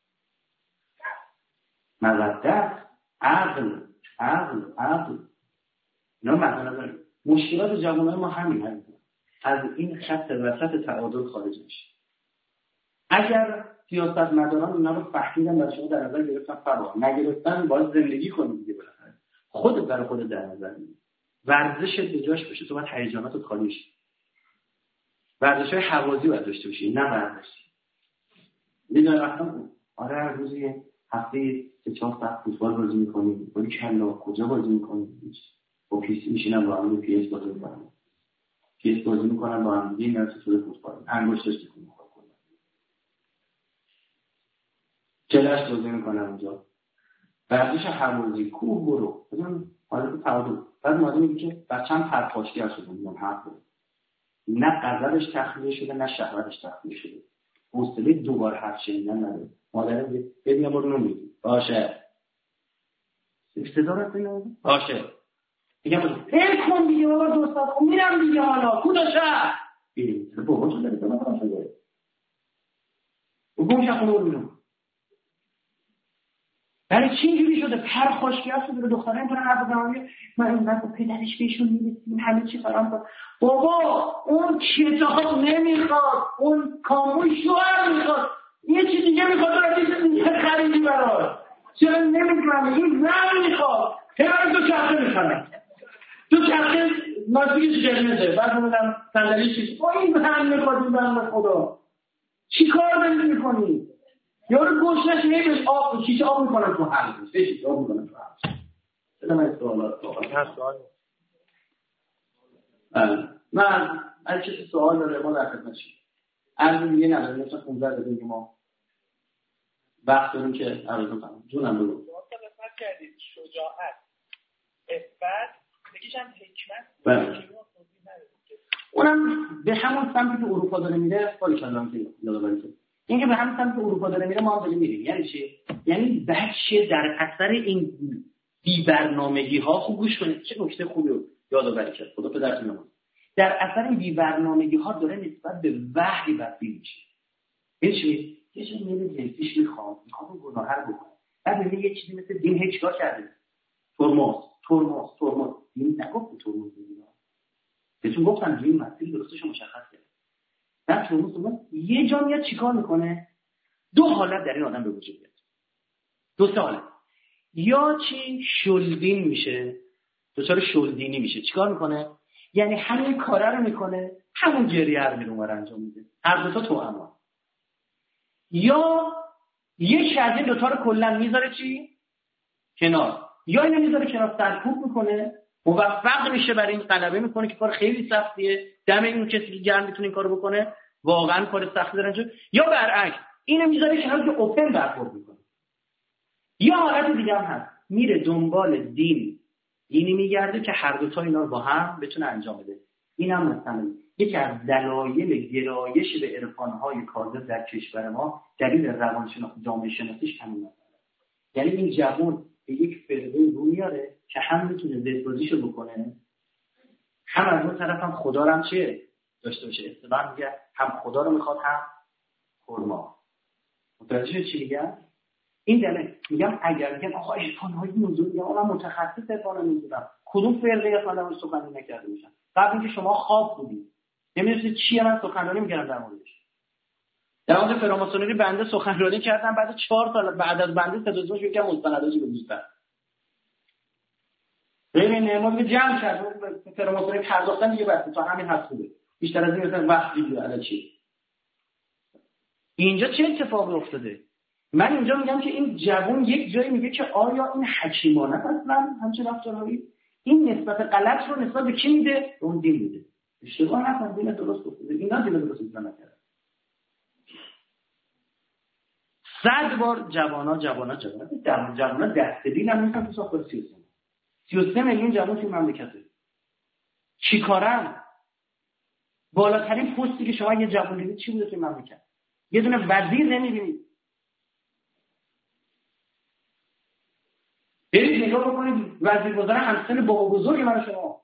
مودت، عقل، عقل، عقل. نه مثلا مشکلات جوانان ما همین هست. از این خط وسط تعادل خارج میشه. اگر سیاستمداران اینا رو فهمیدن و شما در نظر گرفتن فرار نگرفتن باید زندگی کنید دیگه بالاخره. خودت برای خودت در نظر بگیر. ورزشت به جاش بشه تو باید هیجاناتت خالی شه. ورزش‌های حوازی باید داشته باشی نه ورزش. میدونی اصلا آره هر روزی هفته سه چهار ساعت فوتبال بازی می‌کنی. ولی کلا کجا بازی می‌کنی؟ با پیس میشینم با هم پیس بازی می‌کنم. پیس بازی می‌کنم با هم دیگه میاد تو فوتبال. انگشتش تکون می‌خوره. کلاس بازی می‌کنم اونجا. ورزش حوازی کوه برو. ببین حالت تعادل. بعد اومده میگه که بچه‌م پرخاشگر شده، میگم حق داره. نه غضبش تخلیه شده نه شهوتش تخلیه شده. حوصله دوباره حرف شنیدن نداره. مادرم میگه ببین برو نون میگی. باشه. استعداد داره؟ باشه. میگم ای کن دیگه بابا دوست دارم میرم دیگه حالا کجاشه؟ ببین بابا تو داری تو نکنم شده. بگم شخص رو ببینم. برای چی اینجوری شده؟ پرخاشگر شده به دختره اینطور حرف بزنه من اینقدر با پدرش بهشون میرسیم همه چی فرام کنم. بابا اون کتاب نمیخواد، اون کاموی شوهر میخواد، یه چیز دیگه میخواد، برای چیز دیگه خریدی براش. چرا نمیکنم؟ این زن میخواد، هر دو چرخه میخواد. دو چرخه نازوی جرمزه، بعد میدم صندلی چیز. با این زن میخواد این زن به خدا. چی کار داری میکنی؟ یارو گوشنش نمیش آب شیشه آب میکنن تو حلقش بشید آب میکنن تو حلقش. چرا من سوالات سوال من اگه کسی سوال داره ما در خدمتشیم. عرض دیگه نداره مثلا خونده داریم که ما وقت داریم که عرض کنم. جونم بگو. واسه قسمت کردید شجاعت، عفت، بگیشم حکمت. بله. اونم به همون سمتی که اروپا داره میره خالی کلام که یادآوری کنید. این که به همون سمتی که اروپا داره میره ما هم داریم میریم. یعنی چی؟ یعنی بچه در اثر این بی برنامگی ها خوب گوش کنید. چه نکته خوبی رو یادآوری کرد. خدا پدرتون نماز. در اثر این بی برنامگی ها داره نسبت به وحی بدبین میشه. یعنی چی؟ یه چیزی میگه جنسیش میخواد، میخواد گناه رو بکنه. بعد میگه یه چیزی مثل دین هیچ کار کرده. ترمز، ترمز، ترمز. دین نگفت ترمز میگه. بهتون گفتم دین مسئله درستش مشخص کرد. در ترمز یه جا میاد چیکار میکنه؟ دو حالت در این آدم به وجود میاد. دو تا حالت. یا چی شلدین میشه، دچار شلدینی میشه. چیکار میکنه؟ یعنی همین کاره رو میکنه، همون گریه رو میرونه انجام میده. هر دو تا تو اما. یا یک از این دو تا رو کلا میذاره چی؟ کنار. یا اینو میذاره کنار سرکوب میکنه، موفق میشه برای این غلبه میکنه که کار خیلی سختیه. دم این کسی که گرم میتونه این کارو بکنه، واقعا کار سختی داره انجام. یا برعکس اینو میذاره کنار که اوپن برخورد میکنه. یا حالت دیگه هم هست، میره دنبال دین دینی میگرده که هر دو تا اینا رو با هم بتونه انجام بده. این هم مثلا یکی از دلایل گرایش به عرفان‌های کاذب در کشور ما دلیل روانشناسی جامعه شناسیش همین است. یعنی این جوان به یک فرقه رو میاره که هم میتونه زدبازیشو بکنه، هم از اون طرف هم خدا رو هم چه داشته باشه. اصطلاحاً میگه هم خدا رو میخواد هم خرما. متوجه چی میگم؟ این دلیل میگم اگر میگم آقا عرفان‌های نزول، میگم من متخصص عرفان نزولم، کدوم فرقه از من سخنرانی نکرده میشن؟ قبل اینکه شما خواب بودید نمیدونید چیه من سخنرانی میکردم در موردش. در مورد فراماسونری بنده سخنرانی کردم، بعد چهار سال بعد از بنده تدریسش یکم مستنداتی گذاشتم. ببین نماد جمع کرد فراماسونری پرداختن دیگه بس تا همین حد خوبه. بیشتر از این مثلا وقت دیگه الان چی؟ اینجا چه اتفاقی افتاده؟ من اینجا میگم که این جوان یک جایی میگه که آیا این حکیمانه اصلا همچین رفتارهایی؟ این نسبت غلط رو نسبت به کی میده؟ اون دین میده. اشتباه نکن، دین درست گفته. اینا دین درست نکرده. صد بار جوانا جوانا جوانا در جوانا دست دین هم میگن تو ساختار سی و سه سی و سه میلیون جوان توی مملکته. چی کارن؟ بالاترین پستی که شما یه جوان دیدید چی بوده توی مملکت؟ یه دونه وزیر نمیبینید. برید نگاه بکنید وزیرگذار همسن بابا بزرگ من شما.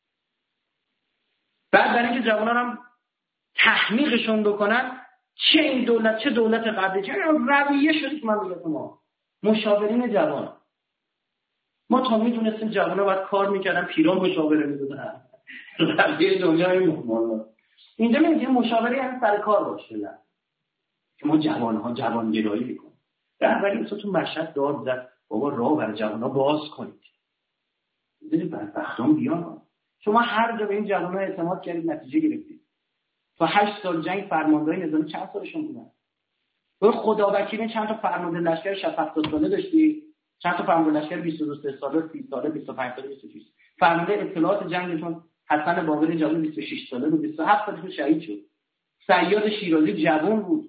بعد برای اینکه جوانان هم تحمیقشون بکنن، چه این دولت چه دولت قبلی چه رویه شدی که من میگم ما مشاورین جوان ما تا میدونستیم جوان‌ها باید کار میکردن پیران مشاوره میدادن رویه دنیای مهمانا. اینجا میگیم مشاوره یعنی سر کار باشه نه که ما جوان‌ها جوانگرایی میکنیم. رهبری تو مشهد داد زد بابا راه برای جوان‌ها باز کنید. دیدید بدبختان بیان. شما هر جا به این جوان‌ها اعتماد کردید نتیجه گرفتید. تا هشت سال جنگ فرماندهای نظامی چند سالشون بودن؟ تو خداوکیل چند تا فرمانده لشکر شصت هفتاد ساله داشتی؟ چند تا فرمانده لشکر بیست و دو ساله، سی ساله، بیست و پنج ساله، بیست و شش. فرمانده اطلاعات جنگشون حسن باقری جوان بیست و شش ساله بود، بیست و هفت سالش شهید شد. صیاد شیرازی جوان بود.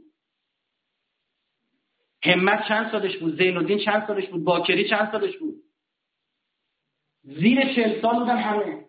همت چند سالش بود؟ زین الدین چند سالش بود؟ باکری چند سالش بود؟ زیر چهل سال بودن همه.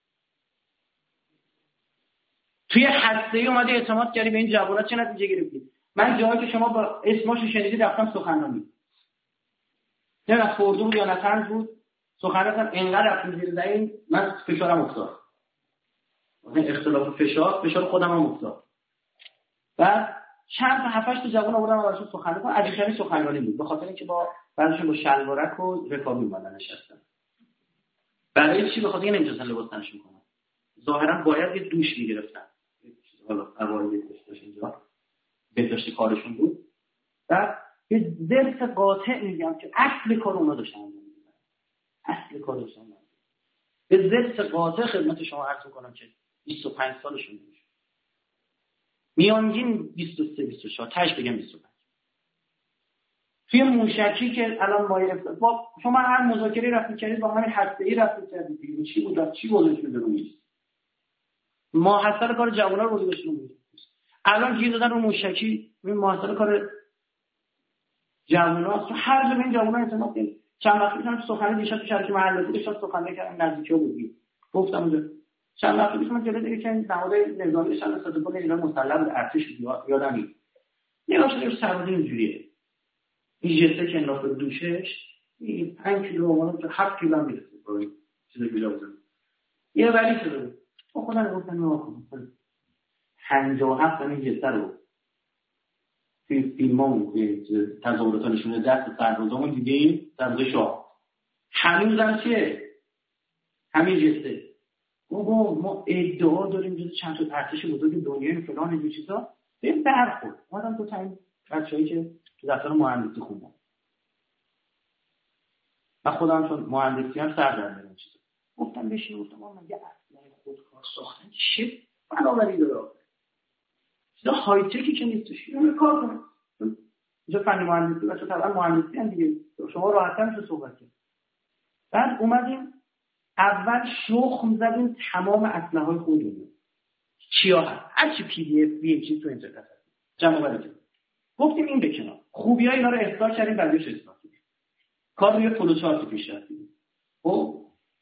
توی هسته‌ای اومده اعتماد کردی به این جوونا، چه نتیجه گرفتی؟ من جایی که شما با اسمشو شنیدید رفتم سخنرانی. نه از خورده بود یا نتنز بود، سخنرانم انقدر رفتم زیر زمین من فشارم افتاد. این اختلاف فشار، فشار خودم هم افتاد. بعد چند تا هفتش تا جوان آوردم براشون سخنرانی کنم. عجیب‌ترین سخنرانی بود، به خاطر اینکه با بعضیشون با شلوارک و رکابی اومدن نشستن. برای چی؟ به خاطر اینکه نمی‌تونستن لباس تنشون کنن. ظاهرا باید یه دوش می‌گرفتن. حالا قواعد داشت اینجا بهداشتی کارشون بود. و یه درس قاطع میگم که اصل کار اونا داشتن انجام میدادن. اصل کار داشتن. به درس قاطع خدمت شما عرض می‌کنم که بیست و پنج سالشون میشه. میانگین بیست و سه بیست و چهار، تاش بگم بیست و پنج. توی موشکی که الان ما با شما هر مذاکره رفتید کردید با همین هسته‌ای رفتید کردید، چی بود چی گذاشت شده رو میز. ما حاصل کار جوونا رو گذاشتیم رو میز. الان گیر دادن رو موشکی، این محصول کار جوونا، هر جا این جوونا اعتماد کنید. چند وقتی پیش من سخنرانی دیشب تو شرکت محلی داشتم سخنرانی کردم، نزدیکا بود. گفتم اونجا چند وقتی پیش من جلوی دیگه که نهاد نظامی نشان استفاده ایران مسلح بود، ارتش یادم میاد. نگاه شده سرباز اینجوریه. این جسته که انداخته دوشش، این پنج کیلو اون تو هفت کیلو هم میرسه. برای چیزی بیلا بزن. یه ولی شده. با خودم گفتم نگاه کن. پنجاه و هفت تا این جسته رو توی فیلم‌ها که تظاهرات نشونه دست سربازامون دیدیم، سرباز شاه. هنوزم چیه؟ همین جسته. بابا ما ادعا داریم جز چند تا ارتش بزرگ دنیای فلان اینجور چیزا بهم برخورد. اومدم تو تایم بچه‌ای که تو دفتر مهندسی خوندن. من خودم چون مهندسی هم سر در میارم چیزا. گفتم بشین، گفتم ما مگه اصلا خودکار ساختن چه بنابراین داره. چیزا های تکی که نیستش. اینو کار کنه. اینجا فن مهندسی بچه‌ها طبعا مهندسی هم دیگه. شما راحت‌تر میشه صحبت کنید. بعد اومدیم اول شخم زدیم تمام اسلحه‌های خودمون. چیا هست؟ هر چی پی دی اف بی چیز تو اینترنت هست. جمع آوری گفتیم این به کنار. خوبی‌های اینا رو اصلاح کردیم، بعدش اصلاح کردیم. کار روی فلوچارت پیش رفتیم. خب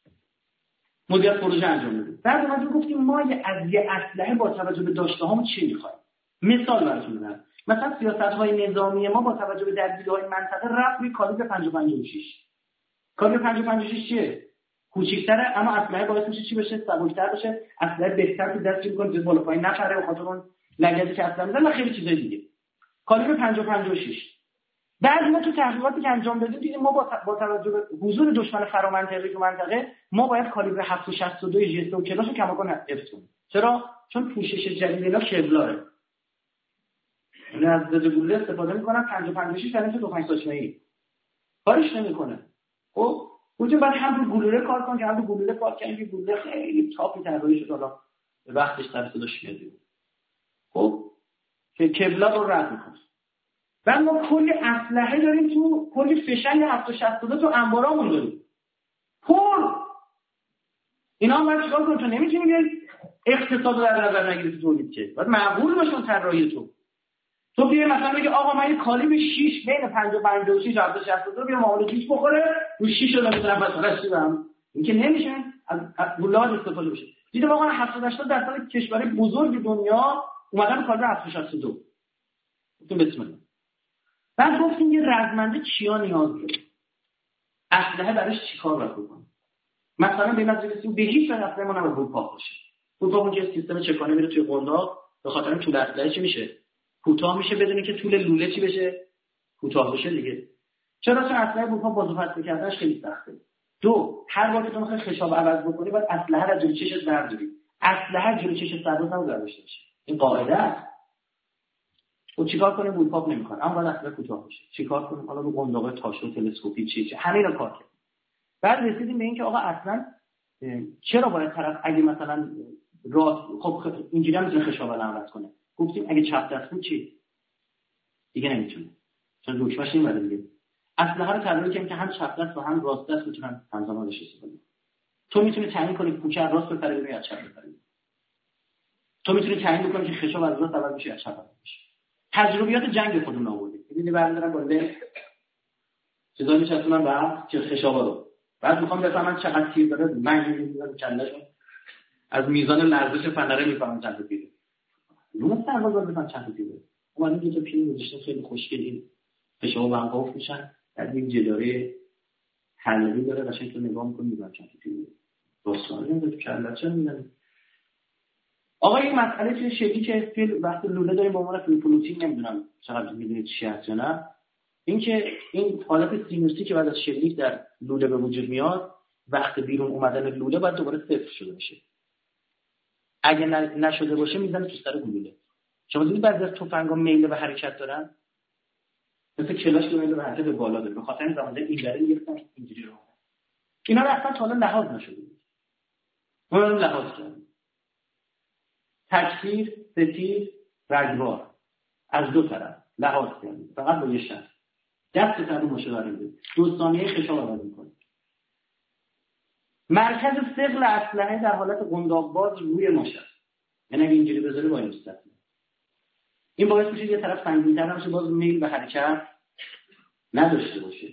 مدیر پروژه انجام دادیم. بعد اومدیم گفتیم ما از یه اسلحه با توجه به داشته‌هامون چی می‌خوایم؟ مثال براتون بزنم. مثلا سیاست‌های نظامی ما با توجه به درگیری‌های منطقه رفت روی کالیبر پنج و پنج و شش. کالیبر پنج و پنج و شش چیه؟ کوچیک‌تره اما اسلحه باعث میشه چی بشه؟ سبک‌تر بشه، اسلحه بهتر تو دست می‌کنه که بالا پایین نپره به خاطر اون لگدی که اصلا می‌زنه و خیلی چیزای دیگه. کالیبر پنج و پنج و شش. بعد ما تو تحقیقاتی که انجام دادیم دیدیم ما با با توجه به حضور دشمن فرامنطقه‌ای تو منطقه ما باید کالیبر هفت و شصت و دو جست و کلاشو کماکان حفظ کنیم. چرا؟ چون پوشش جدید اینا کevlarه. یعنی از ضد گلوله استفاده می‌کنن پنج و پنج و شش یعنی تو پنج ساچمه‌ای. کارش نمی‌کنه. خب گفتیم بعد هم رو گلوله کار کن که هم رو گلوله کار کنیم که گلوله خیلی تاپی طراحی شد حالا به وقتش سر صداش میاد. خب که کevlar رو رد می‌کنه. بعد ما کلی اسلحه داریم تو کلی فشنگ هفت و شصت و دو تو انبارامون داریم. پر اینا هم باید چیکار کنیم؟ تو نمی‌تونی بیای اقتصاد رو در نظر نگیری تو تولید که. باید معقول باشه اون طراحی تو. تو بیای مثلا بگی آقا من یه کالیبر شش بین پنج و پنج و شش هفت و شصت و دو بیام معامله پیش بخوره رو شش رو نمی‌تونم مثلا چی برام. این که نمیشه از گلاد استفاده بشه. دیدم آقا هفتاد هشتاد درصد کشورهای بزرگ دنیا اومدن کالیبر هفت و شصت و دو. تو بسم الله. بعد گفتیم یه رزمنده چیا نیاز داره؟ اسلحه براش چیکار باید بکنه؟ مثلا به نظر رسید به هیچ وجه اسلحه ما نباید پاک باشه. پاک که سیستم چکانه میره توی قنداق به خاطر این طول اسلحه چی میشه؟ کوتاه میشه بدون که طول لوله چی بشه؟ کوتاه بشه دیگه. چرا؟ چون اسلحه بوپا بازو پس کردنش خیلی سخته. دو، هر بار که تو میخوای خشاب عوض بکنی باید اسلحه رو جلوی چشت برداری. اسلحه جلوی چش سرباز نباید داشته باشه. این قاعده است. و چیکار کنیم؟ بولپاپ نمی‌کنه اما باید اصلا کوتاه بشه. چیکار کنیم؟ حالا رو قنداق تاشو تلسکوپی چی چی همین رو کار کنیم. بعد رسیدیم به این که آقا اصلا چرا باید طرف اگه مثلا راست خب اینجوری هم میتونه خشاب عوض کنه. گفتیم اگه چپ دست بود چی؟ دیگه نمیتونه. چون دکمه‌ش این ولی دیگه. اسلحه رو طراحی کردیم که هم چپ دست و هم راست دست میتونن همزمان استفاده کنن. تو میتونی تعیین کنی کوچه راست بپره یا چپ بپره. تو میتونی تعیین کنی که خشاب از راست عوض بشه یا چپ عوض بشه. تجربیات جنگ خودمون آوردیم. دیدی برمی‌دارن با چیزا میچسبونن به هم که خشابا رو. بعد میخوام بفهمن چقدر تیر داره، من میذارم کلهشون از میزان لرزش فنره میفهمن چند تا تیره. لومو سربازا بزن چند تا تیره. اومدن دو تا پیر گذاشتن خیلی خوشگلی، فشار و هم قاف میشن، بعد این جداره حلقی داره قشنگ تو نگاه می‌کنی میذارن چند تا تیره. داستان نمیده کله چه میدن. آقا این مسئله چه شکلی که فیل وقتی لوله داریم به عنوان فیلوپلوتین نمیدونم چقدر میدونید چی هست یا نه، این که این حالت سینوسی که بعد از شلیک در لوله به وجود میاد وقتی بیرون اومدن لوله باید دوباره صفر شده باشه. اگه نشده باشه میزنه تو سر لوله. شما دیدید بعضی از تفنگ‌ها میل به حرکت دارن، مثل کلاش که میل به حرکت به بالا داره، به خاطر این زمانه این داره گرفتن اینجوری رو. اینا رو اصلا تا حالا لحاظ نشده بود. ما رو لحاظ کردیم. تکثیر، ستیر، رگبار از دو طرف لحاظ کردیم. فقط با یه شرط. دست رو مشاوره میده. دو ثانیه فشار آورد میکنه. مرکز ثقل اسلحه در حالت قنداق باز روی ماشه. یعنی اگه اینجوری بذاره با این استفاده. این باعث میشه یه طرف سنگین‌تر بشه، باز میل به حرکت نداشته باشه.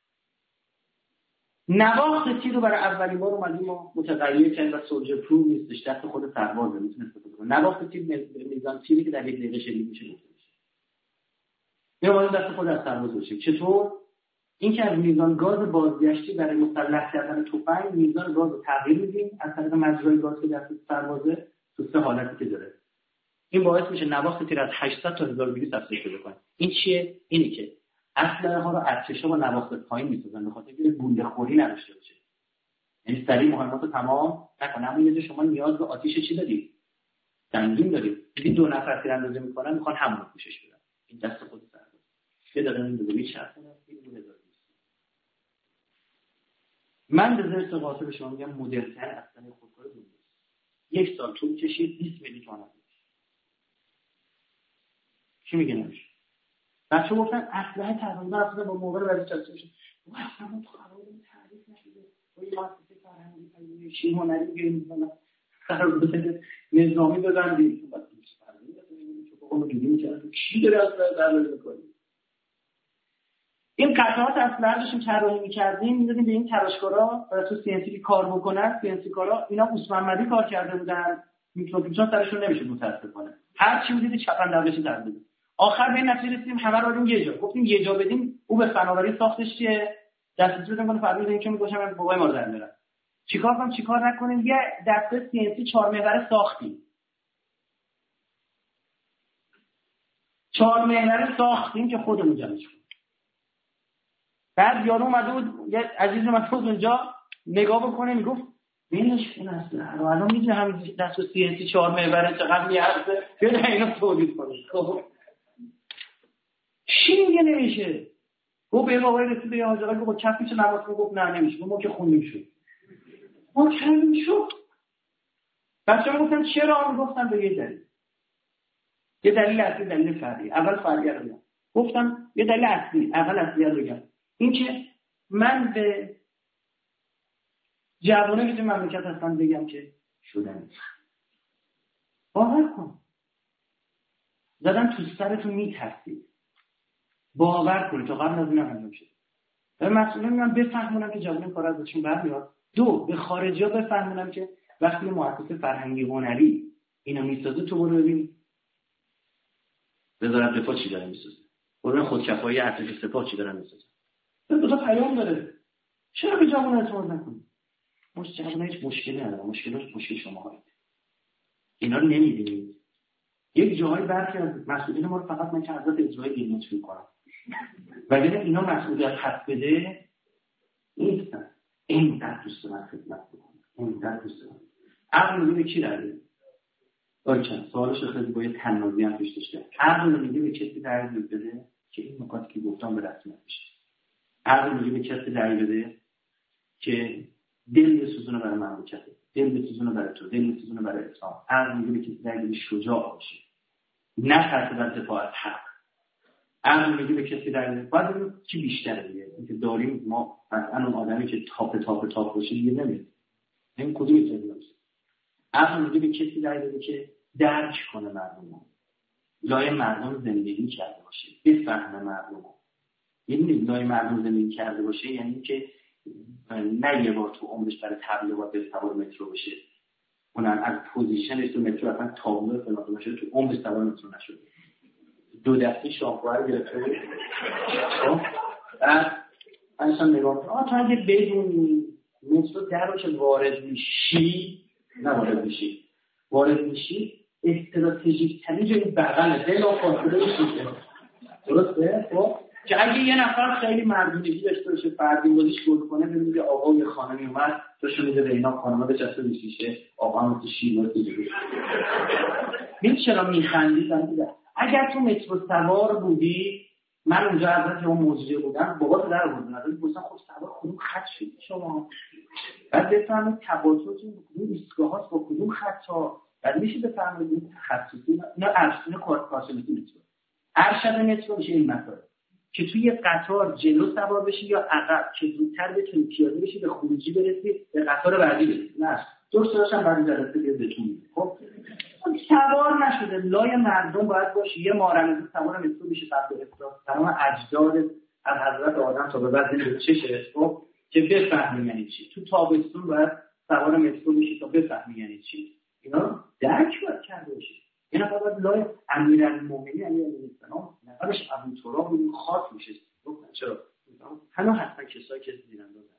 نواخت تیر رو برای اولین بار اومدیم و متغیر کردیم و سولجر پرو نیستش، دست خود سربازه میتونه استفاده کنه. نواخت تیر میزان تیری که در یک دقیقه شلیک میشه میشه. یا باید دست خود از سرباز باشه. چطور؟ این که از میزان گاز بازگشتی برای مسلح کردن تفنگ میزان گاز رو تغییر میدیم از طریق مجرای گاز که در سربازه تو سه حالتی که داره. این باعث میشه نواخت تیر از هشتصد تا هزار و دویست افزایش پیدا کنه. این چیه؟ اینی که اسلحه ها رو ارتشا با نواخت پایین میسازن به خاطر اینکه گوله خوری نداشته باشه. یعنی سریع مهمات رو تمام نکنه. اما یه شما نیاز به آتش چی دارید؟ سنگین دارید. دیدی دو نفر تیراندازی میکنن میخوان همون پوشش بدن. این دست خود سرباز. یه دقیقه این دو چرخ هست. من به ذات قاطع به شما میگم مدرن‌تر اصلا خودکار بود. یک سال طول کشید بیست میلیون تومان. چی میگه نمیشه؟ بچه گفتن اسلحه تقریبا اصلا با موقع ولی چسته میشه. ما اصلا تو قرارداد تعریف نشده. با یه واسطه فرهنگی پژوهشی هنری گیریم می‌کنن. قرارداد نظامی ببندید. بعد فرهنگی تو اونو دیدیم که چی داره اصلا درباره می‌کنی؟ این قطعات اسلحه داشتیم طراحی می‌کردیم، می‌دادیم به این تراشکارا برای تو سی ان سی کار بکنن. سی ان سی کارا اینا عثمانمدی کار کرده بودن، میکروفیچا سرشون نمیشه متأسفانه. هر چی می‌دید چپن دبلش در بود. آخر به این نتیجه رسیدیم همه رو بدیم یه جا. گفتیم یه جا بدیم، او به فناوری ساختش چیه؟ دسترسی بدیم کنه فرض این که میگوشم بابای ما رو در میارن. چیکار کنم چیکار نکنیم؟ یه دسته سی ان سی چهار محور ساختیم. چهار محور ساختیم که خودمون جمعش کنیم. بعد یارو اومده بود، یه عزیز من بود اونجا نگاه بکنه میگفت بینش این اصلا رو الان میگه همین دسته سی ان سی چهار محور چقدر میارزه؟ بیا اینو تولید کنیم. خب چی میگه نمیشه؟ گفت به آقای رسید به حاجقه گفت با کف میشه نماز گفت نه نمیشه. ما که خوندیم شد. ما کردیم شد. بچه‌ها گفتن چرا؟ گفتن به یه دلیل. یه دلیل اصلی دلیل فرعی. اول فرعی رو میگم. گفتم یه دلیل اصلی، اول اصلی رو بگم. این که من به جوانه که مملکت هستن بگم که شدن. باور کن. زدن تو سرتون میترسید. باور کنید تا قبل از این انجام شد. به مسئولین میگم بفهمونم که جوانان کار ازشون برمیاد. دو به خارجی‌ها بفهمونم که وقتی مؤسسه فرهنگی هنری اینا میسازه تو برو ببین وزارت دفاع چی داره میسازه. برو خودکفایی ارتش سپاه چی داره میسازه. دو تا پیام داره. چرا به جوانان اعتماد نکنید؟ مش جوانان هیچ مشکلی نداره. مشکلش مشکل شماست. اینا رو نمی‌بینید. یک جایی برخی از مسئولین ما رو فقط من که حضرت اجرای دیموت می‌کنم. وگرنه اینا مسئولیت حد بده نیستن. این در دوست من خدمت بکنم. این در دوست من. عقل میگه کی داره؟ آچا سوالش خیلی با یه تنازی هم پیش داشته. عقل میگه به کسی درد بده که این نکاتی که گفتم به رسمیت بشه. عقل میگه به کسی درد بده که دل بسوزونه برای مملکت، دل بسوزونه برای تو، دل بسوزونه برای اسلام. عقل میگه به کسی درد بده شجاع باشه. نه ترس در دفاع از حق. عقل میگه به کسی درد باید ببینیم چی بیشتره دیگه. اینکه داریم ما مثلا اون آدمی که تاپ تاپ تاپ باشه دیگه نمیاد. این کدوم میتونه باشه؟ عقل میگه به کسی درد بده که درک کنه مردم. لای مردم زندگی کرده باشه. بفهمه مردم. یعنی لای مردم زندگی کرده باشه یعنی که نه یه بار تو عمرش برای تبلیغات به سوار مترو بشه، اونم از پوزیشنش تو مترو اصلا تابلو فلان نشده، تو عمرش سوار مترو نشده، دو دستی شاهکار گرفته. خب بعد منشان نگاه کنم آه تو اگه بدونی مترو درش وارد میشی، نه وارد میشی، وارد میشی استراتژیک ترین جای بغله بلا فاصله میشه، درسته؟ خب که اگه یه نفر خیلی مردونگی داشته باشه فردین بازیش گل کنه ببینید که آقا یه خانمی اومد داشته میده به اینا، خانم‌ها بچسته میشه، آقا هم تو شیر واسه دیگه. ببین چرا میخندید؟ اگر تو مترو سوار بودی، من اونجا حضرت اون موجوده بودم، بابا در بود نداری بودم، خب سوار کدوم خط شد شما؟ بعد بفهمید تباطؤتون با کدوم ایستگاهات با کدوم خطا، بعد میشه بفهمید تخصصی نه ارشد کارشناسی مترو. ارشد مترو میشه این مسائل که توی قطار جلو سوار بشی یا عقب که زودتر بتونی پیاده بشی به خروجی برسی به قطار بعدی برسی. نه درست داشتم بعد جلسه بیاد بهتون. خب سوار نشده لای مردم باید باشی، یه مارمزی سوار مترو بشه قبل افتاد تمام اجداد از حضرت آدم تا به بعد به چشه، خب که بفهمی یعنی چی. تو تابستون باید سوار مترو بشی تا بفهمی یعنی چی. اینا درک باید کرده باشی. اینا باید لای امیرالمومنین علی علیه السلام نقبش ابو تراب بود خاص میشه. گفتن چرا؟ هنوز حتما کسایی که دیدن دادن.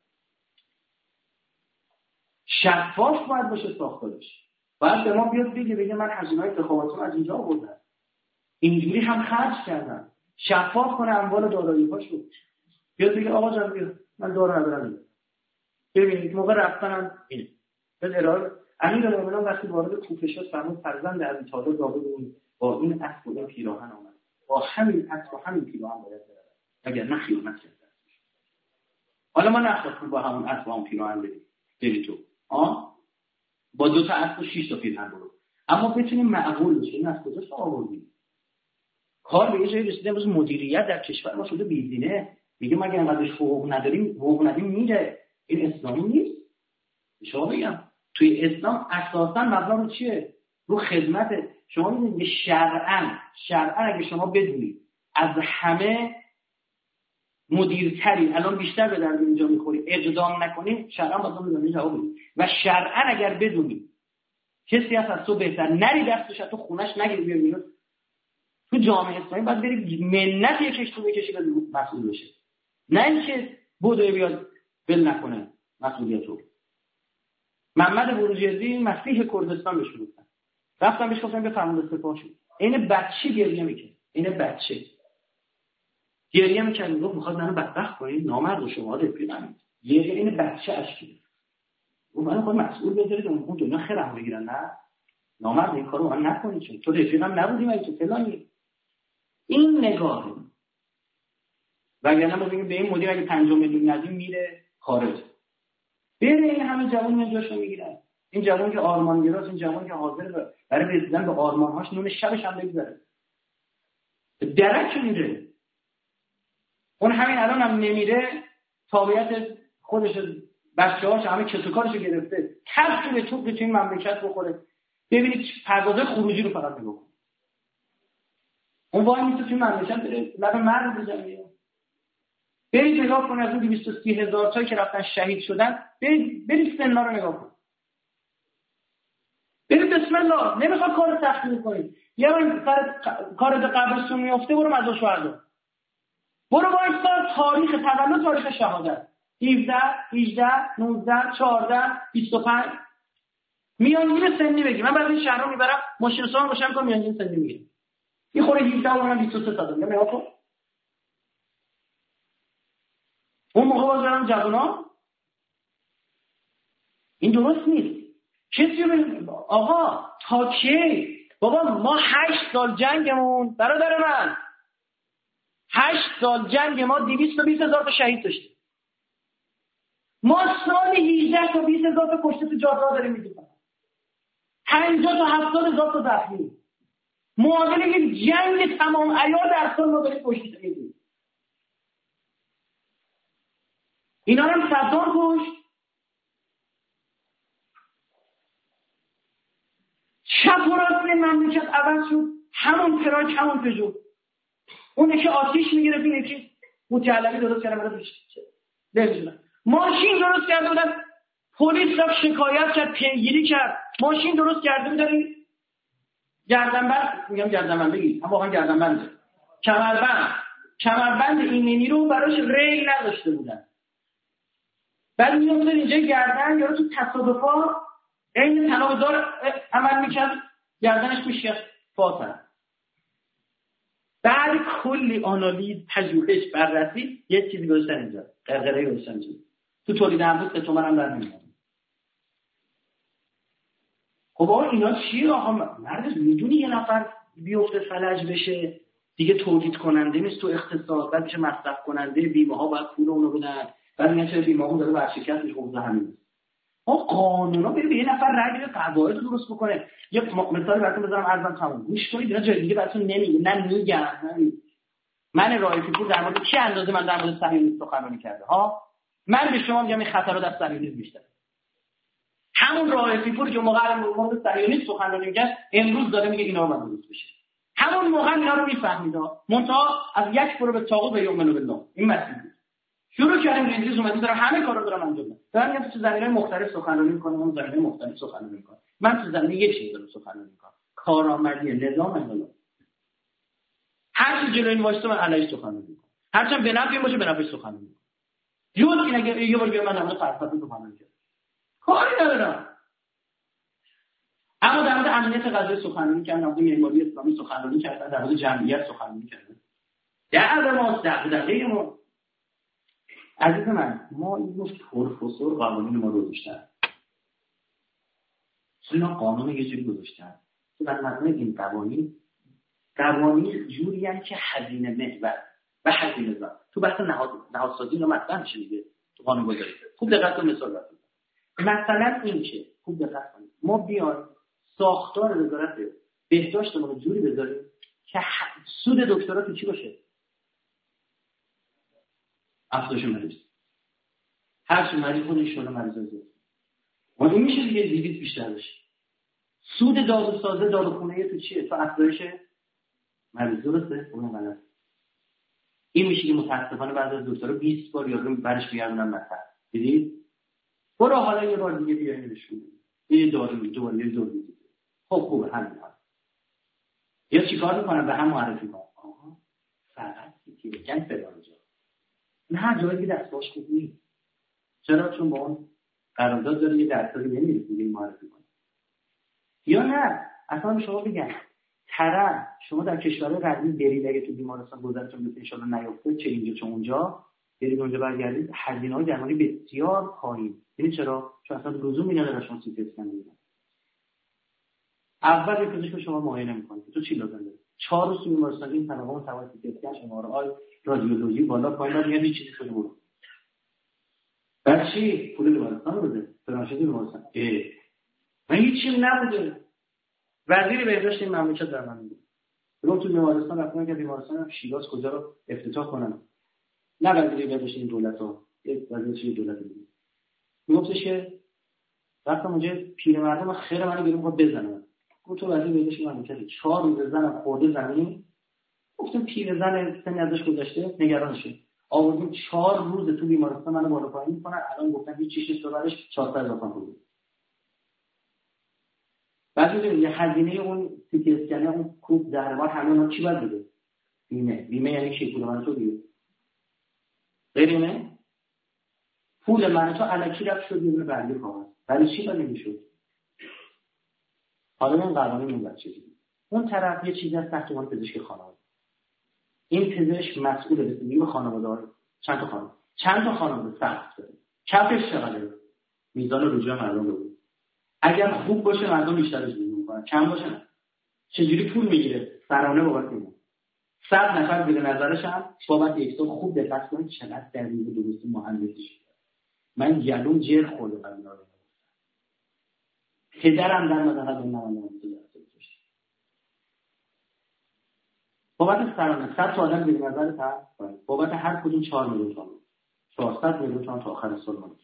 شفاف باید باشه ساختارش. باید به ما بیاد بگه بگه من هزینه‌های انتخاباتون از اینجا آوردم. اینجوری هم خرج کردم. شفاف کنه اموال دارایی‌هاشو. بیاد بگه آقا جان بیا من دارو ندارم. ببینید موقع رفتنم اینه. به ارائه امیرالمومنین وقتی وارد کوفه شد فرمود فرزند ابی طالب داوود اون با این اسب و این پیراهن آمد. با همین اسب و همین پیراهن باید بره. اگر نه خیانت کرده. حالا ما نخواستیم با همون اسب و همون پیراهن بریم. بری تو. آ با دو تا اسب و شش تا پیراهن برو. اما بتونیم معقول بشه. این از کجاست آوردیم؟ کار به یه جایی رسیده امروز مدیریت در کشور ما شده بیزینه. میگه مگه انقدرش حقوق نداریم، حقوق ندیم میره. این اسلامی نیست. شما بگم توی اسلام اساساً مبنا رو چیه؟ رو خدمت. شما می‌بینید شرعاً شرعاً اگه شما بدونید از همه مدیرتری الان بیشتر به درد اینجا می‌خوری اقدام نکنیم شرعاً بازم می‌ذاریم جواب بدیم. و شرعاً اگر بدونید کسی هست از تو بهتر نری دستش تو خونش نگیری بیا بیرون. تو جامعه اسلامی باید بری منت یکیش تو بکشی به مسئول بشه. نه اینکه بودو بیاد ول نکنه مسئولیتو. محمد بروجردی مسیح کردستان بهش گفتن. رفتم بهش گفتم بفرمایید سپاه شد. این بچه گریه میکنه. این بچه گریه میکنه گفت میخواد منو بدبخت کنید نامرد شما رفیقم. گریه این بچه اشکی. اون منو خود مسئول بذارید اون دنیا خیرم بگیرن. نه نامرد این کارو من نکنید چون تو رفیقم نبودی مگه تو فلانی. این نگاهه. وگرنه ما بگیم به این مدیر اگه پنج میلیون ندیم میره خارج. بره این همه جوان من جاشو میگیرن. این جوان که آرمانگراست، این جوان که حاضر برای رسیدن به آرمانهاش نون شبش هم بگذره. درک میره. اون همین الان هم نمیره تابعیت خودش بچه‌هاش همه کسو کارشو گرفته. کفش به چوب به این مملکت بخوره. ببینید پردازه خروجی رو فقط نگاه کن. اون وای میتونه توی مملکت بره لب مرد بزنه. برید نگاه کن از اون دویست و سی هزار تایی که رفتن شهید شدن برید برید سنا رو نگاه کن. برید بسم الله نمیخواد کار سختی کنید. یه من سر کار به قبرستون میافته برو مزار شهدا. برو وایسا تاریخ تولد تاریخ شهادت هفده هجده نوزده چهارده بیست و پنج میانگین سنی بگی. من بعد این شهر رو میبرم ماشین سوار روشن کنم میانگین سنی میگیرم. این خوره هفده اونم بیست و سه تا دادم. نگاه کن. اون موقع باز برم جوونا این درست نیست. کسی رو آقا تا کی؟ بابا ما هشت سال جنگمون برادر من هشت سال جنگ ما دویست و بیست هزار تا شهید داشتیم. ما سال هجده تا بیست هزار تا کشته تو جاده داریم میدیم. پنجاه تا هفتاد هزار تا زخمی. معادل یک جنگ تمام عیار در سال ما داریم کشته میدیم. اینا هم صدام کشت. چپ و راست مملکت عوض شد. همون تراک همون پژو. اون یکی آتیش میگرفت این یکی متعلقی درست کردن برای پیش. نمیدونم. ماشین درست کرده بودن، پلیس رفت شکایت کرد، پیگیری کرد، ماشین درست کرده بودن، گردنبند، میگم گردنبند بگید، اما واقعا گردنبنده، کمربند، کمربند ایمنی رو براش ریل نداشته بودن. بعد میاد اینجا گردن یارو تو تصادفا این تنابدار عمل میکرد، گردنش میشه فاطمه. بعد کلی آنالیز، پژوهش، بررسی، یه چیزی گذاشتن اینجا، قرقره گذاشتن اینجا. تو تولید انبوه تو منم در نمیاد. خب آقا اینا چیه آقا؟ مرد میدونی یه نفر بیفته فلج بشه دیگه تولید کننده نیست تو اقتصاد، بعد میشه مصرف کننده، بیمه ها باید پول اونو بدن، بعد میگن چرا بیمه ها داره ورشکست میشه، خب همین. آقا قانونا بره به یه نفر رأی بده قواعد رو درست بکنه. یه مثال براتون بزنم ارزم تموم. گوش کنید اینا جای دیگه براتون نمیگه، نه میگم، نه من رائفی پور در مورد کی اندازه من در مورد صهیونیسم سخنرانی کرده ها؟ من به شما میگم این خطرات از صهیونیسم بیشتر. همون رائفی پور که موقع مورد صهیونیسم سخنرانی میکرد امروز داره میگه اینا رو درست بشه. همون موقع اینا رو میفهمید. منتها از یک پرو به طاغوت به یوم بالله این مسئله شروع کردیم انگلیس اومده داره همه کارا دارم انجام میدم. دارم میگم تو زمینه‌های مختلف سخنرانی میکنم، اون زمینه مختلف سخنرانی میکنم. من تو زمینه یک چیز دارم سخنرانی میکنم، کارآمدی نظام انقلاب. هر چیز جلوی این واسه من علیه سخنرانی میکنم. هرچند به نفع باشه به نفع سخنرانی میکنم. جز این اگه یه بار بیام من در مورد فلسفه سخنرانی کنم کاری ندارم. اما در مورد امنیت غذایی سخنرانی کردن، در مورد معماری اسلامی سخنرانی کردن، در مورد جمعیت سخنرانی کردن. در ما دغدغه ما عزیز من، ما این روز پروفسور قانونی ما رو گذاشتن. اینا قانون یه جوری گذاشتن که در متن این قوانین قوانین جوری هستن که هزینه محور و هزینه زا تو بحث نهاد نهادسازی رو مطرح میشه دیگه تو قانون گذاری. خوب دقت کن مثال بزنم. مثلا این که خوب دقت کنید ما بیان ساختار وزارت بهداشت رو جوری بذاریم که سود دکترا تو چی باشه؟ افزایش مریض. هر چی مریض خودش شونه مریض زیاد. و این میشه دیگه دیویز بیشتر بشه. سود داروسازه داروخونه تو چیه؟ تو افزایش مریض. درسته؟ اون غلط. این میشه که متاسفانه بعضی از دکترا بیست بار یارو برش میگردونن مثلا. دیدید؟ برو حالا یه بار دیگه بیاین بشون. یه دارو دوباره یه دارو دیگه. خب خوبه همین حال. یا چیکار میکنن به هم معرفی کنن. آها. فقط یکی بگن فلان جا. نه جایی که دستاش خوب نیست. چرا؟ چون با اون قرارداد داره یه درصدی نمیره دیگه معرفی کنه. یا نه اصلا شما بگن طرف شما در کشورهای غربی برید اگه تو بیمارستان گذرتون مثل ان شاءالله نیفته چه اینجا چه اونجا برید اونجا برگردید هزینه‌های درمانی بسیار پایین. یعنی چرا؟ چون اصلا لزومی نداره شما سی تی اسکن بگیرید. اول یه پزشک شما معاینه می‌کنه تو چی لازم داری. چهار روز تو بیمارستان این تنوع توان سی تی اسکن شما رو آی رادیولوژی بالا پایین میاد یه چیزی شده بود. بچی پول بیمارستان بده فرانشیز بیمارستان اه من هیچی نبوده. وزیر بهداشت این مملکت در من میگه رو تو بیمارستان رفتن که بیمارستان شیراز کجا رو افتتاح کنن. نه وزیر بهداشت این دولت ها یک وزیر دولت دیگه میگفتش که رفتم اونجا پیرمردم خیر منو گرفت گفت بزنم. گفت تو وزیر بهداشت مملکت چهار روز زنم خورده زمین. گفتم پیرزن سن ازش گذشته نگران شه. آوردیم چهار روز تو بیمارستان منو بالا پایین میکنن. الان گفتن هیچ چیزی سوالش چهارصد هزار تومان بود. بعد میگم یه هزینه اون سی تی اسکن اون کوب زهرمار همون چی باید بده؟ بیمه. بیمه یعنی چی؟ پول من تو دیگه. غیر اینه پول من تو الکی رفت شد یه بنده کاغذ. ولی چی باید میشد؟ حالا این قوانین اون بچه دیگه. اون طرف یه چیزی از تحت عنوان پزشک خانواده. این پزشک مسئول رسیدگی به خانواده چند تا خانواده چند تا خانواده سخت داره. کفش چقدره؟ میزان رجوع مردم رو. اگر خوب باشه مردم بیشتر رجوع میکنن، کم باشه نه. چجوری پول میگیره؟ سرانه بابت اینه. صد نفر زیر نظرش هم بابت یک سال خوب دقت کنید چقدر در این درستی مهندسی شده. من گلوم جر خورده برای اینا رو. پدرم در مدد از اون نمانده داشت. بابت سرانه صد تا آدم زیر نظرت هست. بابت هر کدوم چهار میلیون تومان. چهارصد میلیون تومان تا آخر سال مونده.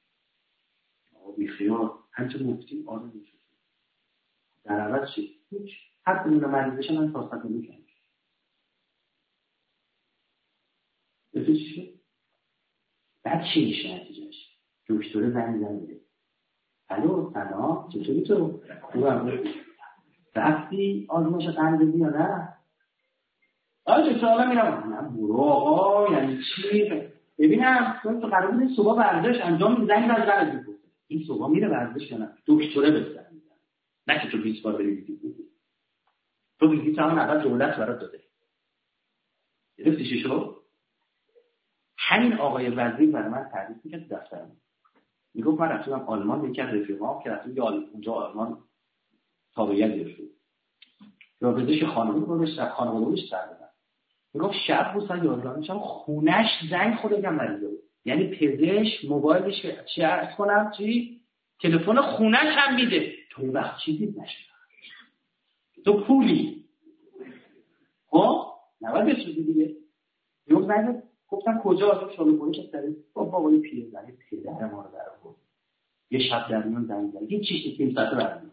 بیخیال همچه مفتی آره میشه در عوض چی؟ هیچ هر کنون رو مریض بشه من چهارصد میلیون کنم بسید چی شد؟ بعد چی میشه نتیجهش؟ دکتر زنگ زنگ الو سلام چطوری تو؟ خوبم. رفتی آزمایش قند بدی یا نه؟ آره دکتر حالا میرم. نه برو آقا یعنی چی؟ ببینم تو تو قرار بود صبح ورزش انجام میدی زنگ از زنگ میپرسه این صبح میره ورزش یا نه؟ دکتره بزن نه که تو بیست بار بری ویزیت تو ویزیت هم اول دولت برات داده. گرفتی چی شد؟ همین آقای وزیر برای من تعریف میکرد دفترم. میگفت من رفتم آلمان یکی از رفیقام که رفتم اونجا آلمان تابعیت گرفته. رابطه‌اش خانواده رو بهش خانواده بهش سر دادن. میگفت شب بود ساعت یازده شب خونش زنگ خورد بگم مریضه. یعنی پزشک موبایلش چی عرض کنم چی؟ تلفن خونش هم میده. تو وقت چیزی نشه. تو پولی. ها؟ نباید بسوزی دیگه. یه زنگ گفتم کجا آسان شاله کنی که سری با بابای پیر زنی پدر ما رو در آورد. یه شب در میون زنگ زد. هیچ چیزی نیم ساعته برمی.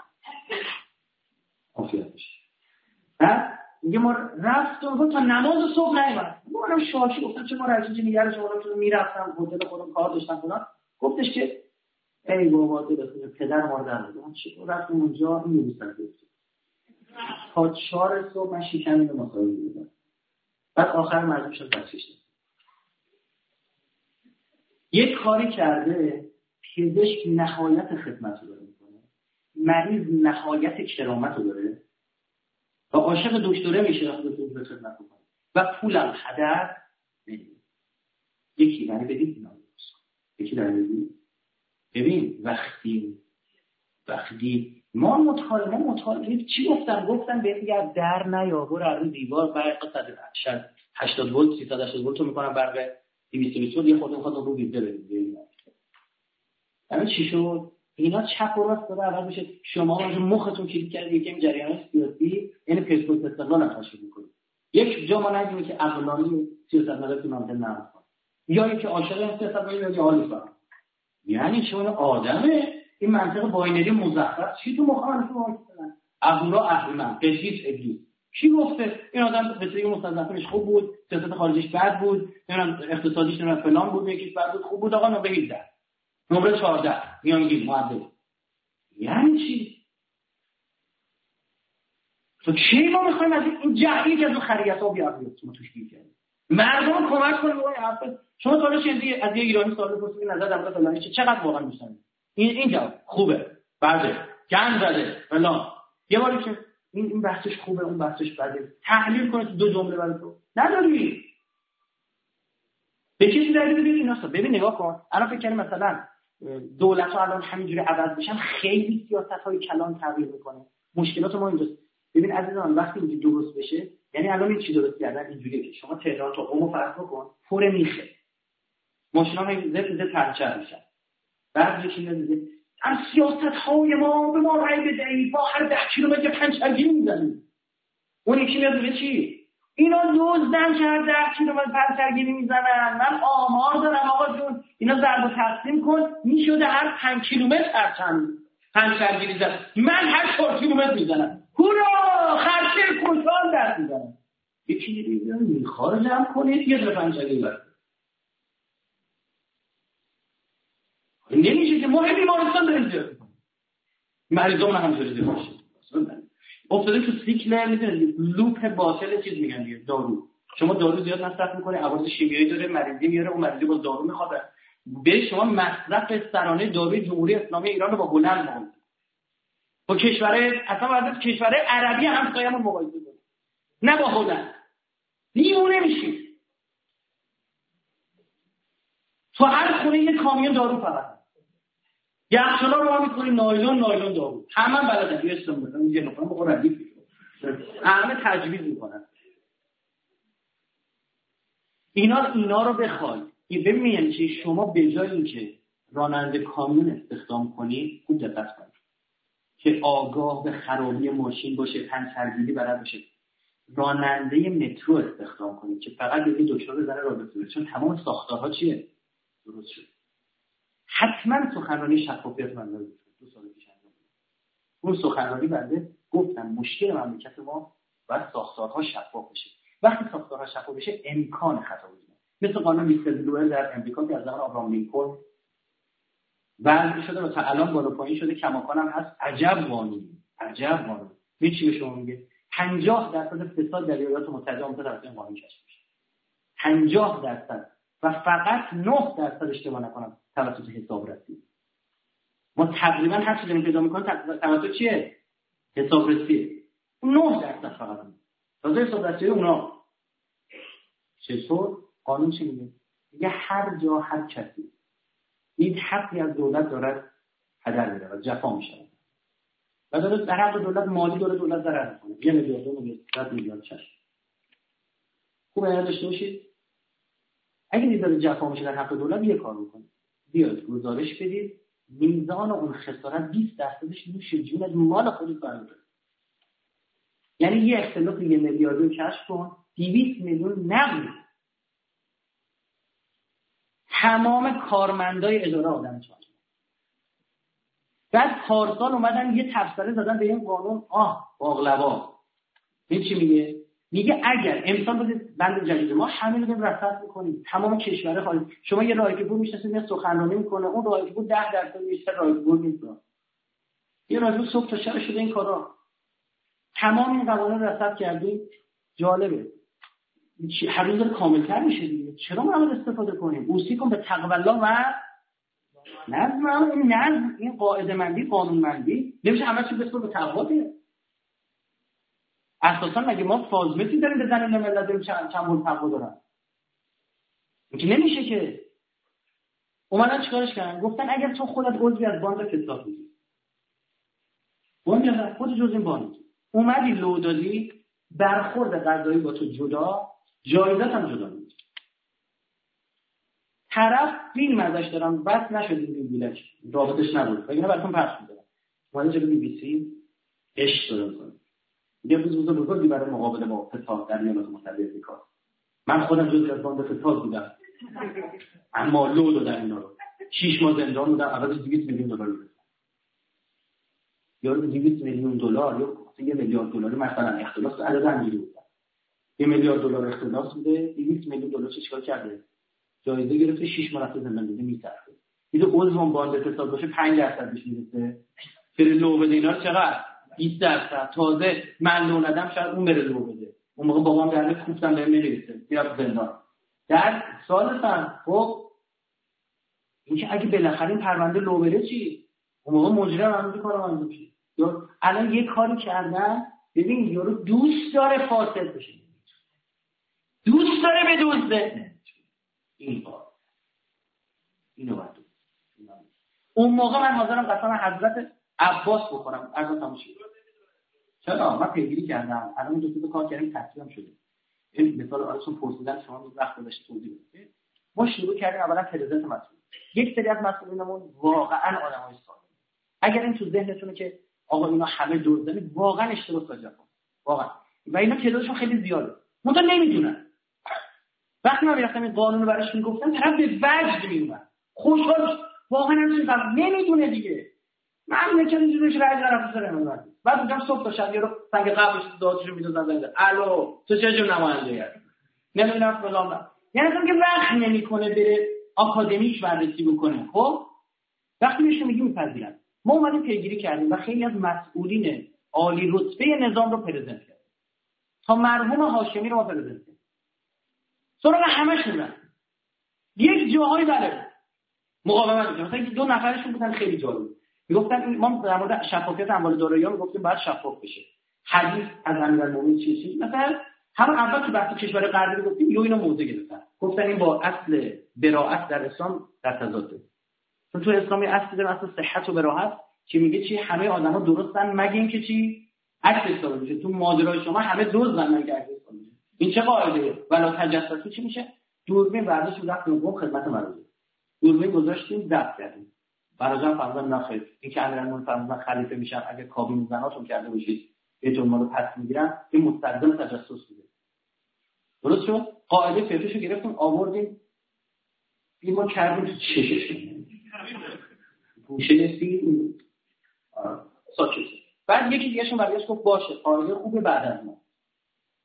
عافیتش. بعد میگه ما رفتم تا نماز صبح نیومد. ما هم شاکی گفتم چه ما رجوجی نگرش شما میرفتم هتل خودم کار داشتم فلان. گفتش که ای بابا دل پدر ما رو در آورد. چطور رفتم اونجا این می‌بوسن گفت. تا چهار صبح من شیکم اینو مصاحبه دیدم. بعد آخر مجبور شدم بچه‌ش یک کاری کرده پزشک نهایت خدمت رو داره میکنه مریض نهایت کرامت رو داره و عاشق دکتره میشه وقتی دکتر خدمت میکنه و پولم هدر نمیده. یکی برای بدید اینا یکی برای بدید ببین وقتی وقتی ما مطالعه مطالعه چی گفتم گفتم به اگر در نیا برو رو دیوار برق صد هشتاد ولت سیصد و هشتاد ولت رو میکنم برق دویست بیست ولت یه خورده میخواد رو ویزه بدید. همین چی شد؟ اینا چپ و راست داره عوض میشه. شما واسه مختون کلیک کردید یکم جریان سیاسی یعنی پسپورت استقلال نقاشی میکنید. یک جا ما نگیم که عقلانی سیاست مدار تو منطقه نمی‌کنه. یا اینکه عاشق سیاست مدار یا حالی فهم. یعنی چون آدمه این منطقه باینری مزخرف چی تو مخالفت واقعا اهورا اهریمن قدیس ابلیس کی گفته این آدم به طور مستضعفش خوب بود سیاست خارجیش بد بود نمیدونم اقتصادیش نمیدونم فلان بود یکیش بد بود خوب بود آقا نو بگید نمره چهارده میانگین معدل یعنی چی؟ تو چی ما میخوایم از این جهلی که از اون خریت ها بیاریم ما توش گیر کردیم مردم کمک کنیم وای حرف شما تا حالا چیزی از یه ایرانی سوال بپرسید نظر در مورد فلانی چه چقدر واقعا دوست دارید این این جواب خوبه بده گند زده فلان یه باری که این این بحثش خوبه اون بحثش بده تحلیل کنید دو جمله برای تو نداری به چیزی داری ببین اینا ببین نگاه کن الان فکر کنید مثلا دولت‌ها الان همینجوری عوض بشن خیلی سیاست‌های کلان تغییر میکنه مشکلات ما اینجاست. ببین عزیزان وقتی اینجوری درست بشه یعنی الان این چی درست کردن اینجوریه که شما تهران تا قم فرض بکن پر میخه ماشینا هم زد زد پنچر میشن بعد یکی میگه از سیاست‌های ما به ما رأی بدهید با هر ده کیلومتر پنچرگیری میزنیم اون یکی میاد میگه چی اینا دزدن که هر ده کیلومتر پنچرگیری میزنن من آمار دارم آقا جون اینا ضرب و تقسیم کن میشده هر پنج کیلومتر هر چند پنچرگیری زد من هر چهار کیلومتر میزنم هورا خرچه کشان دست میزنم یکی دیگه میخواد جمع کنید یه دفعه پنچرگیری برد نمیشه که ما هم بیمارستان داریم زیاد کنیم مریضان هم همجوری زیاد باشه افتاده تو سیکل میدونید لوپ باطل چیز میگن دیگه دارو شما دارو زیاد مصرف میکنه عوارض شیمیایی داره مریضی میاره اون مریضی با دارو میخواد به شما مصرف سرانه داروی جمهوری اسلامی ایران رو با هلند مقایسه با کشورهای اصلا واسه کشورهای عربی همسایه‌مون مقایسه کنید نه با هلند دیوونه میشید تو هر خونه یه کامیون دارو فقط یخچالا رو ما می‌کنیم نایلون نایلون دارو همه بلدن یه اسم می‌ذارن یه نفر بخور ردیف همه تجویز می‌کنن اینا اینا رو بخوای ببینید که شما به جای اینکه راننده کامیون استخدام کنید خوب دقت کنید که آگاه به خرابی ماشین باشه پنچرگیری بلد باشه راننده مترو استخدام کنید که فقط یه دکتر بزنه راه بفرسته چون تمام ساختارها چیه درست شد حتما سخنرانی شفافیت من داره دو سال پیش انجام دادم اون سخنرانی بنده گفتم مشکل مملکت ما باید ساختارها شفاف بشه وقتی ساختارها شفاف بشه امکان خطا وجود مثل قانون ویسلبلوور در امریکا که از زمان آبراهام لینکلن وضع شده و تا الان بالا پایین شده، کماکان هم هست. عجب قانونی، عجب قانون. این چی به شما میگه؟ پنجاه درصد فساد در ایالات متحده آمریکا توسط این قانون کشف میشه. پنجاه درصد و فقط نه درصد اشتباه نکنم توسط حسابرسی. ما تقریبا هر چیزی رو پیدا می‌کنیم توسط چیه؟ حسابرسی. نه درصد فقط. تازه حسابرسی اونا چطور؟ قانون چی میگه؟ میگه هر جا هر کسی این حقی از دولت دارد هدر میره و جفا میشه و داره در حق دولت مالی داره دولت ضرر میکنه. یه میلیارد دو میلیارد میلیارد چشم. خوب اینا داشته باشید. اگه این داره جفا میشه در حق دولت، یه کار بکنید. بیاید گزارش بدید میزان اون خسارت بیست درصدش نوش جونت مال خودت برمی‌داره. یعنی یه اختلاف یه میلیاردی کشف کن، دویست میلیون نقد. تمام کارمندای اداره آدم چهار. بعد پارسال اومدن یه تفسیر زدن به این قانون. آه باقلوا. این چی میگه؟ میگه اگر امسال بودید بند جدید ما همین رو رصد می‌کنیم تمام کشورها خارج. شما یه رایگی بود میشناسید یه سخنرانی میکنه، اون رایگی بود ده درصد بیشتر رایگی بود میکنه. یه رایگی صبح تا شب شده این کارا. تمام این قوانین رصد کردیم. جالبه. هر روز داره کاملتر میشه دیگه. چرا ما باید استفاده کنیم؟ اوصی کن به تقوی الله و نظم. این نظم، این قاعده مندی، قانون مندی نمیشه همه چی بسپر به تقوا دیگه. اساسا مگه ما فازمتی داریم به زمین ملت داریم چند چند مول تقوا دارن؟ این نمیشه که. اومدن چیکارش کردن؟ گفتن اگر تو خودت عضوی از باند فساد بودی، باند خود جزء این باند اومدی لو دادی، برخورد قضایی با تو جدا، جایزت هم جدا میشه. طرف فیلم ازش دارم بس نشد این بیلش رابطش نبود وگرنه براتون پخش می‌دادم. اومد جلوی بی بی سی عشق داره کنه. یه روز روز بزرگی برای مقابله با فساد در ایالات متحده آمریکا. من خودم جزء از باند فساد بودم. اما لو دادن اینا رو. شش ماه زندان بودم، عوض دویست میلیون دلار رو. یا دویست میلیون دلار یا یه میلیارد دلار مثلا اختلاس عدد همینجوری بود. یه میلیارد دلار اختلاس بوده، دویست میلیون دلار چیکار کرده؟ جایزه گرفته، شش ماه رفته زندانی می‌صرفه. دیگه عضو باند فساد باشه پنج درصد بهش میرسه. بره لو بده اینا رو چقدر؟ بیست درصد. تازه من لو ندم شاید اون بره لو بده. اون موقع بابام درس کوفتم بهم نمیرسه. میرفت زندان. در سال سن خب اینکه اگه بالاخره این پرونده لو بره چی؟ اون موقع مجرم هم کارو انجام میشه. یا الان یه کاری کردن، ببین یارو دوست داره فاسد بشه. دوست داره بدزده. این کار اینو باید اون موقع من حاضرم قسم حضرت عباس بخورم. عرض تماشا چرا من پیگیری کردم، الان دو تا کار کردیم تصمیم شده. این مثال آرسون پرسیدن شما وقت گذاشته توضیح بدید. ما شروع کردیم اولا پرزنت مسئول. یک سری از مسئولینمون واقعا آدمای ساده. اگر این تو ذهنتونه که آقا اینا همه دزدن، واقعا اشتباه ساجا واقعا. و اینا تعدادشون خیلی زیاده. منتها نمیدونن. وقتی من میرفتم این قانون رو براش میگفتم طرف به وجد میومد. خوشحال واقعا نمیشه نمیدونه دیگه. من میگم اینجوریش رای طرف سر من. بعد میگم صبح تا شب یارو سنگ قبلش داداشو میدادن زنده. الو تو چه جور نماینده هستی؟ نمیدونم فلان. یعنی اصلا که وقت نمیکنه بره آکادمیک بررسی بکنه. خب وقتی میشه میگیم میپذیرن. ما اومدیم پیگیری کردیم و خیلی از مسئولین عالی رتبه نظام رو پرزنت کردیم. تا مرحوم هاشمی رو ما پرزنت کردیم. سراغ همه‌شون رفت. یک جاهای بله مقاومت می‌کردن. مثلا دو نفرشون بودن خیلی جالب. میگفتن ما در مورد شفافیت اموال دارایی‌ها میگفتیم باید شفاف بشه. حدیث از امیرالمومنین چی چی مثلا همون اول که بحث کشور غربی گفتیم یو اینو موضوع گرفتن. گفتن این با اصل براءت در اسلام در تضاده. چون تو اسلامی اصل در اصل صحت و براءت چی میگه چی همه آدم‌ها درستن مگه اینکه چی عکس حساب میشه. تو ماجرای شما همه دزدن مگه عکس حساب میشه. این چه قاعده؟ ولا تجسسی چی میشه؟ دوربین برداشت رفت نگم خدمت مردم. دوربین گذاشتیم ضبط کردیم. برادرم فرضاً نخیر. این که امیرالمومنین فرضاً خلیفه میشن اگه کابین زناتون کرده باشید یه جون مالو پس میگیرن این مستلزم تجسس بوده. درست شد؟ قاعده فقهیشو گرفتیم آوردیم این ما کردیم تو چشش. گوشه سیر ساکت. بعد یکی دیگه‌شون برگشت گفت باشه قاعده خوبه بعد از ما.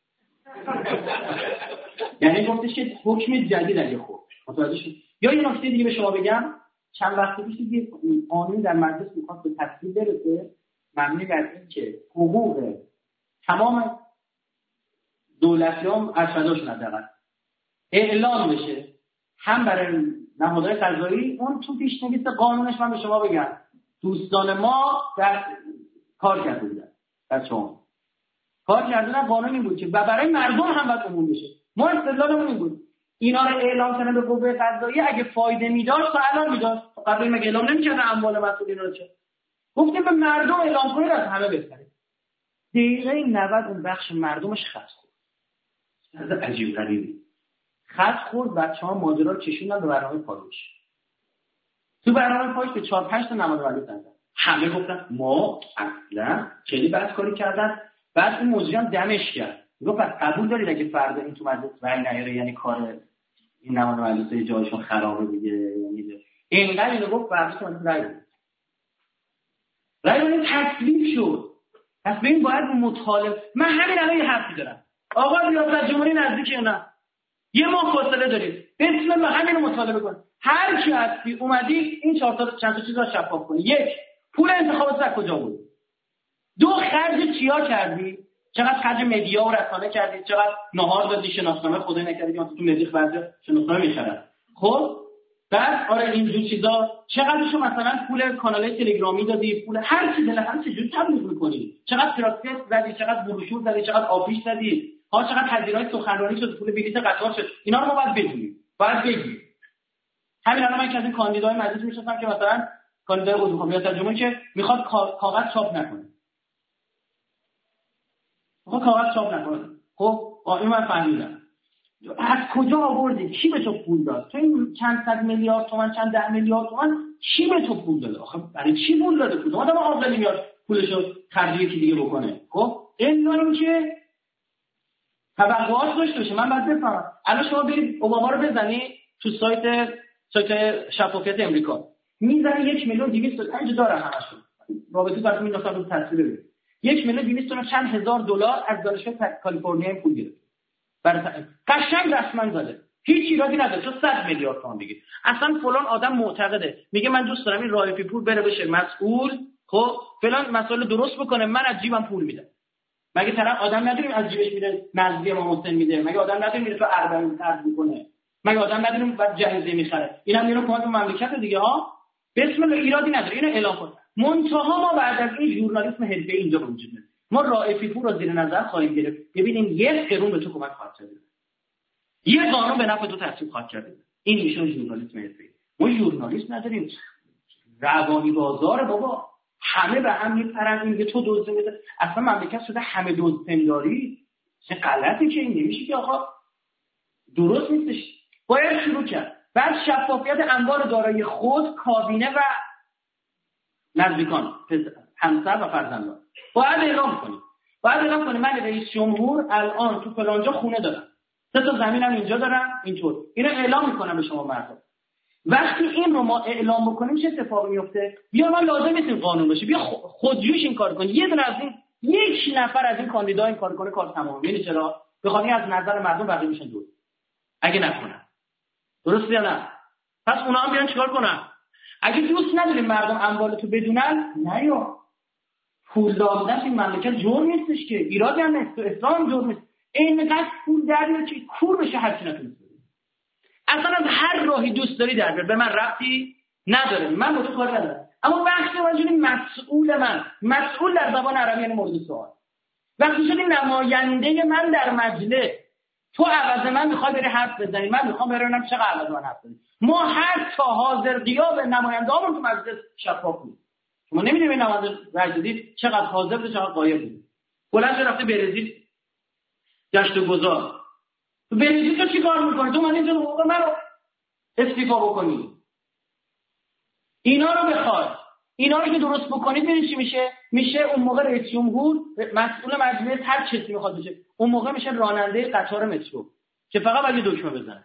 یعنی گفتش که حکم جدید اگه خود متوجه شد. یا یه نکته دیگه به شما بگم، چند وقت پیش یه قانون در مجلس میخواست به تصویب برسه مبنی بر این که حقوق تمام دولتیان ارشداشون حداقل اعلام بشه هم برای نهادهای قضایی. اون تو پیشنویس قانونش من به شما بگم دوستان ما در کار کرده بودن، بچه‌ها کار کردن قانون این بود که و برای مردم هم باید عموم بشه. ما استدلالمون این بود اینا رو اعلام کنه به قوه قضاییه، اگه فایده میداشت تا الان میداشت. قبل مگه اعلام نمی‌کردن اموال مسئولین رو؟ چه گفتیم به مردم اعلام کنید از همه بهتره. دقیقه نود اون بخش مردمش خط خورد. از عجیب غریبی خط خورد. بچه‌ها ماجرا رو کشوندن به برنامه پاروش. تو برنامه پاروش به چهار پنج تا نماد ولی زدن. همه گفتن ما اصلا خیلی بد کاری کردن. بعد این موضوع هم دمش کرد. گفت پس قبول دارید اگه فردا این تو مجلس رأی نیاره یعنی کار این نماد ولی جایشون خرابه دیگه. یعنی اینقدر اینو گفت فردا تو رأی بده. رأی بده تکلیف شد. پس ببین باید مطالب. من همین الان یه حرفی دارم. آقا ریاست جمهوری نزدیکه نه. یه ماه فاصله دارید. بسم الله همین رو مطالبه کن. هر کی هستی اومدی این چهار تا چند تا چیز رو شفاف کنی. یک، پول انتخابات از کجا بود؟ دو، خرج چیا کردی؟ چقدر خرج مدیا و رسانه کردی؟ چقدر نهار دادی؟ شناسنامه خدای نکردی که تو مدیخ بعد شناسنامه می‌خرن. خب بعد آره این جور چیزا چقدرشو مثلا پول کانالای تلگرامی دادی؟ پول هر چیز بالاخره چجوری تبلیغ می‌کنی؟ چقدر تراکتور زدی؟ چقدر بروشور زدی؟ چقدر آفیش زدی؟ ها چقدر هزینه‌های سخنرانی شد؟ پول بلیط قطار شد؟ اینا رو ما باید بدونیم. باید بگیم. همین الان من که از این کاندیدای مجلس می‌شناسم که مثلا کاندیدای عضو ریاست جمهوری که میخواد کاغذ چاپ نکنه. خب کاغذ چاپ نکنه. خب این من فهمیدم. از کجا آوردی؟ کی به تو پول داد؟ تو این چند صد میلیارد تومان، چند ده میلیارد تومان کی به تو پول داده؟ آخه برای چی پول داده؟ کدوم آدم عاقلی میاد پولشو خرج یکی دیگه بکنه؟ خب این نمی‌دونم که توقعات داشته باشه. من بعد بفهمم. الان شما برید اوباما رو بزنی تو سایت سایت شفافیت امریکا. میزنه یک میلیون دویست و پنج داره همشون. رابطه براتون مینداختم رو تصویر ببینید. یک میلیون دویست و چند هزار دلار از دانشگاه کالیفرنیا پول گرفت. برای قشنگ رسما زده. هیچ ایرادی نداره. تو صد میلیارد تومان دیگه. اصلا فلان آدم معتقده. میگه من دوست دارم این رائفی پور بره بشه مسئول، خب فلان مسائل درست بکنه، من از جیبم پول میدم. مگه طرف آدم نداریم از جیبش میده نزدی ما حسین میده؟ مگه آدم نداریم میره تو اربعین خرج میکنه؟ مگه آدم نداریم بعد جهیزه میخره؟ اینا میرن کمک مملکت دیگه ها. بسم الله ایرادی نداره. اینو اعلام کن. منتها ما بعد از این ژورنالیسم حرفه‌ای اینجا به وجود میاد. ما رائفی پور رو زیر نظر خواهیم گرفت. ببینیم یک قرون به تو کمک خواهد کرد. یه قانون به نفع تو تصویب خواهد کرد. این میشه ژورنالیسم حرفه‌ای. ما ژورنالیسم نداریم. روانی بازار بابا. همه به هم میپرن میگه تو دزد میده. اصلا مملکت شده همه دزد پنداری. چه غلطی که این نمیشه که آقا درست نیستش. باید شروع کرد. بعد شفافیت انبار دارایی خود، کابینه و نزدیکان، همسر و فرزندان. باید اعلام کنیم. باید اعلام کنیم من رئیس جمهور الان تو فلانجا خونه دارم. سه تا زمینم اینجا دارم اینطور. اینو اعلام میکنم به شما مردم. وقتی این رو ما اعلام بکنیم چه اتفاقی میفته؟ بیا ما لازم نیست این قانون باشه. بیا خودجوش این کار کن. یه دونه از این یک نفر از این کاندیدا این کار کنه کار تمام. یعنی چرا؟ بخوام از نظر مردم بقیه میشن دور. اگه نکنن. درسته یا نه؟ پس اونا هم بیان چیکار کنن؟ اگه دوست نداریم مردم اموالتو بدونن، نه یا پول دادن این مملکت جرم نیستش که. ایرادی هم نیست. اسلام جرم نیست. اینقدر پول در میاد که کور بشه هر چی نتونید. اصلا از هر راهی دوست داری در بیار. به من ربطی نداره. من با تو کار ندارم. اما وقتی اونجوری مسئول من، مسئول در زبان عربی یعنی مورد سوال. وقتی شدی نماینده من در مجلس، تو عوض من میخوای بری حرف بزنی، من میخوام برم چقدر عوض من حرف بزنی. ما هر تا حاضر غیاب نماینده‌هامون تو مجلس شفاف بود. شما نمیدونید این نماینده رئیس جدید چقدر حاضر بود چقدر غایب بود. بلند رفته برزیل گشت و گذار. تو برزیل تو چیکار میکنی؟ تو من اینجا حقوق منو استیفا بکنی. اینا رو بخواد. اینا رو که درست بکنید ببینید چی میشه؟ میشه اون موقع رئیس جمهور مسئول مجلس هر چیزی میخواد بشه. اون موقع میشه راننده قطار مترو که فقط باید دکمه بزنه.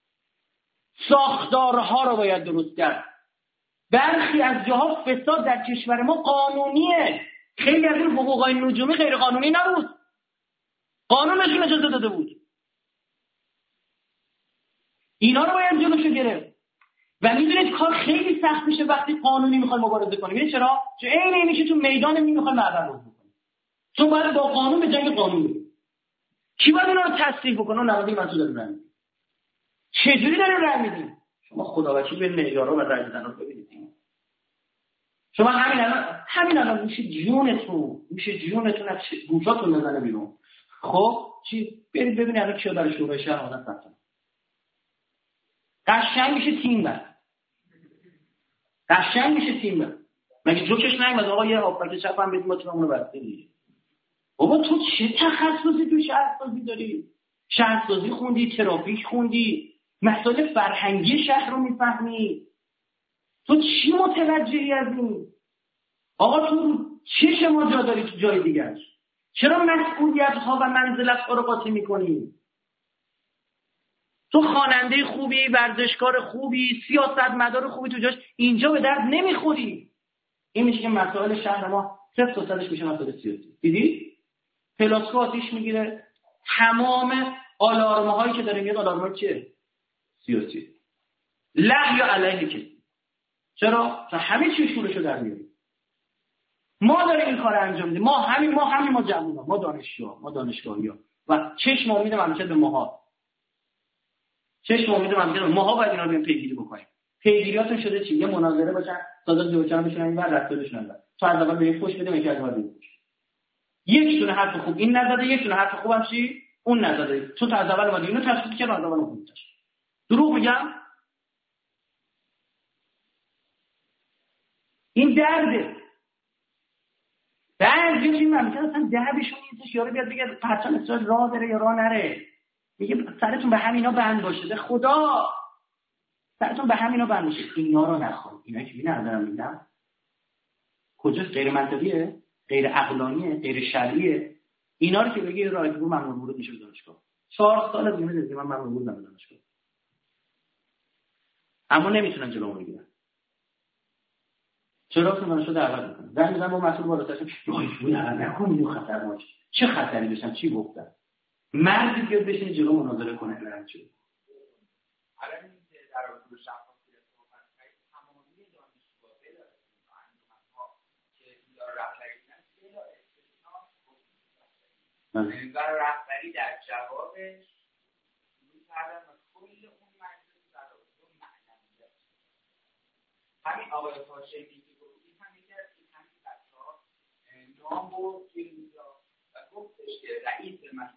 ساختارها رو باید درست کرد. برخی از جاها فساد در کشور ما قانونیه. خیلی از این حقوقای نجومی غیر قانونی نبود. قانون بهشون اجازه داده بود. اینا رو باید جلوشو گرفت. و میدونید کار خیلی سخت میشه وقتی قانونی میخوای مبارزه کنی. میدونید چرا؟ چون عین اینی که تو میدان میخوای معبر رو بکنی. تو باید با قانون به جنگ قانون بری. کی باید اینا رو تصدیق بکنه؟ اون نماینده مسئول داره راه میده. چجوری داره راه میدین؟ شما خداوکیل به معیارها و راه دادن رو ببینید. شما همین الان همین الان میشه جونتون میشه جونتون از گوشاتون بزنه بیرون. خب چی برید ببینید الان کیو داره شورای شهر آمدن ثبت. قشنگ میشه تیم بر. قشنگ میشه تیم بر. مگه جوکش نمیاد آقا یه آفاک چپ هم بدید ما تیممون رو بسته دیگه. بابا تو چه تخصصی تو شهرسازی داری؟ شهرسازی خوندی، ترافیک خوندی، مسائل فرهنگی شهر رو میفهمی. تو چی متوجهی از این؟ آقا تو چه شما جا داری تو جای دیگه؟ چرا مسئولیت ها و منزلت ها رو قاطی میکنی؟ تو خواننده خوبی، ورزشکار خوبی، سیاستمدار خوبی تو جاش، اینجا به درد نمیخوری. این میشه که مسائل شهر ما صفر تا صدش میشه مسائل سیاسی. دیدی؟ پلاسکو آتیش میگیره، تمام آلارم هایی که داره میاد آلارم های چیه؟ سیاسی. له یا علیه کسی. چرا؟ چون همه چی شورشو در میاری. ما داریم این کار انجام میدیم. ما همین ما همین ما جوونا، ما دانشجوها، ما دانشگاهی‌ها و چشم امید مملکت به ماها. چشم امید مملکت به ماها باید اینا رو بریم پیگیری بکنیم. پیگیریاتون شده چی؟ یه مناظره باشن، صادق جوچان بشن این ور رفتارشون اندر. تو از اول به فوش بده میگه از اول بده. یک دونه حرف خوب این نزده، یک دونه حرف خوبم چی؟ اون نزده. تو تا از اول اومدی اینو تصدیق کردن، از اول خوندش. دروغ میگم؟ این درده. بعضی این ممکنه اصلا دهبشون نیستش یارو بیاد بگه پرچم اسرائیل راه بره یا راه نره. میگه سرتون به همینا بند باشه. به خدا سرتون به همینا بند باشه. اینا رو نخوان. اینا که بینا دارم میگم کجاست؟ غیر منطقیه، غیر عقلانیه، غیر شرعیه. اینا رو که بگی رایگو ممنوع ورود میشه دانشگاه. چهار سال دیگه میذارم من ممنوع ورود نمیدم دانشگاه. اما نمیتونن جلومو بگیرن. چرا که دانشگاه دعوت میکنن؟ زنگ میزنم با مسئول بالاترشون رایگو نکنید خطرناکه. چه خطری بشن؟ چی گفتن؟ مردی بیاد بشینه جلو مناظره کنه الان چی؟ الان این در اصول شفافیت صحبت کنید تمامی دانشگاه بلا انجمن‌ها که داره رهبری می‌کنن بلا استثنا منظر رهبری در جوابش روی کردن کل اون مجلس در اصول معنویت. همین آقای هاشمی که گفتید هم یکی از این همین بچه‌ها نام برد که اینجا و گفتش که رئیس مجلس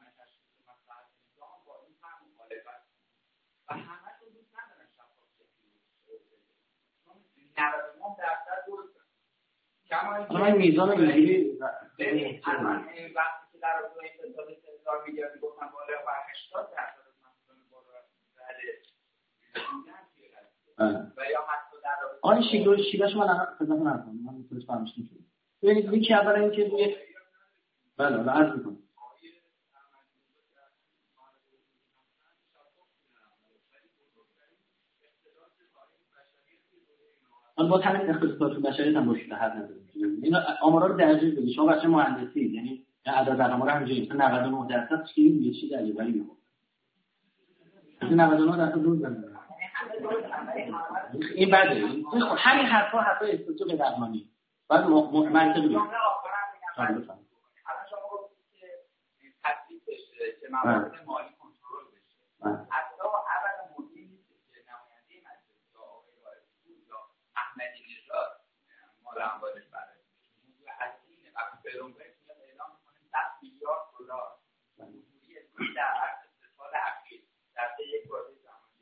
و همه رو دوست ندارن شفافیت چون نود و نه درصد درست کما این میزان اینجوری الان وقتی که در اصول اقتصاد هزار میلیارد گفتن بالا و هشتاد درصد از مسئولان بالا رده و یا حتی در آن شیگل شیگاش من الان خدمت نکنم من میتونم فهمش کنم. ببینید یکی اول اینکه روی بله الان عرض می‌کنم من با همین اختصاصات بشری هم مشکل حل ندارم. اینا آمارا رو درجه بدید. شما بچه مهندسی یعنی عدد رقم‌ها رو همینجوری نود و نه درصد چیزی یه چیز عجیبی میگه. نود و نه درصد روز زنده. این بده. همین حرفا حرفا استوچو به درمانی. بعد منطقی بود. الان شما گفتید که تصدیق بشه که موارد مالی کنترل بشه. اصلا اولا مدیر نیست که نماینده مجلس یا آقای رئیس یا احمدی نژاد مال اموالش برای موضوع اصلی وقتی فرونبرگ میاد اعلام میکنه صد میلیارد دلار موضوعی اسمی در اقتصاد اخیر در طی یک بازه زمانی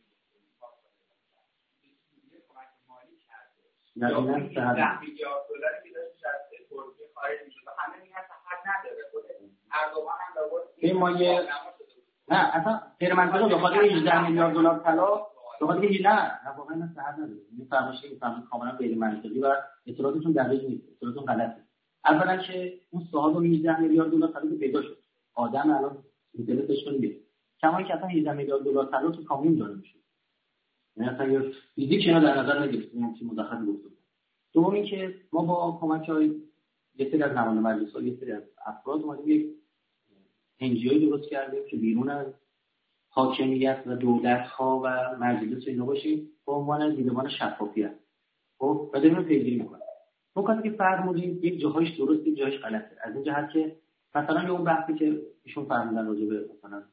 به کمک مالی کرده یا ده میلیارد دلاری که داشت از ترکیه خارج میشه و همه میگن حد نداره خود اردوغان هم لابد این ما یه نه اصلا غیر منطقه به خاطر هجده میلیارد دلار طلا به خاطر نه نه واقعا نه صحت نداره. این فرمایشی که فهمید کاملا غیر منطقی و اطلاعاتشون دقیق نیست. اطلاعاتشون غلطه. اولا که اون صاحب هجده میلیارد دلار طلا پیدا شد. آدم الان اینترنتش کنه. کما که اصلا هجده میلیارد دلار طلا تو کامیون داره میشه. یعنی اصلا یه فیزیک اینا در نظر نگرفتیم که مدخل گفتم. دوم اینکه ما با کمک های یه سری از نماینده مجلس ها یه سری از افراد اومدیم یک انجیوی درست کردیم که بیرون از حاکمیت و دولت‌ها و مجلس اینا باشیم به عنوان دیدبان شفافیت. خب بعد اینو پیگیری می‌کنیم. نکاتی که فرمودید یک جاهایش درسته، یک جاهایش غلطه. از این جهت که مثلا اون بحثی که ایشون فرمودن راجع به مثلا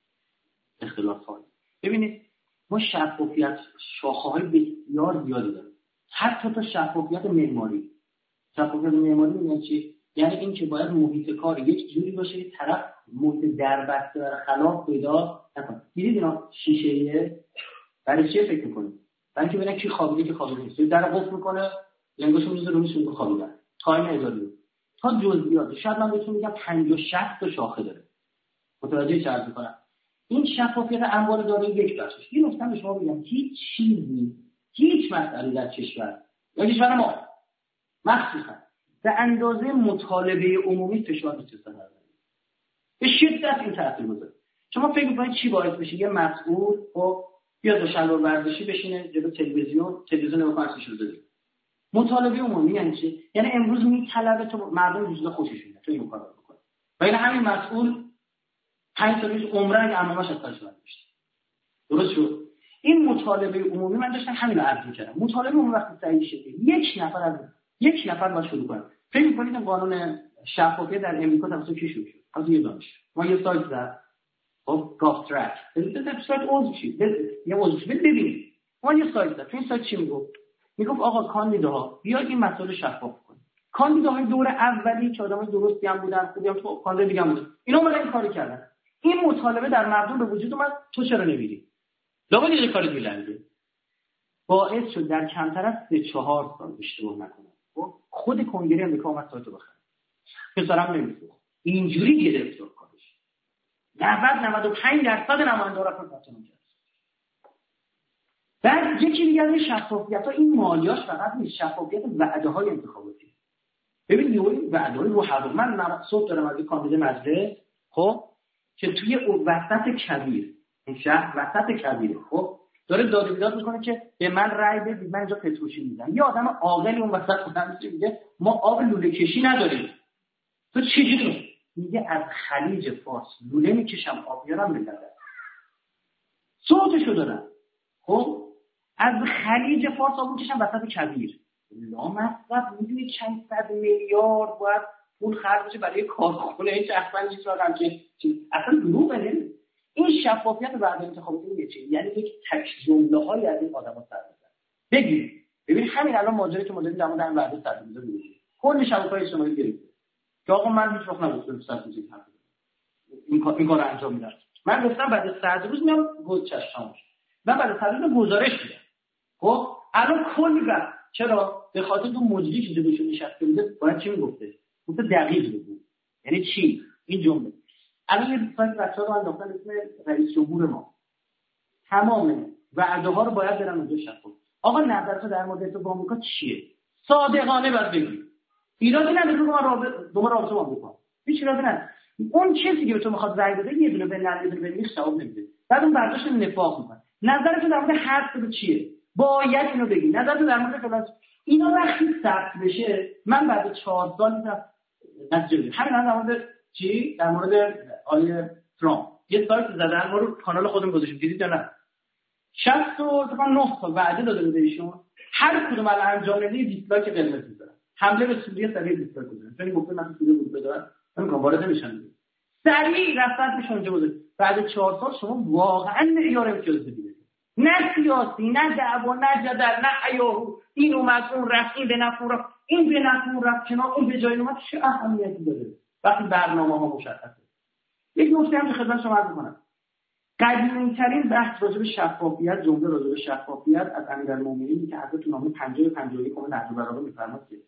اختلافات. ببینید ما شفافیت شاخه‌های بسیار زیادی داریم. حتی تا شفافیت معماری. شفافیت معماری یعنی چی؟ یعنی این که باید محیط کار یک جوری باشه که طرف محیط دربسته و خلاف پیدا نکنه. دیدید اینا شیشه‌ایه برای چی فکر می‌کنید؟ برای اینکه ببینن کی خوابیده که خوابیده نیست. در قفل می‌کنه، لنگاشو می‌ذاره رو میشون خوابیدن. تایم اداری. تا جزئیات. شاید من بهتون میگم پنجاه شصت تا شاخه داره. متوجه چرت می‌کنم. این شفافیت انبار داره یک بخشش. یه نکته به شما بگم، هیچ چیزی، هیچ مسئله در کشور یا کشور ما مخصوصا به اندازه مطالبه عمومی فشار می‌چسته نداره. به شدت این تاثیر گذاره. شما فکر می‌کنید چی باعث بشه یه مسئول خب بیاد با شلوار ورزشی بشینه جلوی تلویزیون، تلویزیون رو کارش رو بده. مطالبه عمومی یعنی چی؟ یعنی امروز میطلبه تو مردم جزء خوشش میاد تو این کارو بکنه. و این همین مسئول پنج سال پیش عمره اگه عمامش از کارش بند میشه. درست شد؟ این مطالبه عمومی من داشتم همین رو عرض می‌کردم. مطالبه عمومی وقتی صحیح شه یک نفر از یک نفر باید شروع کنه. فکر می‌کنید این قانون شفافیت در امریکا توسط کی شروع شد؟ از یه دانش. ما یه سایت زد. خب گاف ترک. بذارید سایت عضو شید. یه عضو شید ببینید. ما یه سایت زد. تو این سایت چی میگفت؟ میگفت آقا کاندیداها بیاید این مسائل شفاف کنید. کاندیداهای دور اولی که آدمای درستی هم بودن، خوبی هم تو کاندید دیگه هم بودن. اینا اومدن این کارو کردن. این مطالبه در مردم به وجود اومد، تو چرا نمیری؟ لابد یه کاری دیلنده. باعث شد در کمتر از سه چهار سال اشتباه نکنم. خب خود کنگره امریکا اومد سایتو بخره. پسرم نمی‌فروخت. اینجوری گرفت کارش. نود نود و پنج درصد نماینده‌ها رفتن ثبت کرد. بعد یکی دیگه از شفافیت‌ها این مالیاش فقط نیست، شفافیت وعده‌های انتخاباتی. ببین یه وعده‌های رو هوا. من صبح دارم از کاندید مجلس خب که توی وسط کبیر این شهر وسط کبیره خب داره داد و بیداد میکنه که به من رأی بدید من اینجا پتروشیمی میدم. یه آدم عاقلی اون وسط بودن میگه ما آب لوله کشی نداریم. تو چجوری؟ میگه از خلیج فارس لوله میکشم آب میارم میدم. صوتشو دارم. خب از خلیج فارس آب میکشم وسط کبیر. لامصب میدونی چند صد میلیارد باید پول خرج بشه برای کارخونه این اصلا هیچ رقم که اصلا دروغه. نه این شفافیت بعد انتخاباتی میگه چی؟ یعنی یک تک جمله‌هایی از این آدم‌ها سر می‌زنه. بگید ببین همین الان ماجرایی که ما داریم در مورد این وعده سر می‌زنه میگه کل شبکه‌های اجتماعی گرفته که آقا من هیچ وقت نگفتم سر می‌زنم حرف این کار این کارو انجام میدم. من گفتم بعد صد روز میام گوش چشمش من بعد صد روز گزارش میدم. خب الان کلی وقت چرا به خاطر اون مجری که جلوش نشسته بوده باید چی میگفته؟ گفته دقیق بگو. یعنی چی این جمله؟ الان یه دیسکاس بچه‌ها رو انداختن اسم رئیس جمهور ما. تمام وعده‌ها رو باید برن اونجا شفاف. آقا نظرت در مورد تو با آمریکا چیه؟ صادقانه باید بگی. ایرادی نداره که ما رابطه دو ما رابطه با آمریکا. هیچ ایرادی نداره. اون کسی که به تو میخواد رأی بده یه دونه به نظر بده ببینی جواب نمیده. بعد اون برداشت نفاق میکنه. نظرت در مورد هر چیزی چیه؟ باید اینو بگی. نظرت در مورد فلان اینا وقتی ثبت بشه من بعد چهار سال میذارم نتیجه بگیرم. همین الان در مورد چی؟ در مورد آیه ترامپ یه سایت زدن ما رو کانال خودم گذاشتیم دیدید یا نه؟ شصت و نه تا وعده داده بوده ایشون هر کدوم الان انجام نمیده دیسلایک قرمز میذارن. حمله به سوریه سریع دیسلایک میذارن. چون گفته من سوریه بود بدارم نمیگم وارد نمیشن. سریع رفتن پیش اونجا بود. بعد چهار سال شما واقعا معیار امتیاز بدید. نه سیاسی نه دعوا نه جدل نه ایاهو این اومد اون رفت این به نفع رفت این به نفع رفت کنار اون به جای اومد چه اهمیتی داره وقتی برنامه‌ها مشخصه. یک نکته هم که خدمت شما عرض کنم قدیمی‌ترین بحث راجع به شفافیت جمله راجع به شفافیت از امیرالمومنین که حضرت نامه پنجاه پنجاه و یک نهج البلاغه می‌فرماد که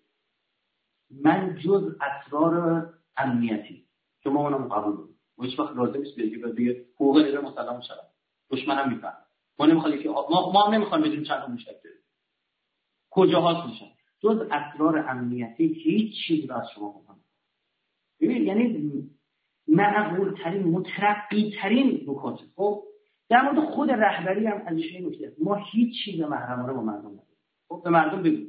من جز اسرار امنیتی که ما اونم قبول داریم و هیچ وقت لازم نیست بگی بگه حقوق غیر مسلم شود دشمنم میفهمه ما نمی‌خوایم که ما ما هم نمی‌خوایم بدونیم چند موشک داریم کجاهاست میشن جز اسرار امنیتی هیچ چیز را از شما نمی‌خوام. ببین یعنی معقول ترین مترقی ترین نکات. خب در مورد خود رهبری هم از این نکته ما هیچ چیز محرمانه با مردم نداریم. خب به مردم بگیم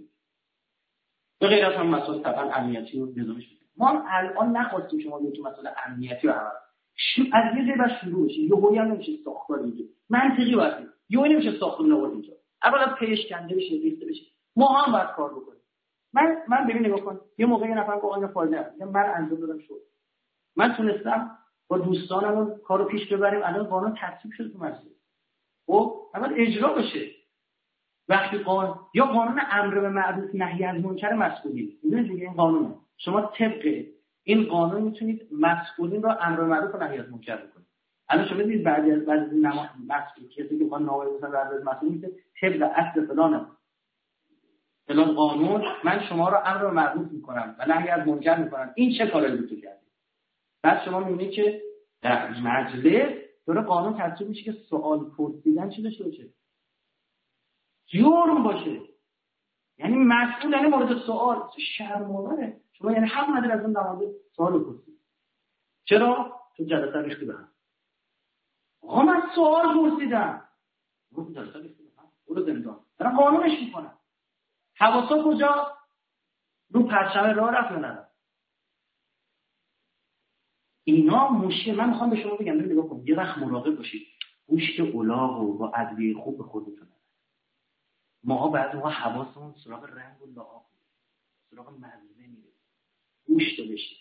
به غیر از اون مسائل طبعا امنیتی و نظامیش ما الان نخواستیم شما بگید مسائل امنیتی رو عوض شو از یه جای بعد شروع بشه، یهویی هم نمیشه ساختار اینجا منطقی باشه، یهویی نمیشه ساختار نوار اینجا، اولا پیش کنده بشه ریخته بشه. ما هم باید کار بکنیم. من من ببین نگاه کن، یه موقع یه نفر گفت آقا فایده نداره، من انجام دادم شد، من تونستم با دوستانمون کارو پیش ببریم، الان قانون تصویب شده تو مسجد. خب اول اجرا بشه. وقتی قانون یا قانون امر به معروف نهی از منکر مسئولین، میدونید دیگه این قانونه، شما طبق این قانون میتونید مسئولین را امر به معروف و نهی از منکر بکنید. الان شما دیدید بعضی از بعضی نماز مسئول کسی که میخوان نوای مثلا در مسئول میشه طبق اصل فلان فلان قانون من شما را امر به معروف میکنم و نهی از منکر میکنم، این چه کاری بود کردید؟ بعد شما میبینید که در مجلس داره قانون تصویب میشه که سوال پرسیدن چی داشته باشه، جرم باشه، یعنی مسئول یعنی مورد سوال، شرم‌آوره. شما یعنی حق نداری از اون نماز سوال بپرسی. چرا؟ تو جلسه ریختی به هم. آقا من سوال پرسیدم. رو جلسه ریختی به هم. برو زندان. دارن قانونش میکنن. حواسا کجا؟ رو پرچم راه رفت یا نه؟ اینا مشکل. من میخوام به شما بگم نگاه کن، یه وقت مراقب باشید. گوشت الاغ و با ادویه خوب به خودتون. ما بعد ما حواسمون سراغ رنگ و لعاب سراغ مزه میره، گوشت بشید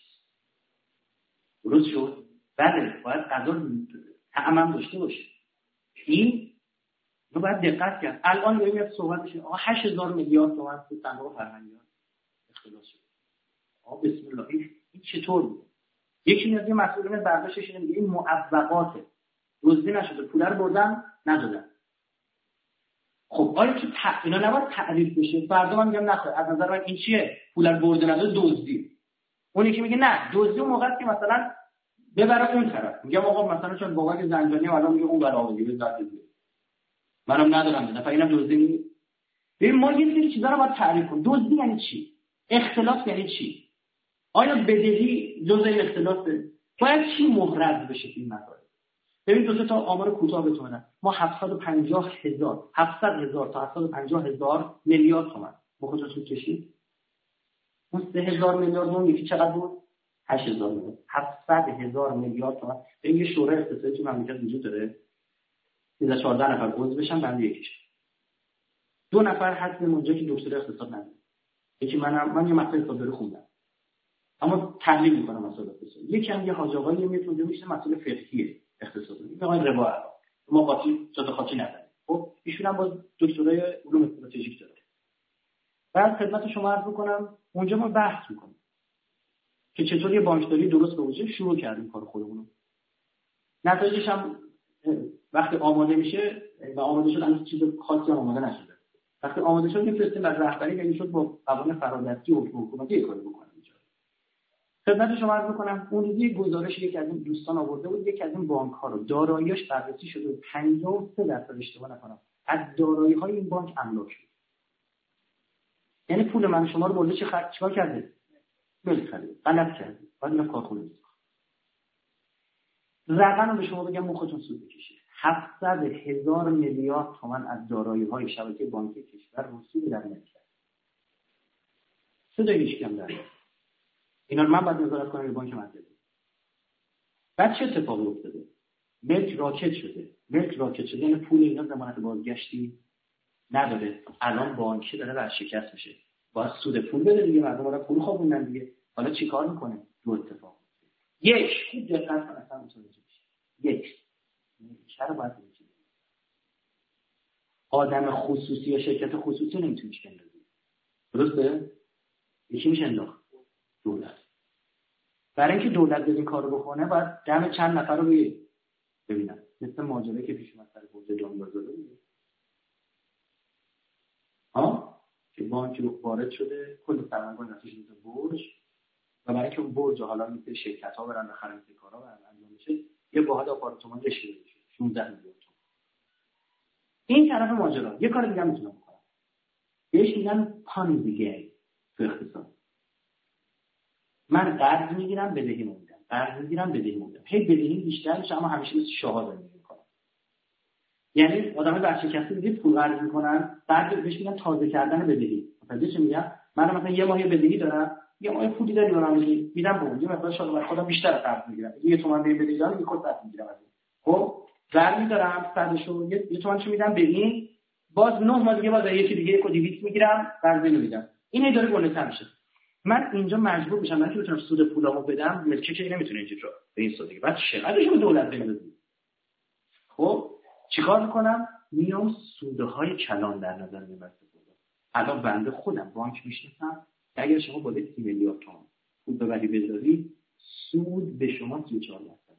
درست شد. بله باید غذا طعم هم داشته باشه، این رو باید دقت کرد. الان داریم یک صحبت بشه آقا هشت هزار میلیارد تومان تو صندوق فرهنگیان اختلاس شد. آقا بسم الله این, این چطور بود؟ یکی میاد یه مسئولین برداشتش اینه میگه این معوقاته، دزدی نشده، پول رو بردن ندادن. خب آیا تو ت... اینا نباید تعریف بشه؟ فردا من میگم نخواه از نظر من این چیه؟ پول رو برده نداده دزدی. اون یکی میگه نه دزدی اون موقعی که مثلا ببره اون طرف. میگم آقا مثلا چون بابک زنجانی الان میگه اون برای آوردی به ذات دیگه منم ندارم نه اینم دزدی نیست. ببین ما یه سری چیزا رو باید تعریف کنیم. دزدی یعنی چی؟ اختلاس یعنی چی؟ آیا بدهی جزء اختلاسه؟ باید چی محرز بشه این مسائل؟ ببین دو تا آمار کوتاه بهتون بدم. ما هفتصد و پنجاه هزار هفتصد هزار تا هفتصد و پنجاه هزار میلیارد تومان بخاطر سود کشید. اون سه هزار میلیارد اون یکی چقدر بود؟ هشت هزار میلیارد. هفتصد هزار میلیارد تومان. این یه شورای اقتصادی تو مملکت وجود داره. سیزده چهارده نفر عضو بشن بنده یکیش. دو نفر هستن اونجا که دکتر اقتصاد نداره. یکی منم من یه مقاله اقتصادی خوندم. اما تحلیل می‌کنم مسائل اقتصادی. یکی هم یه حاج آقایی میتونه میشه مسئله فقهیه. اقتصادی میگن ربا ما قاطی جدا خاطی نداریم. خب ایشون هم با دکترای علوم استراتژیک داره. بعد خدمت شما عرض می‌کنم اونجا ما بحث می‌کنیم که چطور یه بانکداری درست به وجود شروع کردیم کار خودمون رو. نتایجش هم وقتی آماده میشه و آماده شد اصلا چیز خاصی آماده نشده. وقتی آماده شد میفرستیم بر رهبری یعنی شد با قوانین فرادستی و حکومتی کاری بکنه. خدمت شما عرض می‌کنم اون روزی گزارش یک از این دوستان آورده بود، یک از این بانک‌ها رو داراییش بررسی شده بود، پنجاه و سه درصد اشتباه نکنم از دارایی‌های این بانک املاک شد. یعنی پول من شما رو برده چه خرج چیکار کرده؟ ملک خرید، غلط کرده. بعد اینا کارخونه است. رقم رو به شما بگم مختون سود بکشید. هفتصد هزار میلیارد تومان از دارایی‌های شبکه بانکی کشور رسوب در ملک کرد. سودش کم داره. اینا رو من باید نظارت کنم به بانک مرکزی. بعد چه اتفاقی افتاده؟ ملک راکت شده. ملک راکت شده یعنی پول اینا ضمانت بازگشتی نداره. الان بانکی داره ورشکست میشه. باید سود پول بده دیگه، مردم دارن پول خوابوندن دیگه. حالا چیکار میکنه؟ دو اتفاق. یک، خوب دقت کن اصلا متوجه بشی. یک، چرا باید بگی؟ آدم خصوصی یا شرکت خصوصی نمیتونه چیکار کنه. درسته؟ یکی میشه انداخت. دولت. برای اینکه دولت این کارو بکنه باید دم چند نفر رو ببینن. مثل ماجرایی که پیش اومد سر برج جانگزاده بود. ها؟ که بانک وارد شده کل سرمایه‌گذاری نتیجه میده برج و برای اینکه اون برج حالا میشه شرکت‌ها برن بخرن این کارا برن انجام بشه یه باحال آپارتمان رشته بده شانزده میلیون تومان. این طرف ماجرا. یه کار دیگه هم میتونم بکنم. بهش میگن پانزیگری تو اقتصاد. من قرض میگیرم بدهی میدم. قرض میگیرم بدهی میدم. هی بدهی بیشتر میشه اما همیشه مثل شاه زندگی میکنم. یعنی آدمای ورشکسته دیگه پول قرض میکنن، بعد بهش میگن تازه کردن بدهی. مثلا چه میگم؟ من مثلا یه ماه بدهی دارم، یه ما پولی داری برام میدی میدم به اون یه مقدار شاید من خودم بیشتر قرض میگیرم یه تومن به بدید یه خود قرض میگیرم از خب زر میدارم صدشو یه, یه تومنشو میدم به این باز نه ماه دیگه باز یکی دیگه یک و دویست میگیرم قرض میدم این هی داره گنده‌تر میشه من اینجا مجبور میشم من که بتونم سود پولامو بدم ملکه که نمیتونه اینجوری رو به این سود دیگه بعد چقدرش به دولت بندازی خب چیکار میکنم میام سودهای کلان در نظر میگیرم الان بنده خودم بانک میشناسم اگر شما با سی میلیارد تومان پول ببری بذاری سود به شما سی و چهار درصد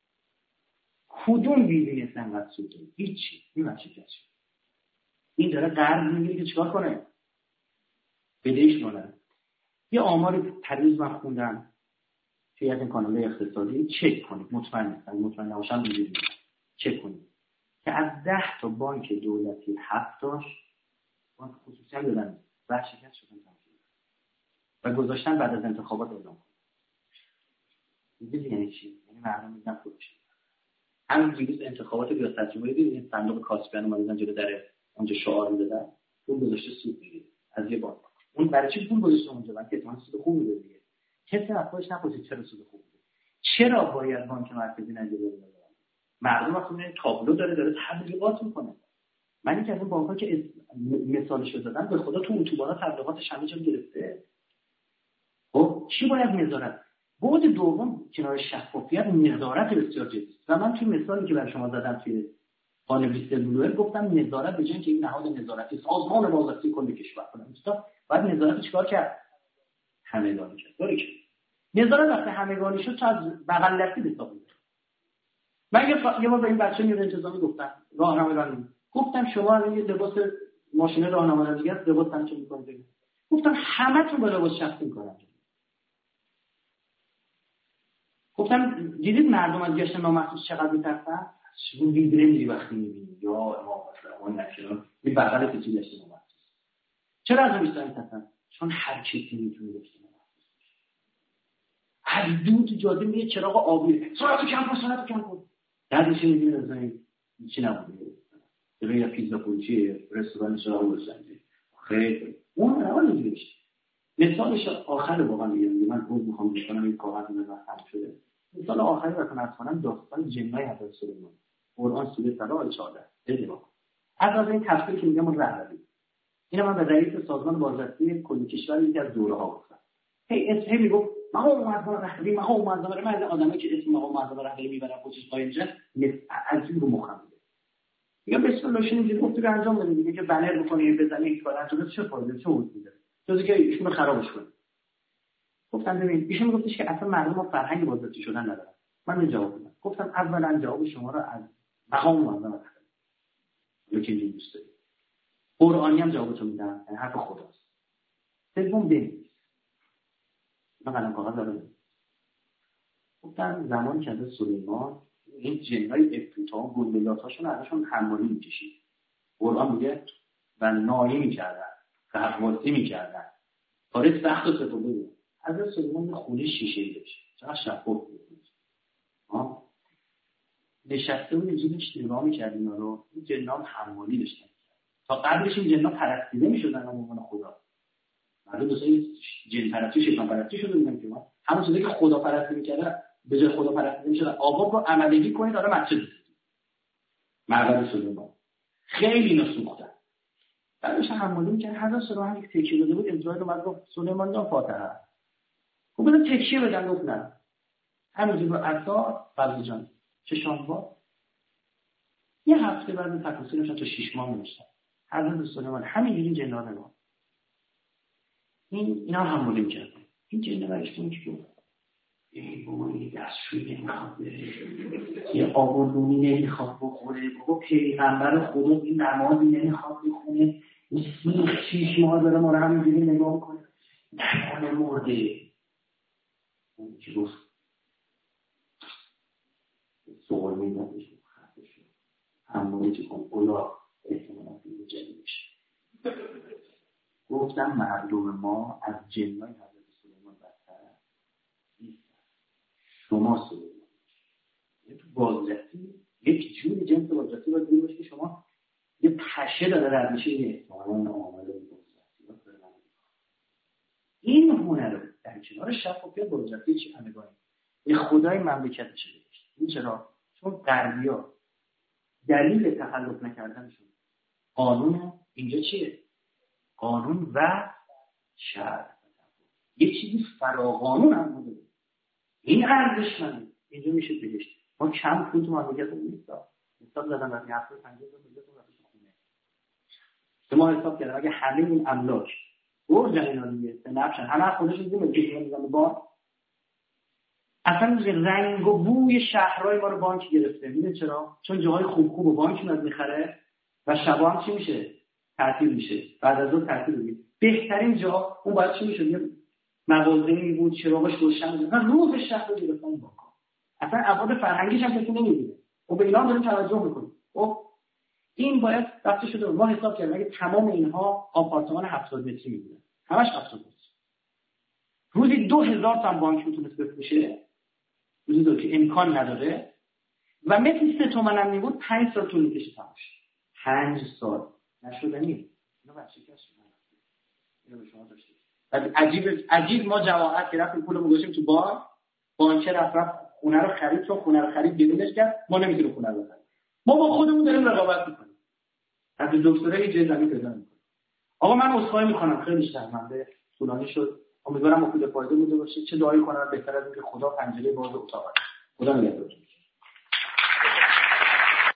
کدوم بیزینس انقدر سود داره هیچی نمیشه کسی این داره قرض میگیره که چیکار کنه بدهش کنه یه آمار پریز من خوندم توی از این کانال اقتصادی چک کنید مطمئن نیستم مطمئن نباشم بگید چک کنید که از ده تا بانک دولتی هفتاش بانک خصوصی هم دادن و شکست شدن و گذاشتن بعد از انتخابات اعلام کنن میدونی یعنی چی؟ یعنی مردم میگن خودش همین دیروز انتخابات ریاست جمهوری دیدین صندوق کاسپیان اومدن جلو در اونجا شعار میدادن پول گذاشته سود میگیره از یه بانک اون برای چی پول گذاشته اونجا من که احتمال سود خوب میده دیگه کسی از خودش نپرسید چرا سود خوب میده چرا باید بانک مرکزی نگیره بده مردم وقتی میبینن تابلو داره داره تبلیغات میکنه من اینکه از اون بانک‌ها که مثالش رو دادم به خدا تو اتوبانا تبلیغاتش همه جا گرفته خب چی باید نظارت بعد دوم کنار شفافیت نظارت بسیار جدی و من توی مثالی که برای شما زدم توی قانون ویستلبلوئر گفتم نظارت به جای اینکه این نهاد نظارتی سازمان بازرسی کل کشور کنه دوستا باید نظارت چیکار کرد همگانی کرد داره که نظارت وقتی همگانی شد تا از بغل دستی حساب میشه من یه بار به این بچه نیروی انتظامی گفتم راهنمایی گفتم شما یه لباس ماشین راهنمایی دیگه لباس تنچه می‌کنید گفتم همه‌تون با لباس شخصی می‌کنن گفتم دیدید مردم از گشت نامحسوس چقدر می‌ترسن شون ویدره می‌ری وقتی می‌بینی یا امام اون نشون این بغل کسی گشت نامحسوس چرا از اون می‌ترسن چون هر کسی می‌تونه گشت نامحسوس بشه هر دو تو جاده میره چراغ آبی سرعت کم کن سرعت کم کن بعدش می‌بینی مثلا چی نبوده یا پیزا پوچی رستوران چراغ روشنی خیلی اون اول اینجوریه مثالش آخر واقعا میگم من خود میخوام بکنم این کاغذ مزخرف شده مثال آخری براتون از کنم داستان جنای حضرت سلیمان قرآن سوره سبع آیه چهارده دیدید از این تفسیری که میگم رهبری اینا من به رئیس سازمان بازرسی کل کشور یکی از دوره‌ها گفتم هی اسم میگفت مقام معظم رهبری مقام معظم رهبری من آدمی که اسم مقام معظم رهبری میبرم خودش قاینجه عجیب رو مخم میگم بسم الله شین اینجوری گفت که انجام بدید دیگه که بنر بکنی بزنی یک کار انجام چه فایده چه وجود داره تو دیگه ایشونو خرابش کنی گفتم ببین ایشون میگفتش که اصلا مردم فرهنگ بازرسی شدن ندارن من این جواب دادم گفتم اولا جواب شما رو از مقام معظم رهبری یکی اینجوری دوست دارید قرآنی هم جوابتو میدم یعنی حرف خداست سوم ببین من قلم کاغذ دارم گفتم زمان که از سلیمان این جنهای ابتوتا و گلبلاتاشون ازشون حمالی میکشید قرآن میگه و نایه میکردن غواصی میکردن کار سخت و سفیده بود حضرت سلیمان خونه شیشه‌ای داشت چقدر شفاف بود ها نشسته بود اینجوریش نگاه میکرد اینا رو این جنها حمالی داشتن تا قبلش این جنها پرستیده میشدن به عنوان خدا مردم دوستای جن پرستی شیطان پرستی شده بودن که ما همون چیزی که خدا پرستی میکردن به جای خدا پرستی میشدن آقا رو عملیگی کنید داره مسجد معبد سلیمان خیلی اینا سوختن بعدش حمالی میکرد حضرت سلیمان یک تکیه داده بود امضای رو بعد گفت سلیمان جان فاتحه خب بدن تکیه بدن گفت نه همینجوری با عصا فضل جان چشانوا یه هفته بعد تکلیف نشد تا شش ماه نمیشه حضرت سلیمان همینجوری جنا نگاه این اینا حمالی میکرد این جنا برشتون که ای بابا این دستشویی نمیخواد بره یه آب و نونی نمیخواد بخوره بابا پیغمبر خدا این نمازی نمیخواد بخونه این سیخ شیش ماه داره ما رو همینجوری نگاه میکنه نمانه مرده اون چی گفت سوال میدادش خطش همونی چی کن اولا احتمالا این جنی میشه گفتم مردم ما از جنای حضرت سلیمان بدتر نیستن شما سلیمان یه تو بازرسی یک جوری جنس بازرسی باید بید باشه که شما یه پشه داره رد میشه این احتمالا عامل بازرسی این هنر رو در کنار شفافیت با وجودی چی همگانی به خدای مملکت شده. این چرا؟ چون غربی‌ها دلیل تخلف نکردنشون قانون اینجا چیه؟ قانون و شرع. یه چیزی فراقانون هم بوده. این ارزشمنده. اینجا میشه بهشت. ما کم پول تو مملکت نیست. حساب زدن وقتی هفتاد و پنج هزار میلیون واسه خونه. شما حساب کردن اگه همه این املاک برج اینا دیگه به نفعشن، همه خودشون دیدن که میگن با اصلا رنگ و بوی شهرهای ما رو بانک گرفته. میدونید چرا؟ چون جاهای خوب خوب و بانک میاد میخره و شبا هم چی میشه؟ تعطیل میشه. بعد از اون تعطیل میشه. بهترین جا اون باید چی میشه؟ یه مغازه‌ای بود چراغش روشن بود. من روح شهر رو گرفتم بانک. اصلا ابعاد فرهنگیش هم کسی نمی‌بینه. و به اینا داریم توجه می‌کنیم. خب این باید رفته شده. ما حساب کردیم اگه تمام اینها آپارتمان هفتاد متری می‌بودن. همش هفتاد متری. روزی دو هزار تا بانک میتونست بفروشه. روزی دو که امکان نداره و متری سه تومن هم میبود پنج سال طول می‌کشه تماش. پنج سال نشدنی. اینو ورشکست شد. اینو به شما داشتید. بعد عجیب عجیب ما جماعت که رفتیم پولمون گذاشتیم تو بانک، بانک رفت رفت خونه رو خرید، چون خونه رو خرید بیرونش کرد، ما نمیتونیم خونه رو بخریم. ما با خودمون داریم رقابت میکنیم. از دکترای یه جای زمین پیدا میکنیم. آقا من عذرخواهی میکنم خیلی شرمنده طولانی شد. امیدوارم مفید فایده بوده باشه. چه دعایی کنم بهتر از اینکه خدا پنجره باز اتاق. خدا نگهدار.